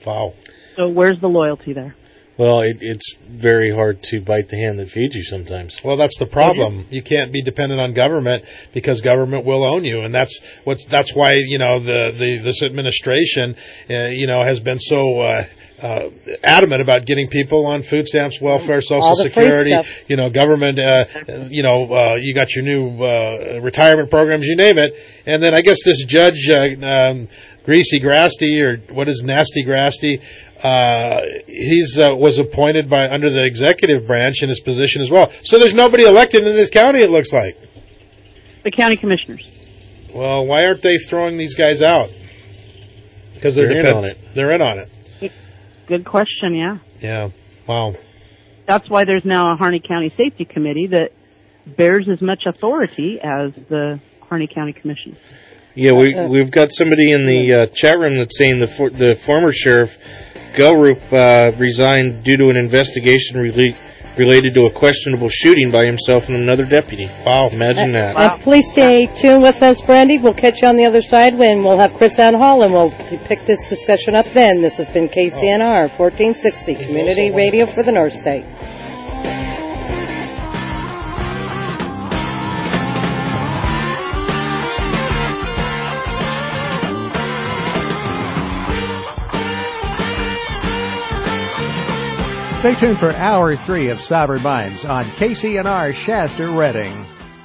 Speaker 9: Wow.
Speaker 2: So where's the loyalty there?
Speaker 9: Well, it's very hard to bite the hand that feeds you sometimes.
Speaker 6: Well, that's the problem. You can't be dependent on government because government will own you, and that's why this administration has been so adamant about getting people on food stamps, welfare, Social Security, government. You got your new retirement programs, you name it, and then I guess this judge Greasy Grasty, or what is Nasty Grasty? He's was appointed under the executive branch in his position as well. So there's nobody elected in this county, it looks like.
Speaker 2: The county commissioners.
Speaker 6: Well, why aren't they throwing these guys out? Because they're in on it. They're in on it.
Speaker 2: Good question, yeah.
Speaker 6: Yeah. Wow.
Speaker 2: That's why there's now a Harney County Safety Committee that bears as much authority as the Harney County Commission.
Speaker 9: Yeah, we've got somebody in the chat room that's saying the former sheriff Gelrup resigned due to an investigation related to a questionable shooting by himself and another deputy. Wow, imagine that.
Speaker 7: Please stay tuned with us, Brandy. We'll catch you on the other side when we'll have Chris Ann Hall, and we'll pick this discussion up then. This has been KCNR 1460, Community Radio for the North State.
Speaker 5: Stay tuned for Hour 3 of Sovereign Minds on KCNR Shasta Redding.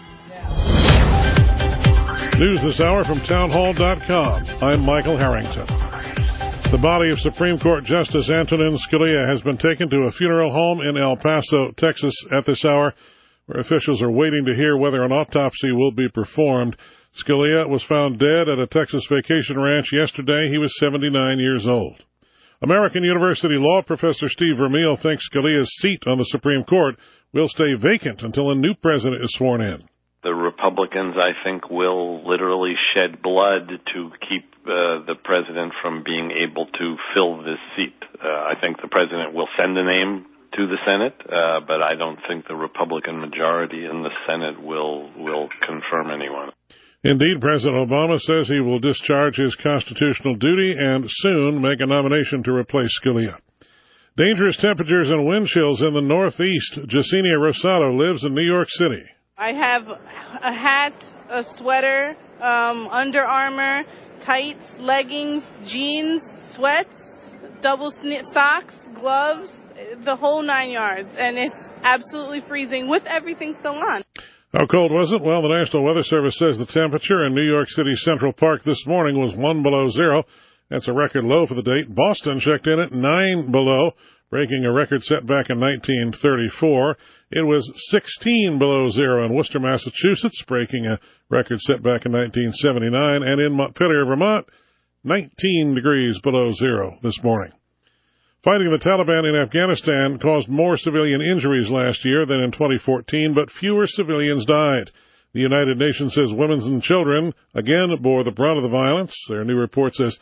Speaker 11: News this hour from townhall.com. I'm Michael Harrington. The body of Supreme Court Justice Antonin Scalia has been taken to a funeral home in El Paso, Texas at this hour, where officials are waiting to hear whether an autopsy will be performed. Scalia was found dead at a Texas vacation ranch yesterday. He was 79 years old. American University law professor Steve Vermeil thinks Scalia's seat on the Supreme Court will stay vacant until a new president is sworn in.
Speaker 16: The Republicans, I think, will literally shed blood to keep the president from being able to fill this seat. I think the president will send a name to the Senate, but I don't think the Republican majority in the Senate will confirm anyone.
Speaker 11: Indeed, President Obama says he will discharge his constitutional duty and soon make a nomination to replace Scalia. Dangerous temperatures and wind chills in the Northeast. Jasenia Rosado lives in New York City.
Speaker 17: I have a hat, a sweater, Under Armour, tights, leggings, jeans, sweats, double socks, gloves, the whole 9 yards. And it's absolutely freezing with everything still on.
Speaker 11: How cold was it? Well, the National Weather Service says the temperature in New York City Central Park this morning was 1 below zero. That's a record low for the date. Boston checked in at 9 below, breaking a record set back in 1934. It was 16 below zero in Worcester, Massachusetts, breaking a record set back in 1979. And in Montpelier, Vermont, 19 degrees below zero this morning. Fighting the Taliban in Afghanistan caused more civilian injuries last year than in 2014, but fewer civilians died. The United Nations says women and children again bore the brunt of the violence. Their new report says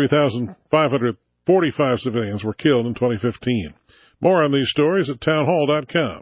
Speaker 11: 3,545 civilians were killed in 2015. More on these stories at townhall.com.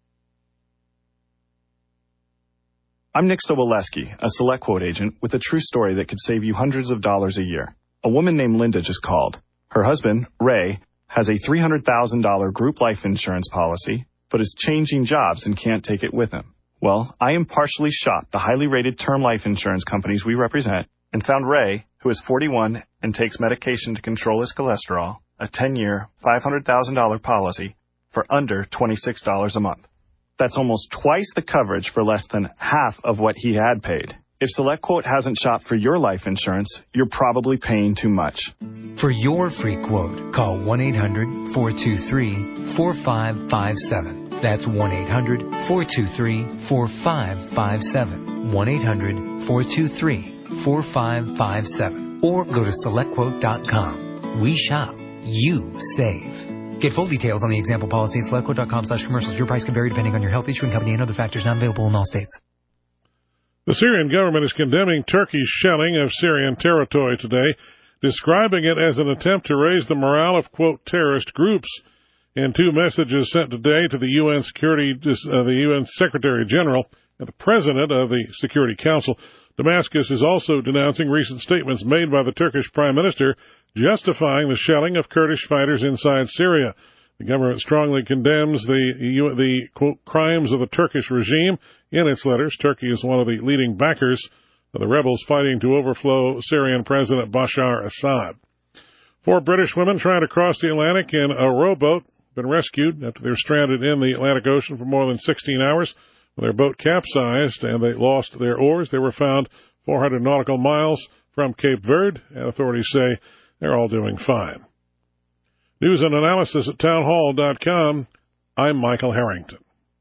Speaker 25: I'm Nick Soboleski, a SelectQuote agent with a true story that could save you hundreds of dollars a year. A woman named Linda just called. Her husband, Ray, has a $300,000 group life insurance policy, but is changing jobs and can't take it with him. Well, I impartially shopped the highly rated term life insurance companies we represent and found Ray, who is 41 and takes medication to control his cholesterol, a 10-year, $500,000 policy for under $26 a month. That's almost twice the coverage for less than half of what he had paid. If SelectQuote hasn't shopped for your life insurance, you're probably paying too much.
Speaker 26: For your free quote, call 1-800-423-4557. That's 1-800-423-4557. 1-800-423-4557. Or go to SelectQuote.com. We shop. You save. Get full details on the example policy at SelectQuote.com/commercials. Your price can vary depending on your health, issuing company, and other factors not available in all states.
Speaker 11: The Syrian government is condemning Turkey's shelling of Syrian territory today, describing it as an attempt to raise the morale of, quote, terrorist groups. In two messages sent today to the UN Secretary General, and the president of the Security Council. Damascus is also denouncing recent statements made by the Turkish Prime Minister justifying the shelling of Kurdish fighters inside Syria. The government strongly condemns the quote, crimes of the Turkish regime. In its letters, Turkey is one of the leading backers of the rebels fighting to overthrow Syrian President Bashar Assad. 4 British women trying to cross the Atlantic in a rowboat been rescued after they were stranded in the Atlantic Ocean for more than 16 hours. When their boat capsized and they lost their oars, they were found 400 nautical miles from Cape Verde, and authorities say they're all doing fine. News and analysis at townhall.com. I'm Michael Harrington.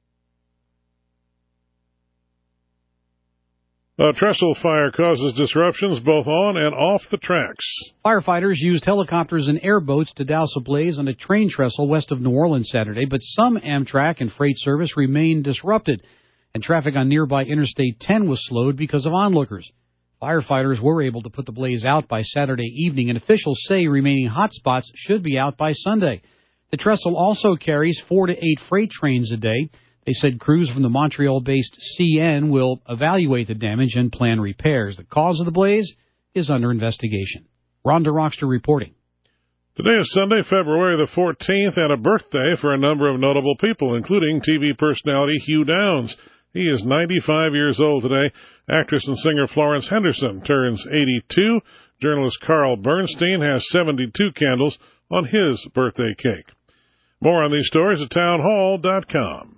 Speaker 11: A trestle fire causes disruptions both on and off the tracks.
Speaker 3: Firefighters used helicopters and airboats to douse a blaze on a train trestle west of New Orleans Saturday, but some Amtrak and freight service remained disrupted, and traffic on nearby Interstate 10 was slowed because of onlookers. Firefighters were able to put the blaze out by Saturday evening, and officials say remaining hot spots should be out by Sunday. The trestle also carries 4 to 8 freight trains a day. They said crews from the Montreal-based CN will evaluate the damage and plan repairs. The cause of the blaze is under investigation. Rhonda Rockster reporting.
Speaker 11: Today is Sunday, February the 14th, and a birthday for a number of notable people, including TV personality Hugh Downs. He is 95 years old today. Actress and singer Florence Henderson turns 82. Journalist Carl Bernstein has 72 candles on his birthday cake. More on these stories at townhall.com.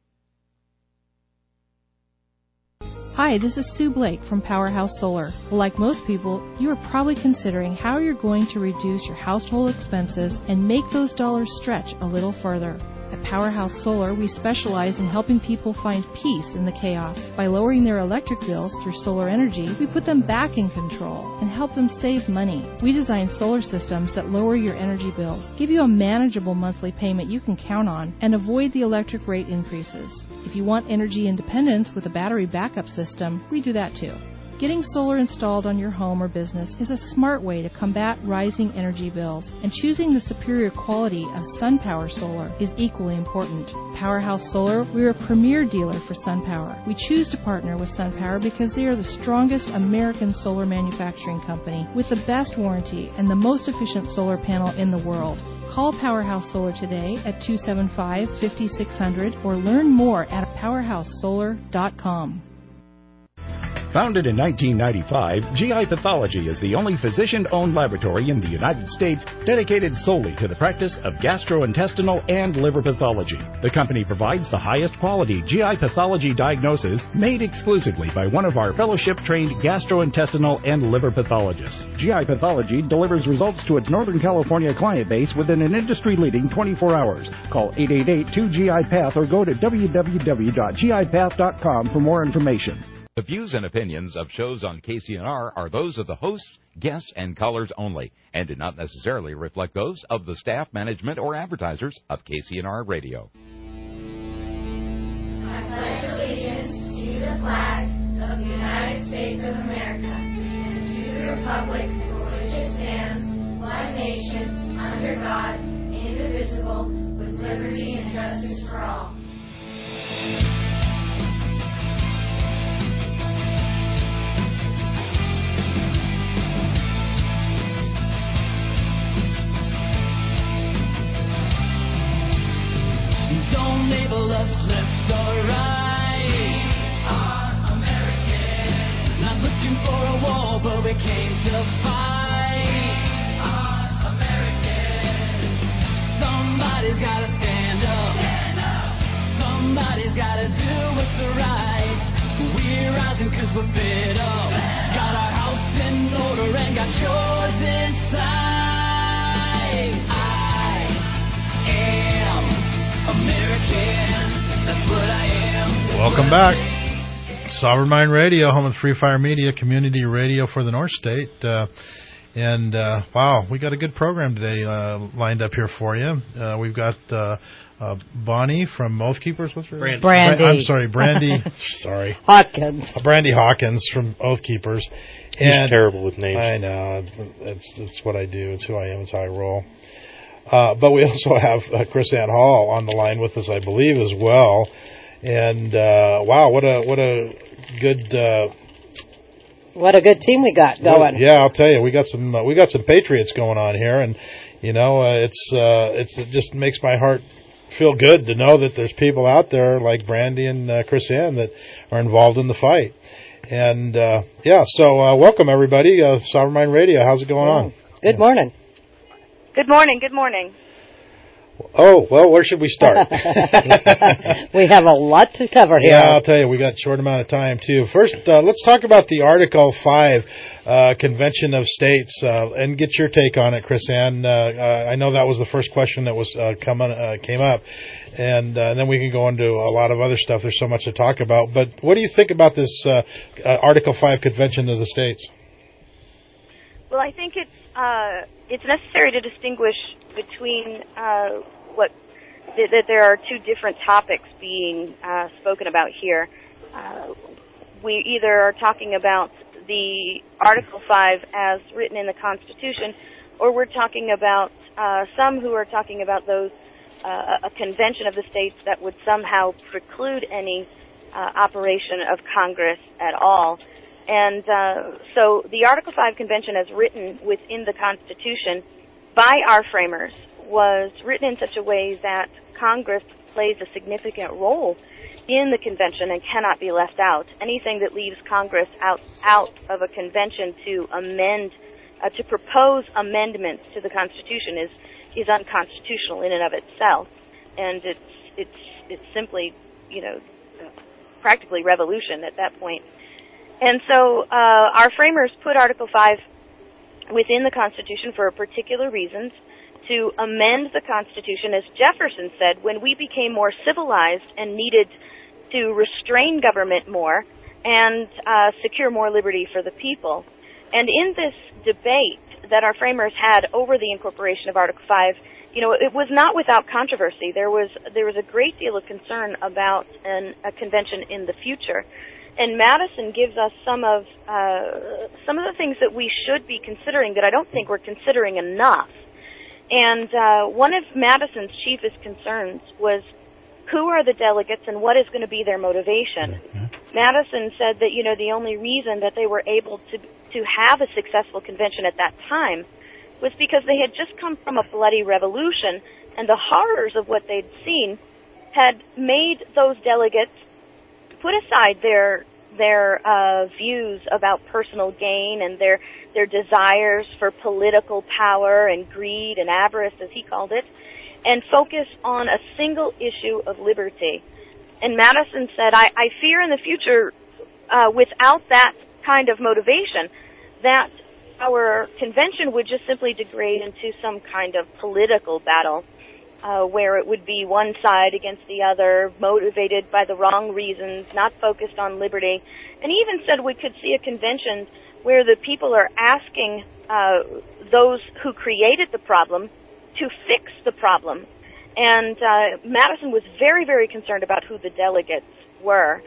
Speaker 8: Hi, this is Sue Blake from Powerhouse Solar. Like most people, you are probably considering how you're going to reduce your household expenses and make those dollars stretch a little further. At Powerhouse Solar, we specialize in helping people find peace in the chaos. By lowering their electric bills through solar energy, we put them back in control and help them save money. We design solar systems that lower your energy bills, give you a manageable monthly payment you can count on, and avoid the electric rate increases. If you want energy independence with a battery backup system, we do that too. Getting solar installed on your home or business is a smart way to combat rising energy bills, and choosing the superior quality of SunPower Solar is equally important. Powerhouse Solar, we're a premier dealer for SunPower. We choose to partner with SunPower because they are the strongest American solar manufacturing company with the best warranty and the most efficient solar panel in the world. Call Powerhouse Solar today at 275-5600 or learn more at powerhousesolar.com.
Speaker 10: Founded in 1995, GI Pathology is the only physician-owned laboratory in the United States dedicated solely to the practice of gastrointestinal and liver pathology. The company provides the highest quality GI pathology diagnosis made exclusively by one of our fellowship-trained gastrointestinal and liver pathologists. GI Pathology delivers results to its Northern California client base within an industry-leading 24 hours. Call 888-2GI-PATH or go to www.gipath.com for more information.
Speaker 18: The views and opinions of shows on KCNR are those of the hosts, guests, and callers only, and do not necessarily reflect those of the staff, management, or advertisers of KCNR Radio.
Speaker 19: I pledge allegiance to the flag of the United States of America and to the republic for which it stands, one nation, under God, indivisible, with liberty and justice for all.
Speaker 20: Don't label us left or right. We are American. Not looking for a war, but we came to fight. We are American. Somebody's gotta stand up. Stand up. Somebody's gotta do what's right. We're rising 'cause we're fed up. Got our house in order and got yours inside. I am American, that's what I am.
Speaker 6: Welcome back. Sovereign Mind Radio, home of Free Fire Media, community radio for the North State. Wow, we got a good program today lined up here for you. We've got Bonnie from Oath Keepers. What's her name?
Speaker 7: Brandy.
Speaker 6: I'm sorry, Brandy. Sorry.
Speaker 7: Hawkins.
Speaker 6: Brandy Hawkins from Oath Keepers.
Speaker 9: He's terrible with names.
Speaker 6: I know. It's what I do. It's who I am. It's how I roll. But we also have Chris Ann Hall on the line with us, I believe, as well. And wow, what a good.
Speaker 7: What a good team we got going.
Speaker 6: Yeah, I'll tell you, we got some Patriots going on here, and it just makes my heart feel good to know that there's people out there like Brandy and Chris Ann that are involved in the fight. And so welcome everybody, Sovereign Mind Radio. How's it going on?
Speaker 7: Good morning.
Speaker 1: Good morning. Good morning.
Speaker 6: Oh, well, where should we start?
Speaker 7: We have a lot to cover here.
Speaker 6: Yeah, I'll tell you, we got a short amount of time, too. First, let's talk about the Article 5 Convention of States and get your take on it, Chris Ann. I know that was the first question that was came up, and then we can go into a lot of other stuff. There's so much to talk about. But what do you think about this Article 5 Convention of the States?
Speaker 1: Well, I think it's necessary to distinguish between that there are two different topics being spoken about here. We either are talking about the Article 5 as written in the Constitution, or we're talking about some who are talking about those a convention of the states that would somehow preclude any operation of Congress at all. And so the Article 5 Convention as written within the Constitution by our framers was written in such a way that Congress plays a significant role in the convention and cannot be left out. Anything that leaves Congress out of a convention to amend, to propose amendments to the Constitution is unconstitutional in and of itself. And it's simply, practically revolution at that point. And so our framers put Article 5 within the Constitution for particular reasons, to amend the Constitution, as Jefferson said, when we became more civilized and needed to restrain government more and secure more liberty for the people. And in this debate that our framers had over the incorporation of Article 5, it was not without controversy. There was a great deal of concern about a convention in the future. And Madison gives us some of the things that we should be considering that I don't think we're considering enough. And one of Madison's chiefest concerns was who are the delegates and what is going to be their motivation. Madison said that, the only reason that they were able to have a successful convention at that time was because they had just come from a bloody revolution, and the horrors of what they'd seen had made those delegates put aside their views about personal gain and their desires for political power and greed and avarice, as he called it, and focus on a single issue of liberty. And Madison said, I fear in the future, without that kind of motivation, that our convention would just simply degrade into some kind of political battle, where it would be one side against the other, motivated by the wrong reasons, not focused on liberty. And he even said we could see a convention where the people are asking those who created the problem to fix the problem. And Madison was very, very concerned about who the delegates were.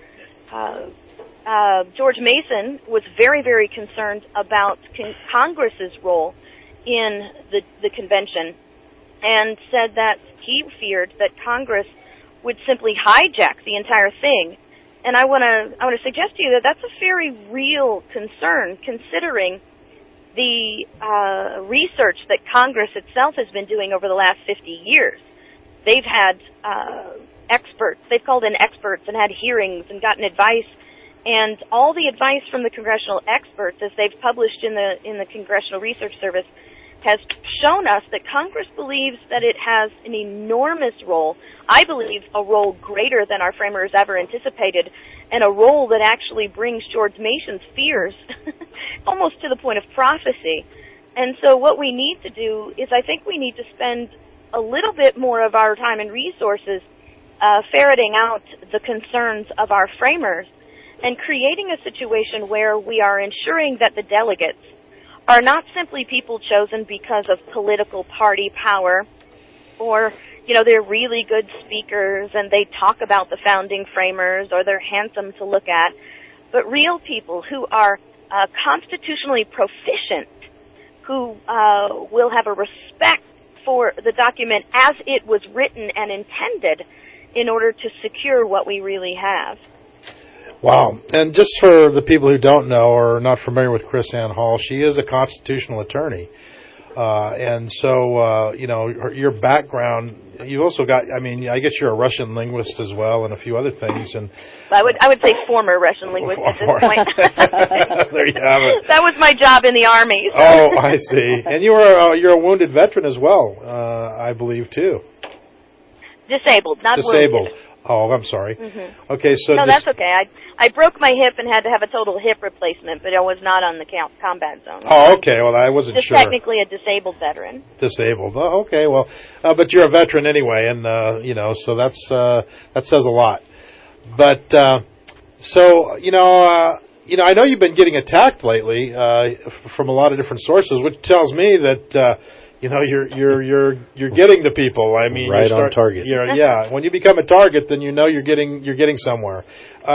Speaker 1: George Mason was very, very concerned about Congress's role in the convention, and said that he feared that Congress would simply hijack the entire thing. And I want to suggest to you that that's a very real concern, considering the research that Congress itself has been doing over the last 50 years. They've had experts. They've called in experts and had hearings and gotten advice. And all the advice from the congressional experts, as they've published in the Congressional Research Service, has shown us that Congress believes that it has an enormous role, I believe a role greater than our framers ever anticipated, and a role that actually brings George Mason's fears almost to the point of prophecy. And so what we need to do is I think we need to spend a little bit more of our time and resources ferreting out the concerns of our framers and creating a situation where we are ensuring that the delegates are not simply people chosen because of political party power, or, they're really good speakers and they talk about the founding framers, or they're handsome to look at, but real people who are constitutionally proficient, who will have a respect for the document as it was written and intended, in order to secure what we really have.
Speaker 6: Wow. And just for the people who don't know or are not familiar with Chris Ann Hall, she is a constitutional attorney. And so, your background, you've also got, I guess you're a Russian linguist as well and a few other things. And
Speaker 1: I would say former Russian linguist at this point.
Speaker 6: There you have it.
Speaker 1: That was my job in the Army. So.
Speaker 6: Oh, I see. And you're a wounded veteran as well, I believe, too.
Speaker 1: Disabled, not
Speaker 6: Disabled.
Speaker 1: wounded.
Speaker 6: Oh, I'm sorry.
Speaker 1: Mm-hmm.
Speaker 6: Okay, so
Speaker 1: no, that's okay. I broke my hip and had to have a total hip replacement, but I was not on the combat zone.
Speaker 6: Oh, okay. Well, I wasn't
Speaker 1: just
Speaker 6: sure.
Speaker 1: Technically a disabled veteran.
Speaker 6: Disabled. Oh, okay. Well, but you're a veteran anyway, and so that says a lot. But so I know you've been getting attacked lately from a lot of different sources, which tells me that. You're getting to people.
Speaker 9: Right on target.
Speaker 6: Yeah. When you become a target, then you're getting somewhere.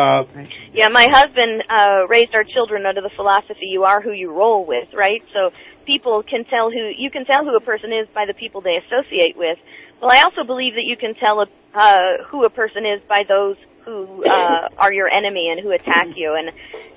Speaker 1: Yeah, my husband raised our children under the philosophy: you are who you roll with, right? So people can tell who a person is by the people they associate with. Well, I also believe that you can tell who a person is by those who are your enemy and who attack you. And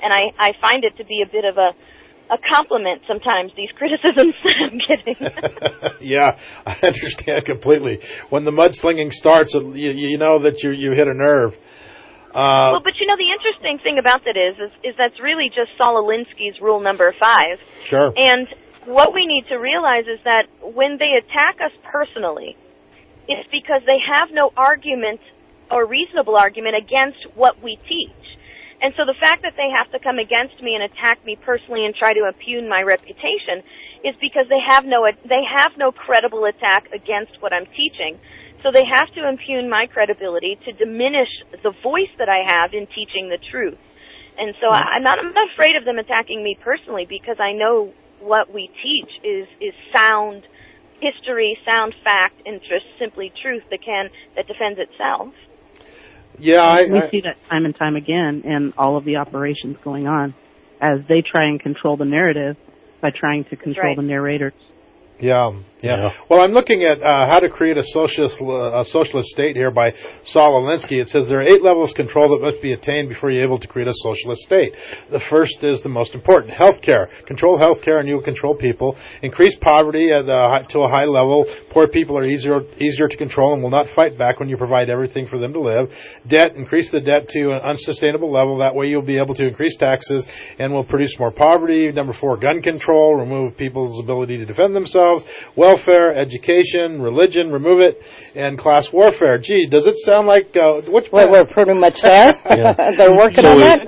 Speaker 1: I find it to be a bit of a compliment sometimes, these criticisms that I'm getting.
Speaker 6: Yeah, I understand completely. When the mudslinging starts, you know that you hit a nerve.
Speaker 1: Well, but the interesting thing about that is that's really just Saul Alinsky's rule number 5.
Speaker 6: Sure.
Speaker 1: And what we need to realize is that when they attack us personally, it's because they have no argument or reasonable argument against what we teach. And so the fact that they have to come against me and attack me personally and try to impugn my reputation is because they have no credible attack against what I'm teaching. So they have to impugn my credibility to diminish the voice that I have in teaching the truth. And so I'm not afraid of them attacking me personally, because I know what we teach is sound history, sound fact, and just simply truth that defends itself.
Speaker 6: Yeah,
Speaker 2: we see that time and time again in all of the operations going on, as they try and control the narrative by trying to control the narrators.
Speaker 6: Yeah. Well, I'm looking at How to Create a Socialist State here by Saul Alinsky. It says there are 8 levels of control that must be attained before you're able to create a socialist state. The first is the most important: healthcare. Control healthcare, and you will control people. Increase poverty to a high level. Poor people are easier to control and will not fight back when you provide everything for them to live. Debt. Increase the debt to an unsustainable level. That way you'll be able to increase taxes and will produce more poverty. Number 4, gun control. Remove people's ability to defend themselves. Welfare, education, religion, remove it, and class warfare. Gee, does it sound like
Speaker 7: we're pretty much there?
Speaker 9: Yeah.
Speaker 7: They're working on that.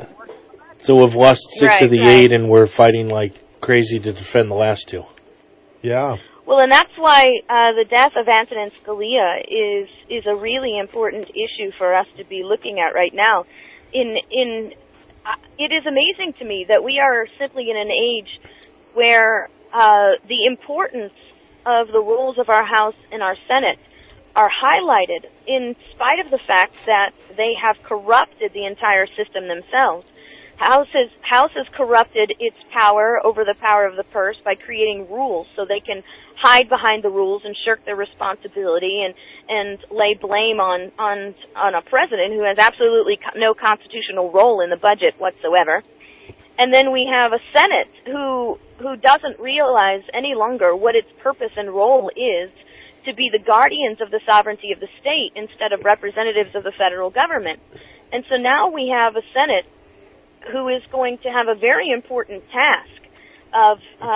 Speaker 9: So we've lost 6 of the 8, and we're fighting like crazy to defend the last 2.
Speaker 6: Yeah.
Speaker 1: Well, and that's why the death of Antonin Scalia is a really important issue for us to be looking at right now. It is amazing to me that we are simply in an age where the importance of the roles of our House and our Senate are highlighted in spite of the fact that they have corrupted the entire system themselves. House has corrupted its power over the power of the purse by creating rules so they can hide behind the rules and shirk their responsibility and lay blame on a president who has absolutely no constitutional role in the budget whatsoever. And then we have a Senate who doesn't realize any longer what its purpose and role is to be the guardians of the sovereignty of the state instead of representatives of the federal government. And so now we have a Senate who is going to have a very important task of,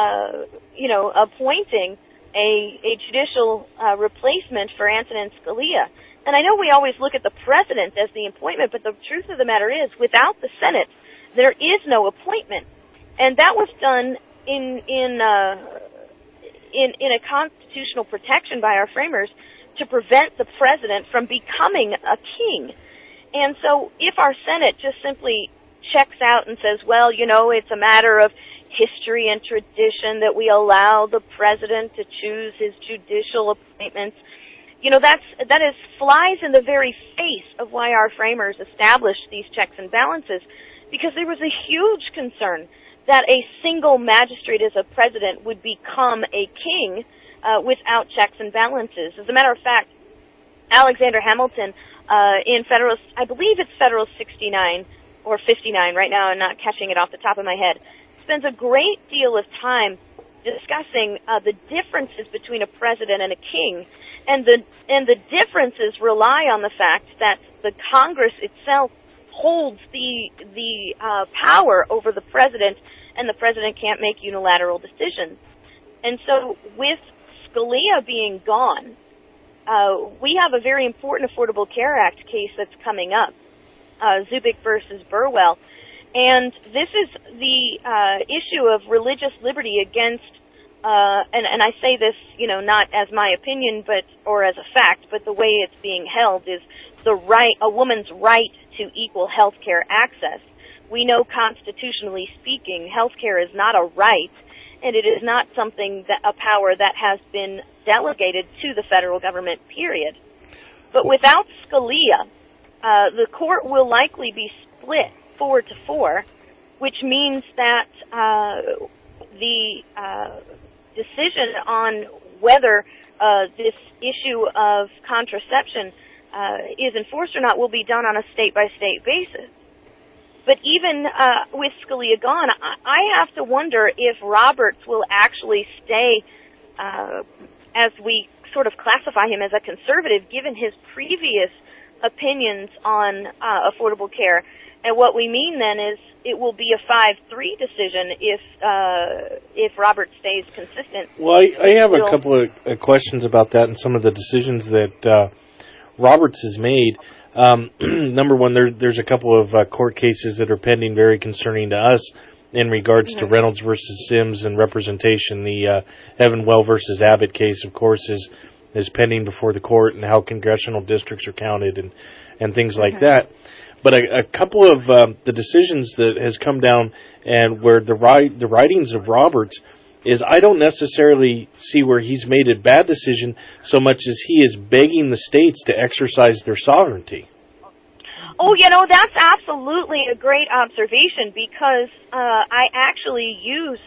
Speaker 1: appointing a judicial replacement for Antonin Scalia. And I know we always look at the president as the appointment, but the truth of the matter is, without the Senate, there is no appointment, and that was done in a constitutional protection by our framers to prevent the president from becoming a king. And so, if our Senate just simply checks out and says, well, it's a matter of history and tradition that we allow the president to choose his judicial appointments, that flies in the very face of why our framers established these checks and balances. Because there was a huge concern that a single magistrate as a president would become a king without checks and balances. As a matter of fact, Alexander Hamilton in Federal, I believe it's Federal 69 or 59 right now, I'm not catching it off the top of my head, spends a great deal of time discussing the differences between a president and a king, and the differences rely on the fact that the Congress itself holds the power over the president, and the president can't make unilateral decisions. And so with Scalia being gone, we have a very important Affordable Care Act case that's coming up, Zubik versus Burwell. And this is the issue of religious liberty against, and I say this, not as my opinion, or as a fact, but the way it's being held is a woman's right to equal health care access. We know constitutionally speaking, health care is not a right, and it is not something a power that has been delegated to the federal government, period. But without Scalia, the court will likely be split 4-4, which means that the decision on whether this issue of contraception is enforced or not will be done on a state-by-state basis. But even with Scalia gone, I have to wonder if Roberts will actually stay, as we sort of classify him as a conservative, given his previous opinions on affordable care. And what we mean then is it will be a 5-3 decision if Roberts stays consistent.
Speaker 9: Well, I have a couple of questions about that and some of the decisions that Roberts has made. Number one, there's a couple of court cases that are pending very concerning to us in regards to Reynolds versus Sims and representation. The Evan Well versus Abbott case, of course, is pending before the court, and how congressional districts are counted and things like that. But a couple of the decisions that has come down and where the writings of Roberts is, I don't necessarily see where he's made a bad decision so much as he is begging the states to exercise their sovereignty.
Speaker 1: Oh, that's absolutely a great observation, because I actually use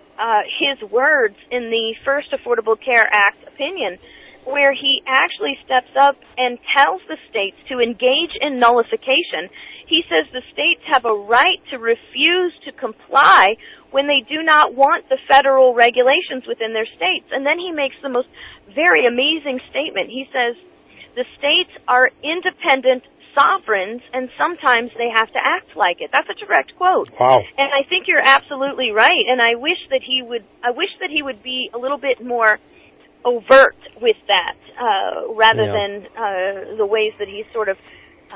Speaker 1: his words in the first Affordable Care Act opinion, where he actually steps up and tells the states to engage in nullification. He says the states have a right to refuse to comply when they do not want the federal regulations within their states. And then he makes the most very amazing statement. He says the states are independent sovereigns, and sometimes they have to act like it. That's a direct quote.
Speaker 6: Wow.
Speaker 1: And I think you're absolutely right. And I wish that he would be a little bit more overt with that, rather than the ways that he sort of,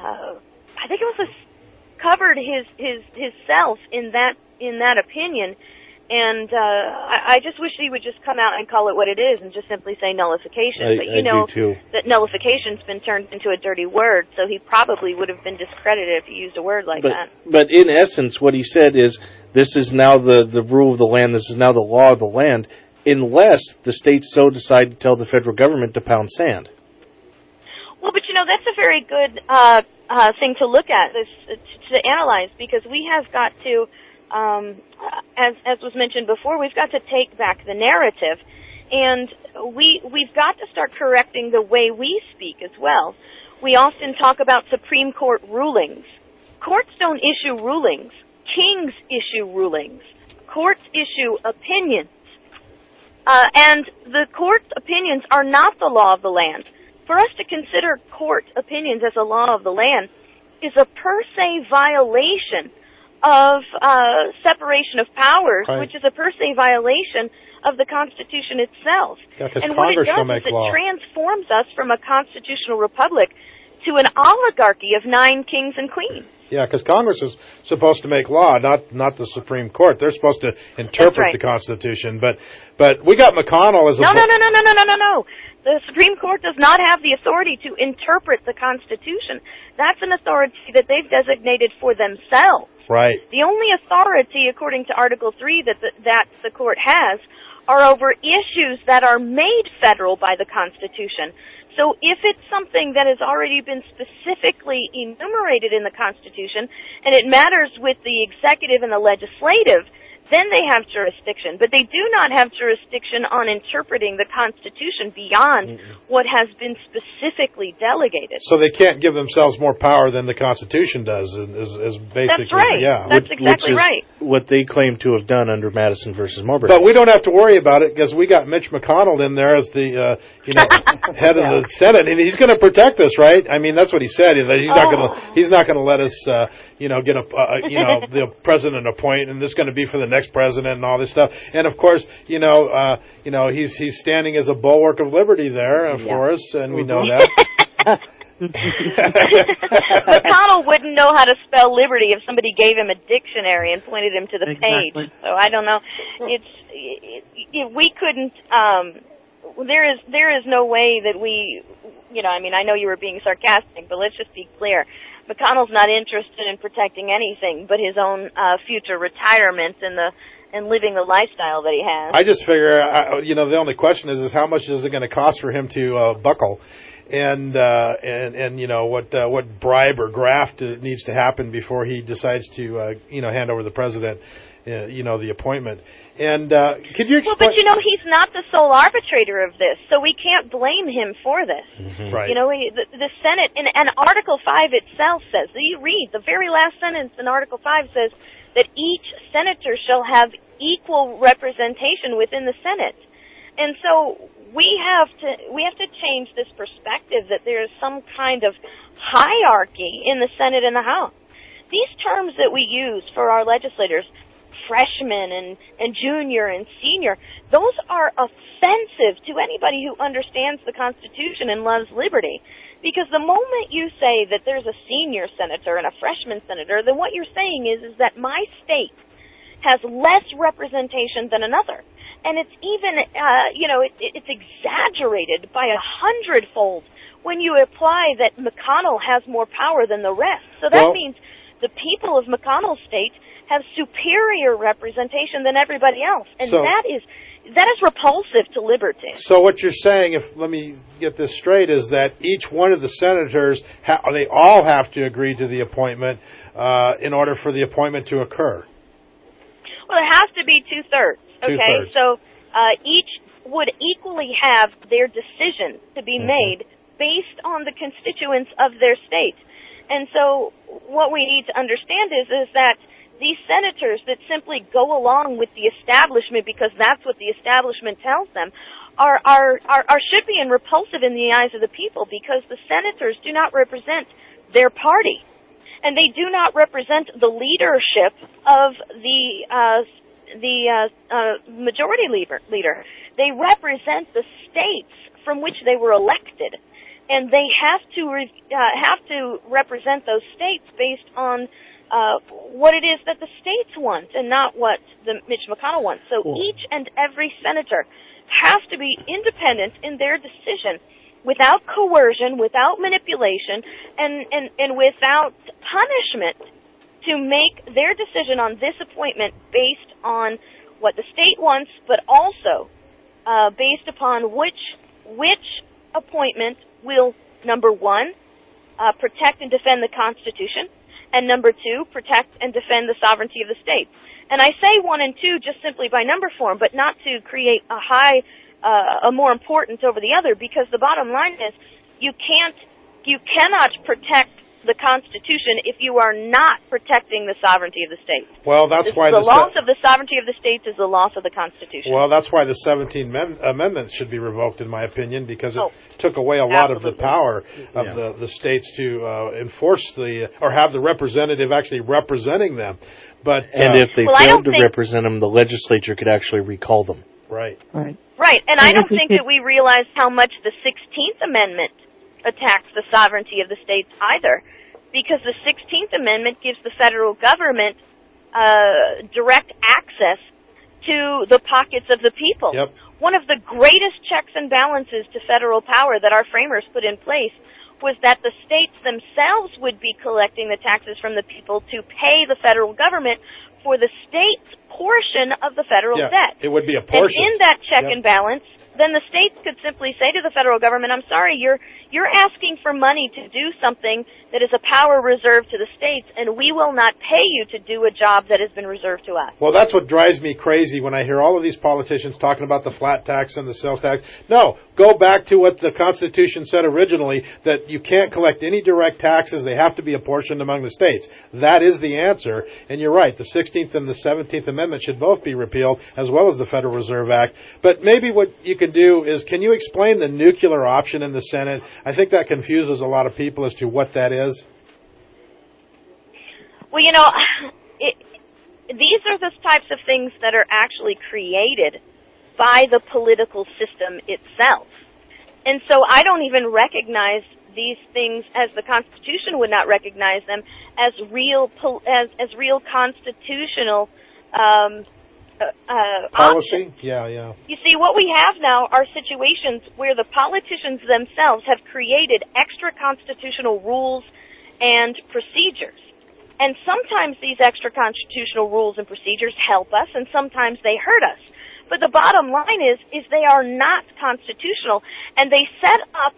Speaker 1: I think it was covered his self in that opinion. And I just wish he would just come out and call it what it is and just simply say nullification. But you know that nullification's been turned into a dirty word, so he probably would have been discredited if he used a word like that.
Speaker 9: But in essence, what he said is, this is now the rule of the land, this is now the law of the land, unless the states so decide to tell the federal government to pound sand.
Speaker 1: Well, but that's a very good thing to look at, to analyze, because we have got to, as was mentioned before, we've got to take back the narrative, and we've got to start correcting the way we speak as well. We often talk about Supreme Court rulings. Courts don't issue rulings. Kings issue rulings. Courts issue opinions. And the court's opinions are not the law of the land. For us to consider court opinions as a law of the land is a per se violation of separation of powers,
Speaker 6: right,
Speaker 1: which is a per se violation of the Constitution itself.
Speaker 6: Yeah,
Speaker 1: and what it does is it transforms us from a constitutional republic to an oligarchy of 9 kings and queens.
Speaker 6: Yeah, because Congress is supposed to make law, not the Supreme Court. They're supposed to interpret the Constitution. But we got McConnell as a...
Speaker 1: No. The Supreme Court does not have the authority to interpret the Constitution. That's an authority that they've designated for themselves.
Speaker 6: Right.
Speaker 1: The only authority, according to Article 3, that the court has are over issues that are made federal by the Constitution. So if it's something that has already been specifically enumerated in the Constitution, and it matters with the executive and the legislative, then they have jurisdiction. But they do not have jurisdiction on interpreting the Constitution beyond what has been specifically delegated.
Speaker 6: So they can't give themselves more power than the Constitution does, is basically.
Speaker 1: That's right.
Speaker 6: Yeah.
Speaker 1: That's exactly right.
Speaker 9: What they claim to have done under Madison versus Marbury.
Speaker 6: But we don't have to worry about it because we got Mitch McConnell in there as the head of the Senate, and he's going to protect us, right? I mean, that's what he said. He's not going to let us get the president appointed, and this is going to be for the next president and all this stuff. And of course, he's standing as a bulwark of liberty there for us, and we know that.
Speaker 1: McConnell wouldn't know how to spell liberty if somebody gave him a dictionary and pointed him to the page. So I don't know. We couldn't. There is no way that we. I know you were being sarcastic, but let's just be clear. McConnell's not interested in protecting anything but his own future retirement and living the lifestyle that he has.
Speaker 6: I just figure, the only question is how much is it going to cost for him to buckle, and what bribe or graft needs to happen before he decides to hand over the president the appointment. And could you explain?
Speaker 1: Well, but he's not the sole arbitrator of this, so we can't blame him for this.
Speaker 6: Mm-hmm. Right.
Speaker 1: The Senate and Article 5 itself says, you read the very last sentence in Article 5 says that each senator shall have equal representation within the Senate. And so we have to change this perspective that there is some kind of hierarchy in the Senate and the House. These terms that we use for our legislators, freshman and junior and senior, those are offensive to anybody who understands the Constitution and loves liberty. Because the moment you say that there's a senior senator and a freshman senator, then what you're saying is that my state has less representation than another. And it's even, it's exaggerated by 100-fold when you apply that McConnell has more power than the rest. So that means the people of McConnell's state have superior representation than everybody else. And that is repulsive to liberty.
Speaker 6: So what you're saying, let me get this straight, is that each one of the senators, they all have to agree to the appointment in order for the appointment to occur.
Speaker 1: Well, it has to be 2/3. Okay, so each would equally have their decision to be made based on the constituents of their state. And so what we need to understand is that these senators that simply go along with the establishment because that's what the establishment tells them are should be repulsive in the eyes of the people, because the senators do not represent their party, and they do not represent the leadership of the majority leader. They represent the states from which they were elected, and they have to represent those states based on what it is that the states want and not what Mitch McConnell wants. So each and every senator has to be independent in their decision, without coercion, without manipulation, and without punishment, to make their decision on this appointment based on what the state wants, but also based upon which appointment will, number one, protect and defend the Constitution, and number two, protect and defend the sovereignty of the state. And I say 1 and 2 just simply by number form, but not to create a more importance over the other, because the bottom line is you cannot protect the Constitution if you are not protecting the sovereignty of the state.
Speaker 6: Well, that's why
Speaker 1: the loss of the sovereignty of the states is the loss of the Constitution.
Speaker 6: Well, that's why the 17th Amendment should be revoked, in my opinion, because it took away a lot of the power of the states to enforce or have the representative actually representing them. But
Speaker 9: if they failed to represent them, the legislature could actually recall them.
Speaker 6: Right.
Speaker 1: Right, and I don't think that we realize how much the 16th Amendment attacks the sovereignty of the states either, because the 16th Amendment gives the federal government direct access to the pockets of the people.
Speaker 6: Yep.
Speaker 1: One of the greatest checks and balances to federal power that our framers put in place was that the states themselves would be collecting the taxes from the people to pay the federal government for the state's portion of the federal debt.
Speaker 6: It would be a portion.
Speaker 1: And in that check and balance, then the states could simply say to the federal government, I'm sorry, you're asking for money to do something that is a power reserved to the states, and we will not pay you to do a job that has been reserved to us.
Speaker 6: Well, that's what drives me crazy when I hear all of these politicians talking about the flat tax and the sales tax. No, go back to what the Constitution said originally, that you can't collect any direct taxes. They have to be apportioned among the states. That is the answer. And you're right, the 16th and the 17th Amendment should both be repealed, as well as the Federal Reserve Act. But maybe what you can do is, can you explain the nuclear option in the Senate? I think that confuses a lot of people as to what that is.
Speaker 1: Well, these are the types of things that are actually created by the political system itself. And so I don't even recognize these things, as the Constitution would not recognize them, as real constitutional
Speaker 6: policy?
Speaker 1: options.
Speaker 6: Yeah.
Speaker 1: You see, what we have now are situations where the politicians themselves have created extra constitutional rules and procedures. And sometimes these extra constitutional rules and procedures help us, and sometimes they hurt us. But the bottom line is they are not constitutional, and they set up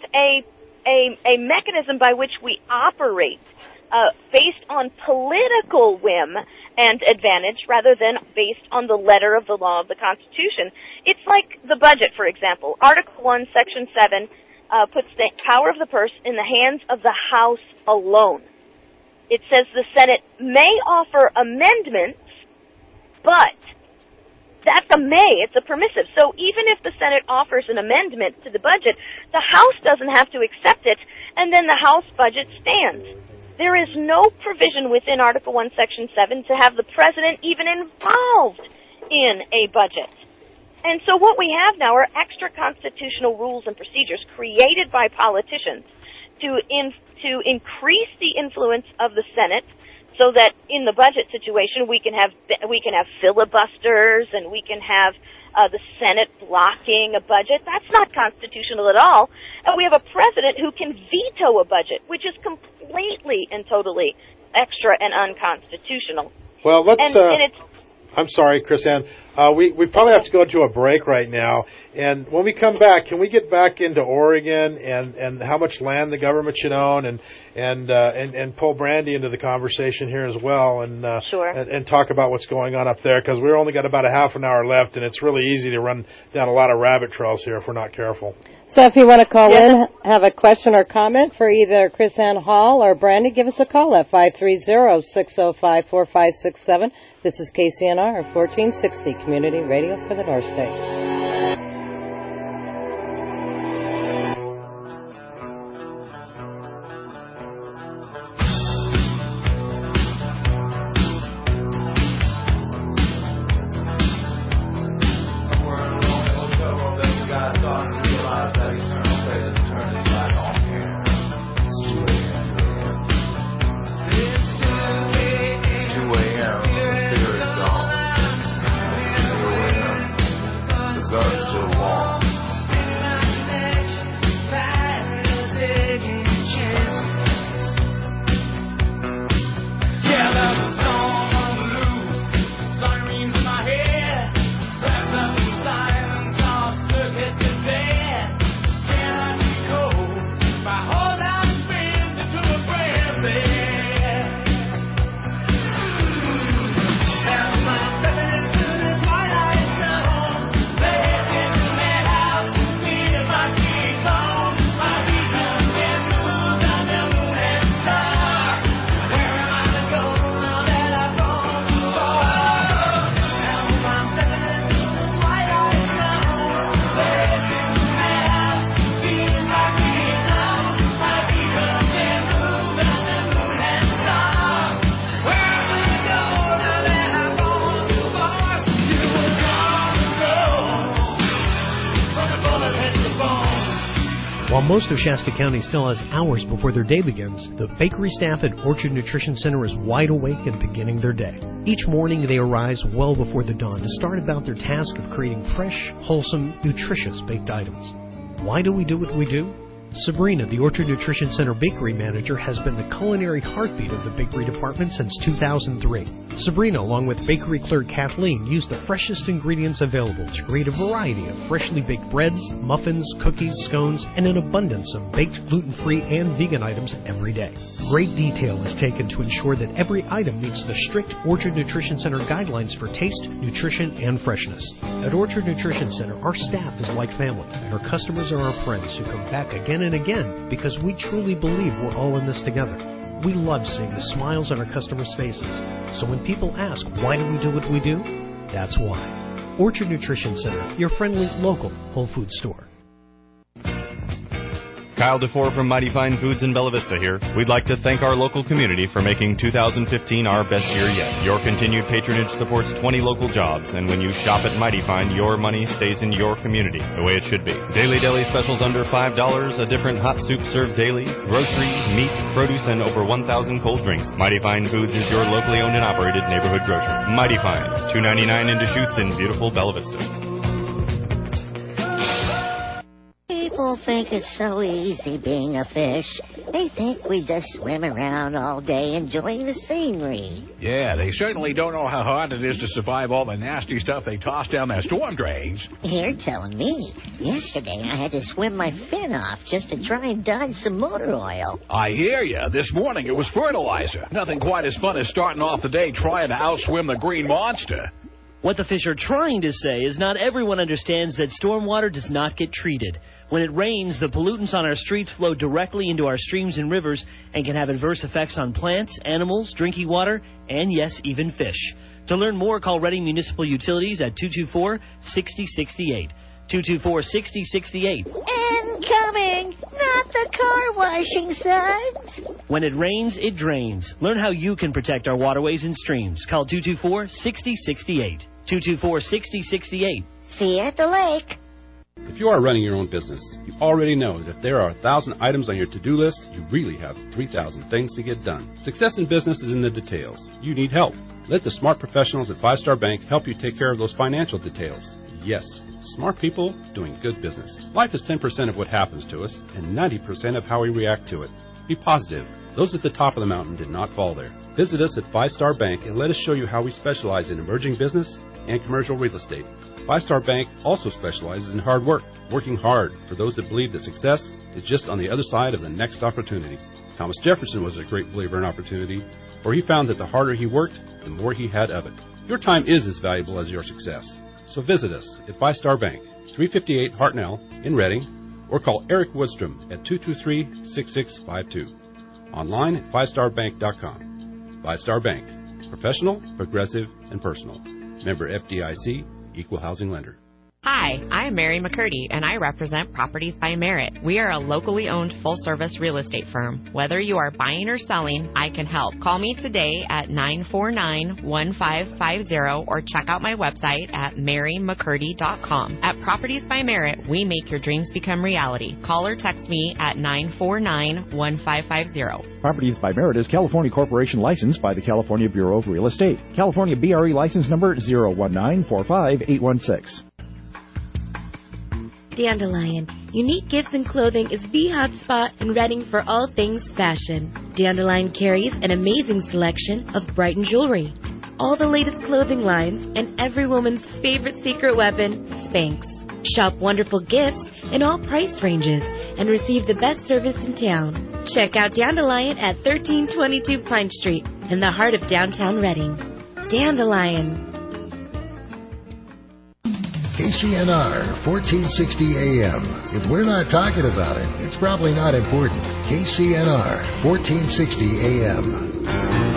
Speaker 1: a mechanism by which we operate based on political whim and advantage rather than based on the letter of the law of the Constitution. It's like the budget, for example. Article 1, Section 7 puts the power of the purse in the hands of the House alone. It says the Senate may offer amendments, but that's a may. It's a permissive. So even if the Senate offers an amendment to the budget, the House doesn't have to accept it, and then the House budget stands. There is no provision within Article 1, Section 7 to have the President even involved in a budget. And so what we have now are extra constitutional rules and procedures created by politicians to increase the influence of the Senate, so that in the budget situation we can have filibusters and we can have the Senate blocking a budget. That's not constitutional at all. And we have a president who can veto a budget, which is completely and totally extra and unconstitutional.
Speaker 6: Well, let's.
Speaker 1: And it's,
Speaker 6: I'm sorry, Chris Ann. We probably have to go to a break right now. And when we come back, can we get back into Oregon and how much land the government should own and pull Brandy into the conversation here as well and
Speaker 1: sure.
Speaker 6: and talk about what's going on up there, because we've only got about a half an hour left, and it's really easy to run down a lot of rabbit trails here if we're not careful.
Speaker 7: So if you want to call in, have a question or comment for either Chris Ann Hall or Brandy, give us a call at 530-605-4567. This is KCNR 1460 Community Radio for the North State.
Speaker 4: While most of Shasta County still has hours before their day begins, the bakery staff at Orchard Nutrition Center is wide awake and beginning their day. Each morning they arise well before the dawn to start about their task of creating fresh, wholesome, nutritious baked items. Why do we do what we do? Sabrina, the Orchard Nutrition Center bakery manager, has been the culinary heartbeat of the bakery department since 2003. Sabrina, along with bakery clerk Kathleen, used the freshest ingredients available to create a variety of freshly baked breads, muffins, cookies, scones, and an abundance of baked gluten-free and vegan items every day. Great detail is taken to ensure that every item meets the strict Orchard Nutrition Center guidelines for taste, nutrition, and freshness. At Orchard Nutrition Center, our staff is like family, and our customers are our friends who come back again and again because we truly believe we're all in this together. We love seeing the smiles on our customers' faces. So when people ask, why do we do what we do? That's why. Orchard Nutrition Center, your friendly local Whole Foods store.
Speaker 12: Kyle DeFore from Mighty Fine Foods in Bella Vista here. We'd like to thank our local community for making 2015 our best year yet. Your continued patronage supports 20 local jobs, and when you shop at Mighty Fine, your money stays in your community, the way it should be. Daily deli specials under $5, a different hot soup served daily, groceries, meat, produce, and over 1,000 cold drinks. Mighty Fine Foods is your locally owned and operated neighborhood grocer. Mighty Fine, $2.99 in Deschutes in beautiful Bella Vista.
Speaker 13: People think it's so easy being a fish. They think we just swim around all day enjoying the scenery.
Speaker 21: Yeah, they certainly don't know how hard it is to survive all the nasty stuff they toss down their storm drains.
Speaker 13: You're telling me. Yesterday I had to swim my fin off just to try and dodge some motor oil.
Speaker 21: I hear you. This morning it was fertilizer. Nothing quite as fun as starting off the day trying to outswim the green monster.
Speaker 22: What the fish are trying to say is not everyone understands that stormwater does not get treated. When it rains, the pollutants on our streets flow directly into our streams and rivers and can have adverse effects on plants, animals, drinking water, and yes, even fish. To learn more, call Reading Municipal Utilities at 224-6068. 224-6068.
Speaker 13: Incoming! Not the car washing suds!
Speaker 22: When it rains, it drains. Learn how you can protect our waterways and streams. Call 224-6068. 224-6068.
Speaker 13: See you at the lake.
Speaker 23: If you are running your own business, you already know that if there are 1,000 items on your to-do list, you really have 3,000 things to get done. Success in business is in the details. You need help. Let the smart professionals at Five Star Bank help you take care of those financial details. Yes, smart people doing good business. Life is 10% of what happens to us and 90% of how we react to it. Be positive. Those at the top of the mountain did not fall there. Visit us at Five Star Bank and let us show you how we specialize in emerging business and commercial real estate. Five Star Bank also specializes in hard work, working hard for those that believe that success is just on the other side of the next opportunity. Thomas Jefferson was a great believer in opportunity, for he found that the harder he worked, the more he had of it. Your time is as valuable as your success. So visit us at Five Star Bank, 358 Hartnell in Reading, or call Eric Woodstrom at 223-6652. Online at fivestarbank.com. Five Star Bank. Professional, progressive, and personal. Member FDIC, Equal Housing Lender.
Speaker 24: Hi, I'm Mary McCurdy, and I represent Properties by Merit. We are a locally owned full-service real estate firm. Whether you are buying or selling, I can help. Call me today at 949-1550 or check out my website at marymccurdy.com. At Properties by Merit, we make your dreams become reality. Call or text me at 949-1550.
Speaker 27: Properties by Merit is California Corporation licensed by the California Bureau of Real Estate. California BRE license number 019-45816.
Speaker 28: Dandelion. Unique gifts and clothing is the hot spot in Reading for all things fashion. Dandelion carries an amazing selection of Brighton jewelry, all the latest clothing lines, and every woman's favorite secret weapon, Spanx. Shop wonderful gifts in all price ranges and receive the best service in town. Check out Dandelion at 1322 Pine Street in the heart of downtown Reading. Dandelion.
Speaker 14: KCNR 1460 AM. If we're not talking about it, it's probably not important. KCNR 1460 AM.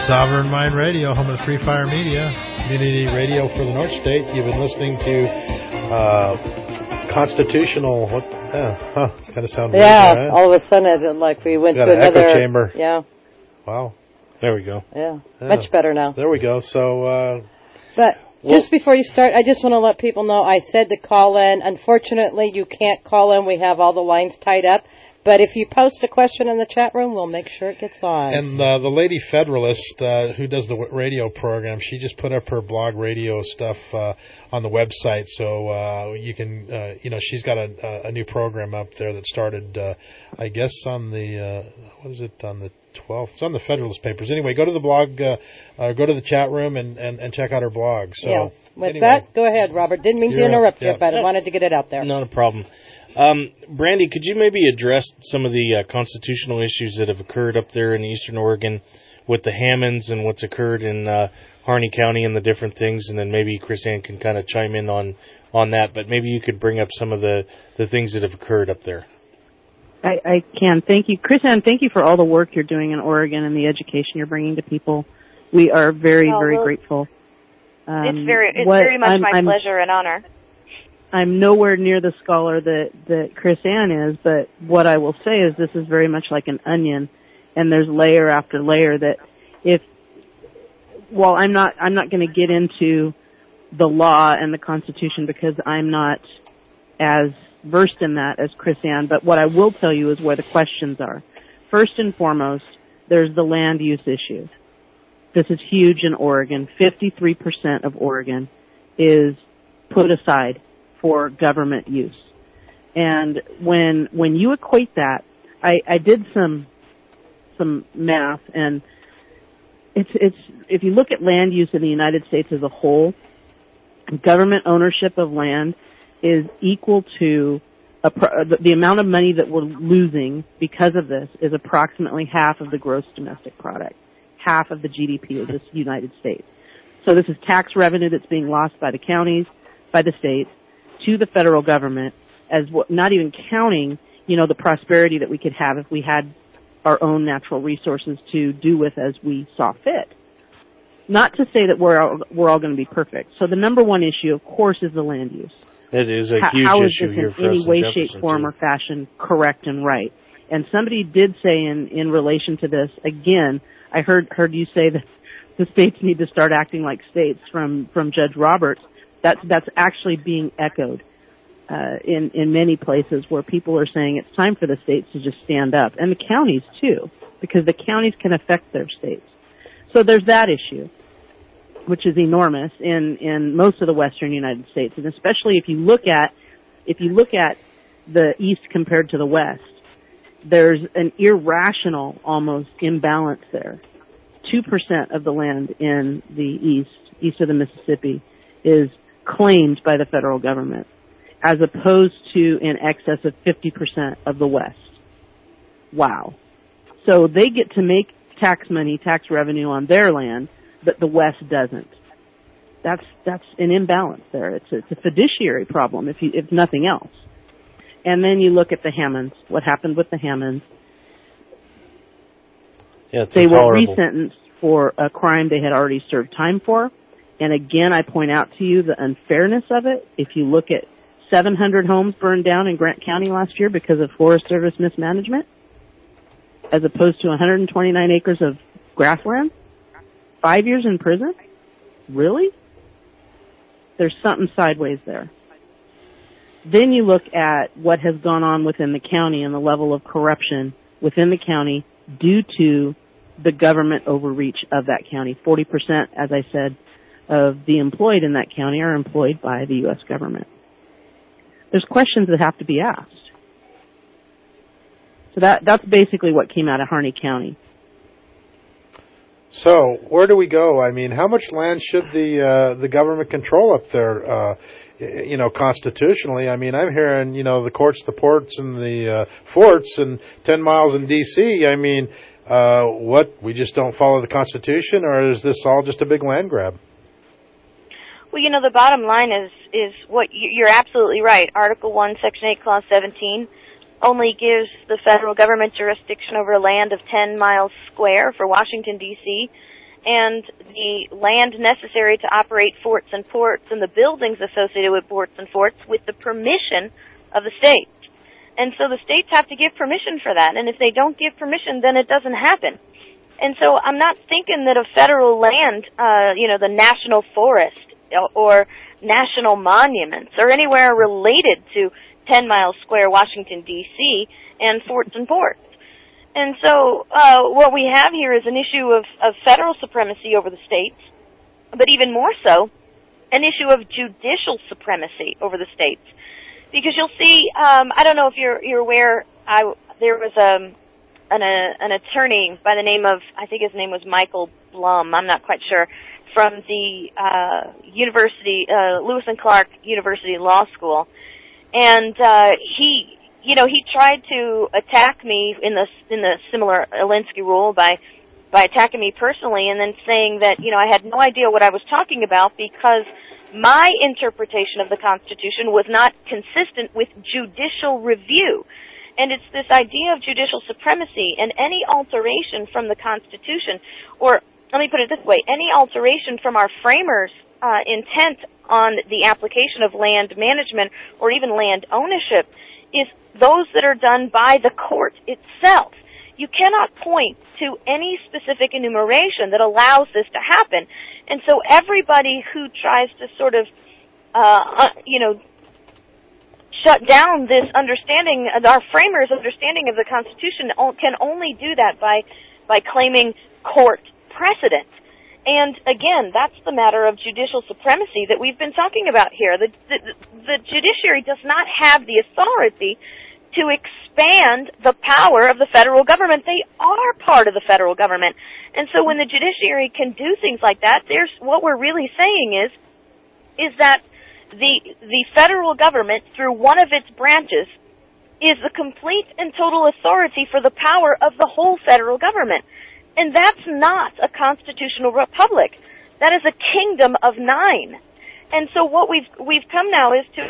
Speaker 6: Sovereign Mind Radio, home of the Free Fire Media, community radio for the North State. You've been listening to constitutional. What? Kind of sound weird.
Speaker 7: Yeah,
Speaker 6: right?
Speaker 7: all of a sudden, like we went to
Speaker 6: an
Speaker 7: another
Speaker 6: echo chamber.
Speaker 7: Yeah.
Speaker 6: Wow.
Speaker 9: There we go.
Speaker 7: Yeah, much better now.
Speaker 6: There we go. So.
Speaker 7: But just before you start, I just want to let people know I said to call in. Unfortunately, you can't call in. We have all the lines tied up. But if you post a question in the chat room, we'll make sure it gets on.
Speaker 6: And the Lady Federalist, who does the radio program, she just put up her blog radio stuff on the website. So you can, she's got a new program up there that started, I guess, on the, on the 12th? It's on the Federalist Papers. Anyway, go to the blog, go to the chat room and check out her blog. So,
Speaker 7: yeah. With that, go ahead, Robert. Didn't mean to interrupt you, but I wanted to get it out there.
Speaker 9: Not a problem. Brandy, could you maybe address some of the constitutional issues that have occurred up there in Eastern Oregon with the Hammonds and what's occurred in Harney County and the different things, and then maybe Chris Ann can kind of chime in on that, but maybe you could bring up some of the things that have occurred up there.
Speaker 2: I can. Thank you. Chris Ann, thank you for all the work you're doing in Oregon and the education you're bringing to people. We are very, very grateful.
Speaker 1: It's very much my pleasure and honor.
Speaker 2: I'm nowhere near the scholar that Chris Ann is, but what I will say is this is very much like an onion, and there's layer after layer that while I'm not going to get into the law and the Constitution because I'm not as versed in that as Chris Ann, but what I will tell you is where the questions are. First and foremost, there's the land use issue. This is huge in Oregon. 53% of Oregon is put aside for government use. And when you equate that, I did some math, and it's if you look at land use in the United States as a whole, government ownership of land is equal to the amount of money that we're losing because of this is approximately half of the gross domestic product, half of the GDP of this United States. So this is tax revenue that's being lost by the counties, by the states, to the federal government, not even counting, the prosperity that we could have if we had our own natural resources to do with as we saw fit. Not to say that we're all going to be perfect. So the number one issue, of course, is the land use.
Speaker 9: It is a huge issue here for us.
Speaker 2: How is this in any way, shape, form, or fashion correct and right? And somebody did say in relation to this, again, I heard you say that the states need to start acting like states from Judge Roberts. That's actually being echoed in many places where people are saying it's time for the states to just stand up, and the counties too, because the counties can affect their states. So there's that issue, which is enormous in most of the western United States, and especially if you look at the east compared to the west, there's an irrational almost imbalance there. 2% of the land in the east of the Mississippi, is claimed by the federal government, as opposed to in excess of 50% of the West. Wow. So they get to make tax revenue on their land, but the West doesn't. That's an imbalance there. It's a fiduciary problem, if nothing else. And then you look at the Hammonds. What happened with the Hammonds?
Speaker 9: Yeah, it's
Speaker 2: they were resentenced for a crime they had already served time for. And again, I point out to you the unfairness of it. If you look at 700 homes burned down in Grant County last year because of Forest Service mismanagement, as opposed to 129 acres of grassland, 5 years in prison? Really? There's something sideways there. Then you look at what has gone on within the county and the level of corruption within the county due to the government overreach of that county. 40%, as I said, of the employed in that county are employed by the U.S. government. There's questions that have to be asked. So that's basically what came out of Harney County.
Speaker 6: So where do we go? I mean, how much land should the government control up there? Constitutionally. I mean, I'm hearing the courts, the ports, and the forts, and 10 miles in D.C. I mean, we just don't follow the Constitution, or is this all just a big land grab?
Speaker 1: Well, the bottom line is what you're absolutely right. Article 1, Section 8, Clause 17 only gives the federal government jurisdiction over land of 10 miles square for Washington, D.C., and the land necessary to operate forts and ports and the buildings associated with ports and forts with the permission of the state. And so the states have to give permission for that, and if they don't give permission, then it doesn't happen. And so I'm not thinking that a federal land, the national forest or national monuments or anywhere related to 10 Mile Square, Washington, D.C., and forts and ports. And so what we have here is an issue of federal supremacy over the states, but even more so, an issue of judicial supremacy over the states. Because you'll see, I don't know if you're aware, there was an attorney by the name of, I think his name was Michael Blum, I'm not quite sure, from the University, Lewis and Clark University Law School. And he tried to attack me in the similar Alinsky rule by attacking me personally and then saying that, I had no idea what I was talking about because my interpretation of the Constitution was not consistent with judicial review. And it's this idea of judicial supremacy, and any alteration from the Constitution, or let me put it this way, any alteration from our framers' intent on the application of land management or even land ownership is those that are done by the court itself. You cannot point to any specific enumeration that allows this to happen. And so everybody who tries to sort of, shut down this understanding, our framers' understanding of the Constitution, can only do that by claiming court precedent. And again, that's the matter of judicial supremacy that we've been talking about here. The judiciary does not have the authority to expand the power of the federal government. They are part of the federal government. And so when the judiciary can do things like that, what we're really saying is that the federal government, through one of its branches, is the complete and total authority for the power of the whole federal government. And that's not a constitutional republic. That is a kingdom of 9. And so what we've come now is to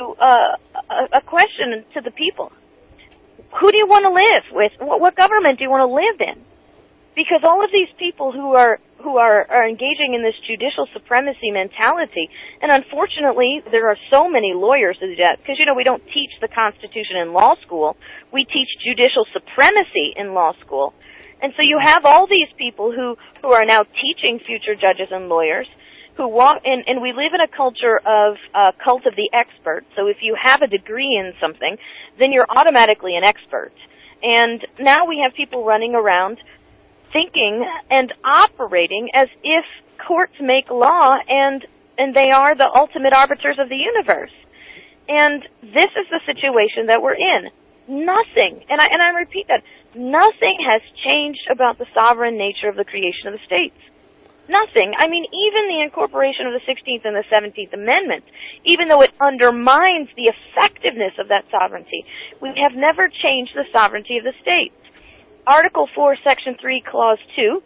Speaker 1: a question to the people. Who do you want to live with? What government do you want to live in? Because all of these people who are engaging in this judicial supremacy mentality, and unfortunately there are so many lawyers who do that, because we don't teach the Constitution in law school, we teach judicial supremacy in law school. And so you have all these people who are now teaching future judges and lawyers who walk, and we live in a culture of cult of the expert. So if you have a degree in something, then you're automatically an expert. And now we have people running around thinking and operating as if courts make law and they are the ultimate arbiters of the universe. And this is the situation that we're in. Nothing, and I repeat that, nothing has changed about the sovereign nature of the creation of the states. Nothing. I mean, even the incorporation of the 16th and the 17th Amendments, even though it undermines the effectiveness of that sovereignty, we have never changed the sovereignty of the states. Article 4, Section 3, Clause 2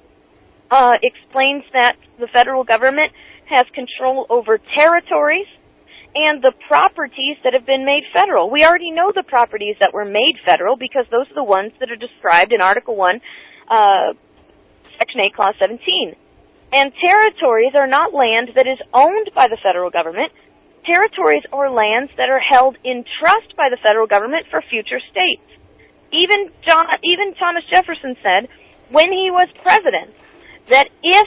Speaker 1: explains that the federal government has control over territories and the properties that have been made federal. We already know the properties that were made federal because those are the ones that are described in Article 1, Section 8, Clause 17. And territories are not land that is owned by the federal government. Territories are lands that are held in trust by the federal government for future states. Even Thomas Jefferson said, when he was president, that if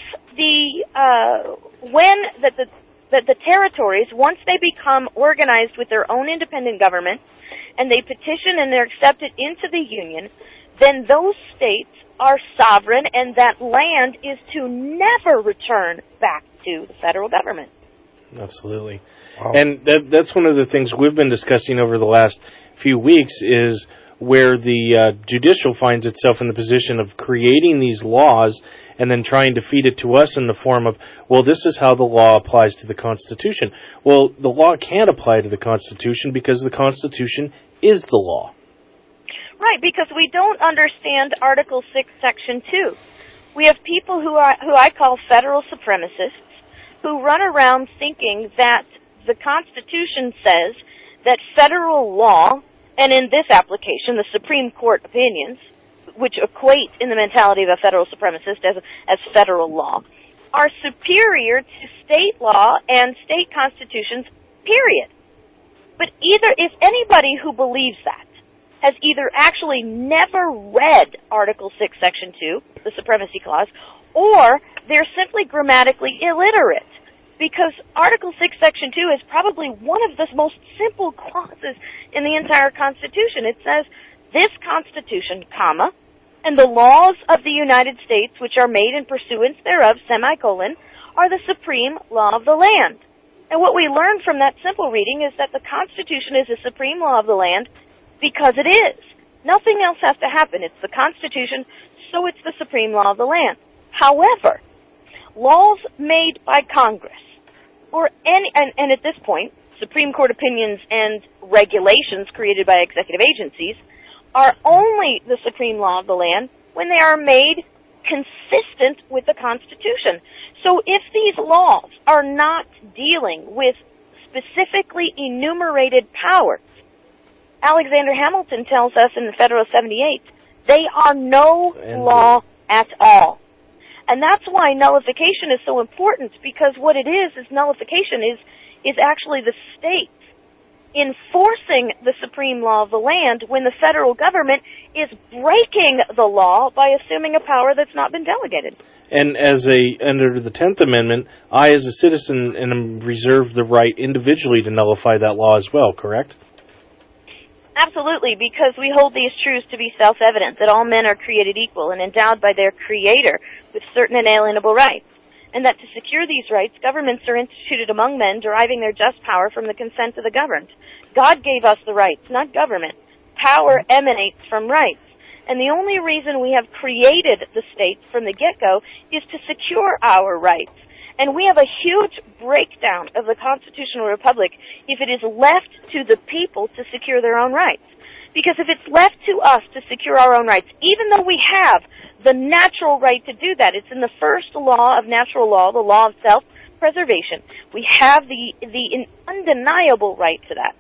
Speaker 1: the territories, once they become organized with their own independent government, and they petition and they're accepted into the Union, then those states are sovereign, and that land is to never return back to the federal government.
Speaker 9: Absolutely. Wow. And that's one of the things we've been discussing over the last few weeks is where the judicial finds itself in the position of creating these laws and then trying to feed it to us in the form of, well, this is how the law applies to the Constitution. Well, the law can't apply to the Constitution because the Constitution is the law.
Speaker 1: Right, because we don't understand Article 6, Section 2. We have people who I call federal supremacists who run around thinking that the Constitution says that federal law, and in this application, the Supreme Court opinions, which equate in the mentality of a federal supremacist as federal law, are superior to state law and state constitutions, period. But if anybody who believes that has either actually never read Article 6, Section 2, the Supremacy Clause, or they're simply grammatically illiterate. Because Article 6, Section 2 is probably one of the most simple clauses in the entire Constitution. It says, this Constitution, comma, and the laws of the United States which are made in pursuance thereof, semicolon, are the supreme law of the land. And what we learn from that simple reading is that the Constitution is the supreme law of the land because it is. Nothing else has to happen. It's the Constitution, so it's the supreme law of the land. However, laws made by Congress, or and at this point, Supreme Court opinions and regulations created by executive agencies, are only the supreme law of the land when they are made consistent with the Constitution. So if these laws are not dealing with specifically enumerated powers, Alexander Hamilton tells us in the Federalist 78, they are no law at all. And that's why nullification is so important, because what it is nullification is actually the states enforcing the supreme law of the land when the federal government is breaking the law by assuming a power that's not been delegated.
Speaker 9: And under the 10th Amendment, I as a citizen am reserved the right individually to nullify that law as well, correct?
Speaker 1: Absolutely, because we hold these truths to be self-evident, that all men are created equal and endowed by their Creator with certain inalienable rights, and that to secure these rights, governments are instituted among men, deriving their just power from the consent of the governed. God gave us the rights, not government. Power emanates from rights. And the only reason we have created the states from the get-go is to secure our rights. And we have a huge breakdown of the constitutional republic if it is left to the people to secure their own rights. Because if it's left to us to secure our own rights, even though we have the natural right to do that, it's in the first law of natural law, the law of self-preservation. We have the undeniable right to that.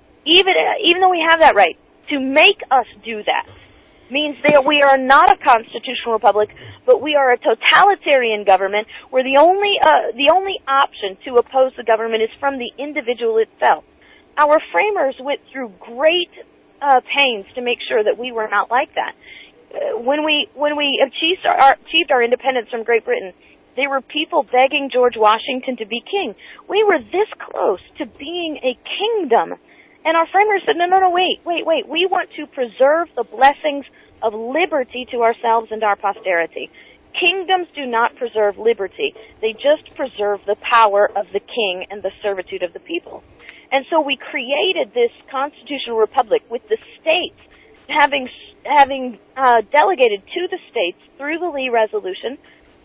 Speaker 1: Even though we have that right, to make us do that means that we are not a constitutional republic, but we are a totalitarian government where the only option to oppose the government is from the individual itself. Our framers went through great pains to make sure that we were not like that. When we achieved our independence from Great Britain, there were people begging George Washington to be king. We were this close to being a kingdom. And our framers said, no, wait. We want to preserve the blessings of liberty to ourselves and our posterity. Kingdoms do not preserve liberty. They just preserve the power of the king and the servitude of the people. And so we created this constitutional republic with the states having delegated to the states through the Lee Resolution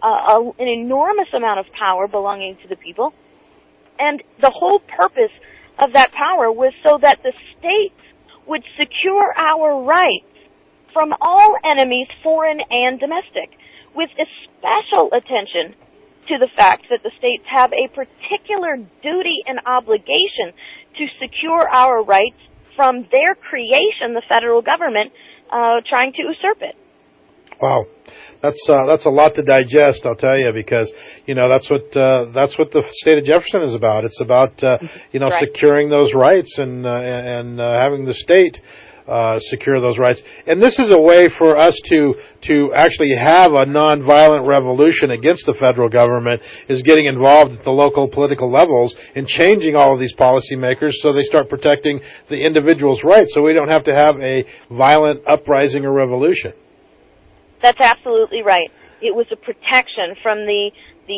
Speaker 1: an enormous amount of power belonging to the people. And the whole purpose of that power was so that the states would secure our rights from all enemies, foreign and domestic, with especial attention to the fact that the states have a particular duty and obligation to secure our rights from their creation, the federal government, trying to usurp it.
Speaker 6: Wow. That's a lot to digest, I'll tell you, because that's what the state of Jefferson is about. It's about
Speaker 1: right.
Speaker 6: securing those rights and having the state secure those rights. And this is a way for us to actually have a nonviolent revolution against the federal government, is getting involved at the local political levels and changing all of these policymakers so they start protecting the individual's rights, so we don't have to have a violent uprising or revolution.
Speaker 1: That's absolutely right. It was a protection from the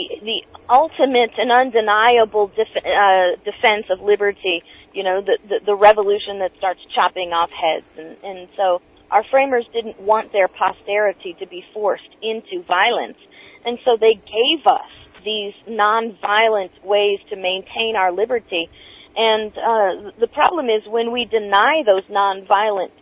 Speaker 1: ultimate and undeniable defense of liberty, the revolution that starts chopping off heads. And so our framers didn't want their posterity to be forced into violence. And so they gave us these nonviolent ways to maintain our liberty. And the problem is when we deny those nonviolent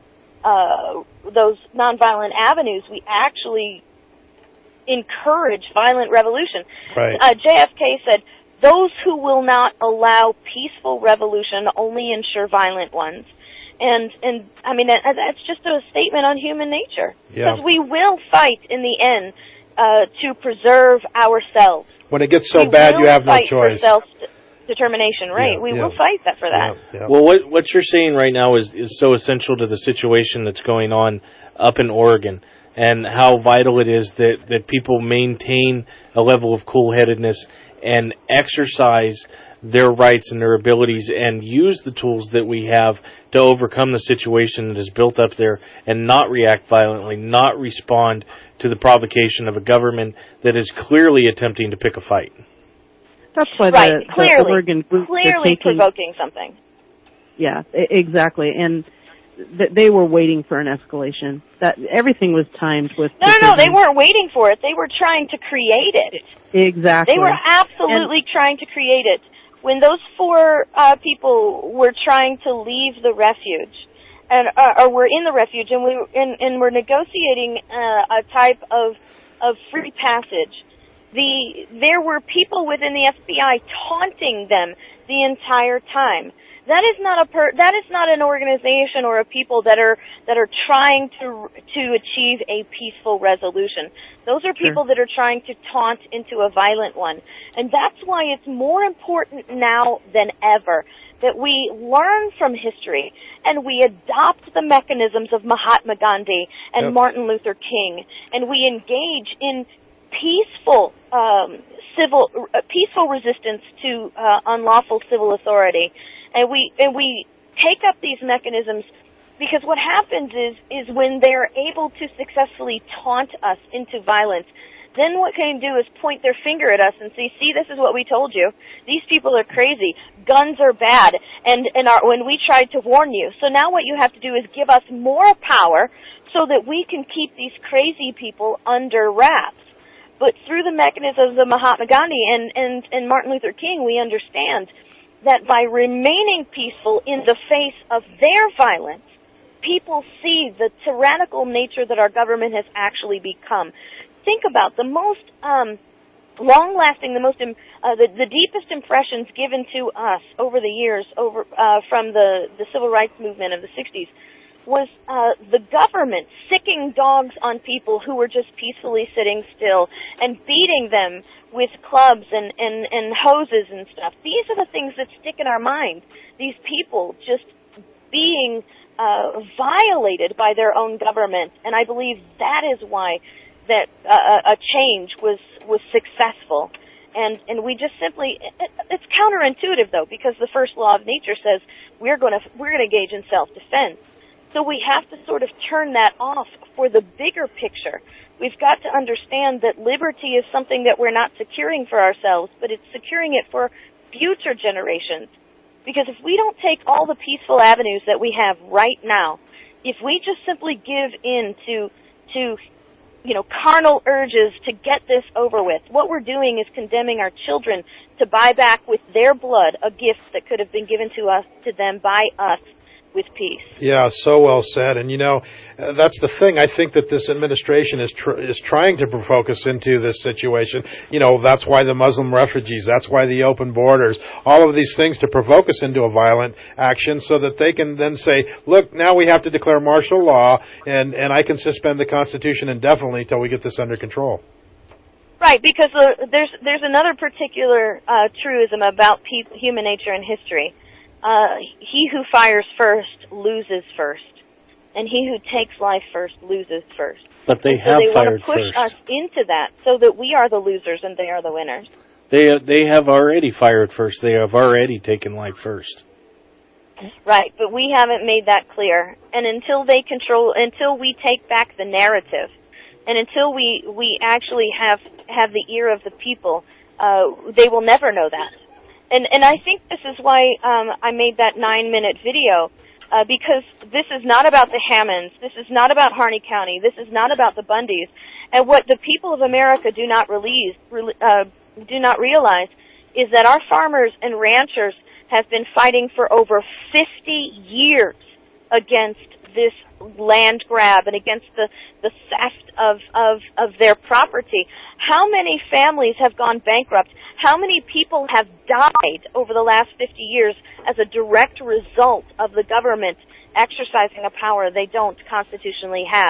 Speaker 1: avenues, we actually encourage violent revolution.
Speaker 6: Right.
Speaker 1: JFK said, those who will not allow peaceful revolution only ensure violent ones. And I mean, that's just a statement on human nature.
Speaker 6: Yeah.
Speaker 1: Because we will fight in the end to preserve ourselves.
Speaker 6: When it gets so
Speaker 1: We
Speaker 6: bad,
Speaker 1: will
Speaker 6: you have no
Speaker 1: fight
Speaker 6: choice.
Speaker 1: For self-determination, right?
Speaker 9: Yeah,
Speaker 1: we
Speaker 9: yeah.
Speaker 1: will fight that for that.
Speaker 9: Well, what you're saying right now is so essential to the situation that's going on up in Oregon, and how vital it is that people maintain a level of cool-headedness and exercise their rights and their abilities and use the tools that we have to overcome the situation that is built up there and not react violently, not respond to the provocation of a government that is clearly attempting to pick a fight.
Speaker 2: That's why
Speaker 1: Right,
Speaker 2: the Oregon group
Speaker 1: clearly
Speaker 2: are taking,
Speaker 1: provoking something.
Speaker 2: Yeah, exactly. And they were waiting for an escalation. That everything was timed with.
Speaker 1: No, they weren't waiting for it. They were trying to create it.
Speaker 2: Exactly.
Speaker 1: They were absolutely trying to create it. When those 4 people were trying to leave the refuge, or were in the refuge, and were negotiating a type of free passage, there were people within the FBI taunting them the entire time. That is not an organization or a people that are trying to achieve a peaceful resolution. Those are people that are trying to taunt into a violent one. And that's why it's more important now than ever that we learn from history and we adopt the mechanisms of Mahatma Gandhi and Martin Luther King, and we engage in peaceful resistance to unlawful civil authority. And we take up these mechanisms, because what happens is when they're able to successfully taunt us into violence, then what they do is point their finger at us and say, "See, this is what we told you. These people are crazy. Guns are bad. And when we tried to warn you. So now what you have to do is give us more power so that we can keep these crazy people under wraps." But through the mechanisms of Mahatma Gandhi and Martin Luther King, we understand that by remaining peaceful in the face of their violence, people see the tyrannical nature that our government has actually become. Think about the most long-lasting, the deepest impressions given to us over the years, from the civil rights movement of the 60s, was the government sicking dogs on people who were just peacefully sitting still and beating them with clubs and hoses and stuff. These are the things that stick in our mind. These people just being violated by their own government. And I believe that is why that a change was successful. And we just simply, it's counterintuitive though, because the first law of nature says we're going to engage in self-defense. So we have to sort of turn that off for the bigger picture. We've got to understand that liberty is something that we're not securing for ourselves, but it's securing it for future generations. Because if we don't take all the peaceful avenues that we have right now, if we just simply give in to carnal urges to get this over with, what we're doing is condemning our children to buy back with their blood a gift that could have been given to them by us with peace.
Speaker 6: Yeah, so well said. And that's the thing. I think that this administration is trying to provoke us into this situation. That's why the Muslim refugees, that's why the open borders, all of these things to provoke us into a violent action so that they can then say, look, now we have to declare martial law and I can suspend the Constitution indefinitely until we get this under control.
Speaker 1: Right, because there's another particular truism about human nature and history. He who fires first loses first, and he who takes life first loses first.
Speaker 9: But they have fired first.
Speaker 1: They want to push us into that so that we are the losers and they are the winners.
Speaker 9: They have already fired first. They have already taken life first.
Speaker 1: Right, but we haven't made that clear. And until we take back the narrative, and until we actually have the ear of the people, they will never know that. And I think this is why I made that 9-minute video, because this is not about the Hammonds, this is not about Harney County, this is not about the Bundys. And what the people of America do not realize is that our farmers and ranchers have been fighting for over 50 years against this land grab and against the theft of their property. How many families have gone bankrupt? How many people have died over the last 50 years as a direct result of the government exercising a power they don't constitutionally have?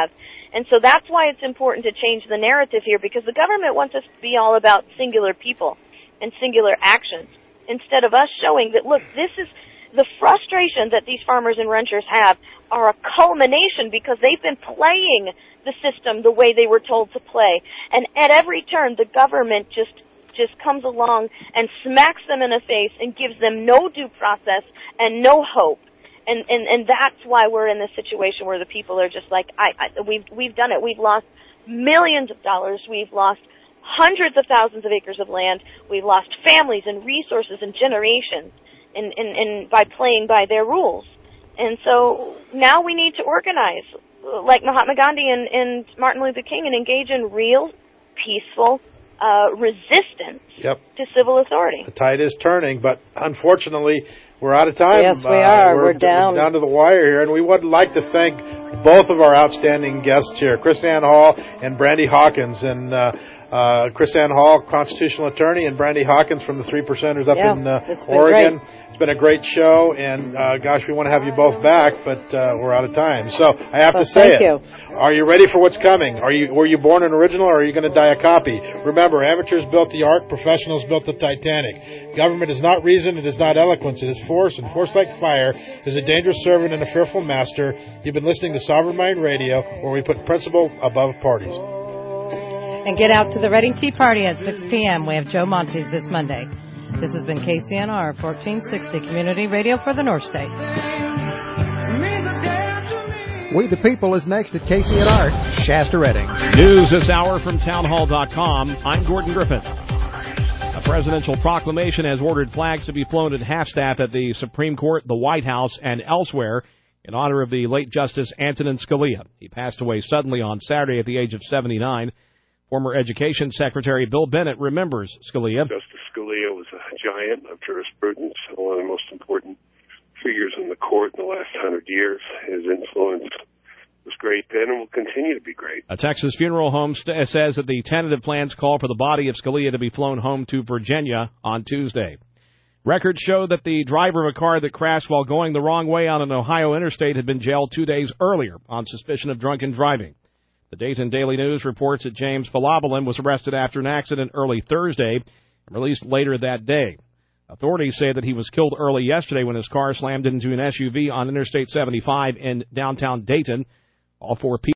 Speaker 1: And so that's why it's important to change the narrative here, because the government wants us to be all about singular people and singular actions, instead of us showing that, look, this is the frustration that these farmers and ranchers have are a culmination because they've been playing the system the way they were told to play. And at every turn, the government just comes along and smacks them in the face and gives them no due process and no hope. And that's why we're in this situation where the people are just like, we've done it. We've lost millions of dollars. We've lost hundreds of thousands of acres of land. We've lost families and resources and generations in by playing by their rules. And so now we need to organize like Mahatma Gandhi and Martin Luther King and engage in real, peaceful resistance to civil authority.
Speaker 6: The tide is turning, but unfortunately, we're out of time.
Speaker 7: Yes, we are. We're down
Speaker 6: to the wire here, and we would like to thank both of our outstanding guests here, Chris-Ann Hall and Brandy Hawkins. And Chris-Ann Hall, constitutional attorney, and Brandy Hawkins from the 3 Percenters up in Oregon. It's been a great show, and gosh, we want to have you both back, but we're out of time. So I have to say
Speaker 7: thank you.
Speaker 6: Are you ready for what's coming? Were you born an original, or are you going to die a copy? Remember, amateurs built the Ark, professionals built the Titanic. Government is not reason, it is not eloquence, it is force, and force like fire is a dangerous servant and a fearful master. You've been listening to Sovereign Mind Radio, where we put principle above parties.
Speaker 7: And get out to the Reading Tea Party at 6 p.m. We have Joe Montes this Monday. This has been KCNR 1460 Community Radio for the North State.
Speaker 3: We the People is next at KCNR, Shasta Reading.
Speaker 5: News this hour from townhall.com. I'm Gordon Griffith. A presidential proclamation has ordered flags to be flown at half-staff at the Supreme Court, the White House, and elsewhere in honor of the late Justice Antonin Scalia. He passed away suddenly on Saturday at the age of 79. Former Education Secretary Bill Bennett remembers Scalia.
Speaker 11: Justice Scalia was a giant of jurisprudence, one of the most important figures in the court in the last 100 years. His influence was great then and will continue to be great.
Speaker 5: A Texas funeral home says that the tentative plans call for the body of Scalia to be flown home to Virginia on Tuesday. Records show that the driver of a car that crashed while going the wrong way on an Ohio interstate had been jailed 2 days earlier on suspicion of drunken driving. The Dayton Daily News reports that James Falabalin was arrested after an accident early Thursday and released later that day. Authorities say that he was killed early yesterday when his car slammed into an SUV on Interstate 75 in downtown Dayton. All 4 people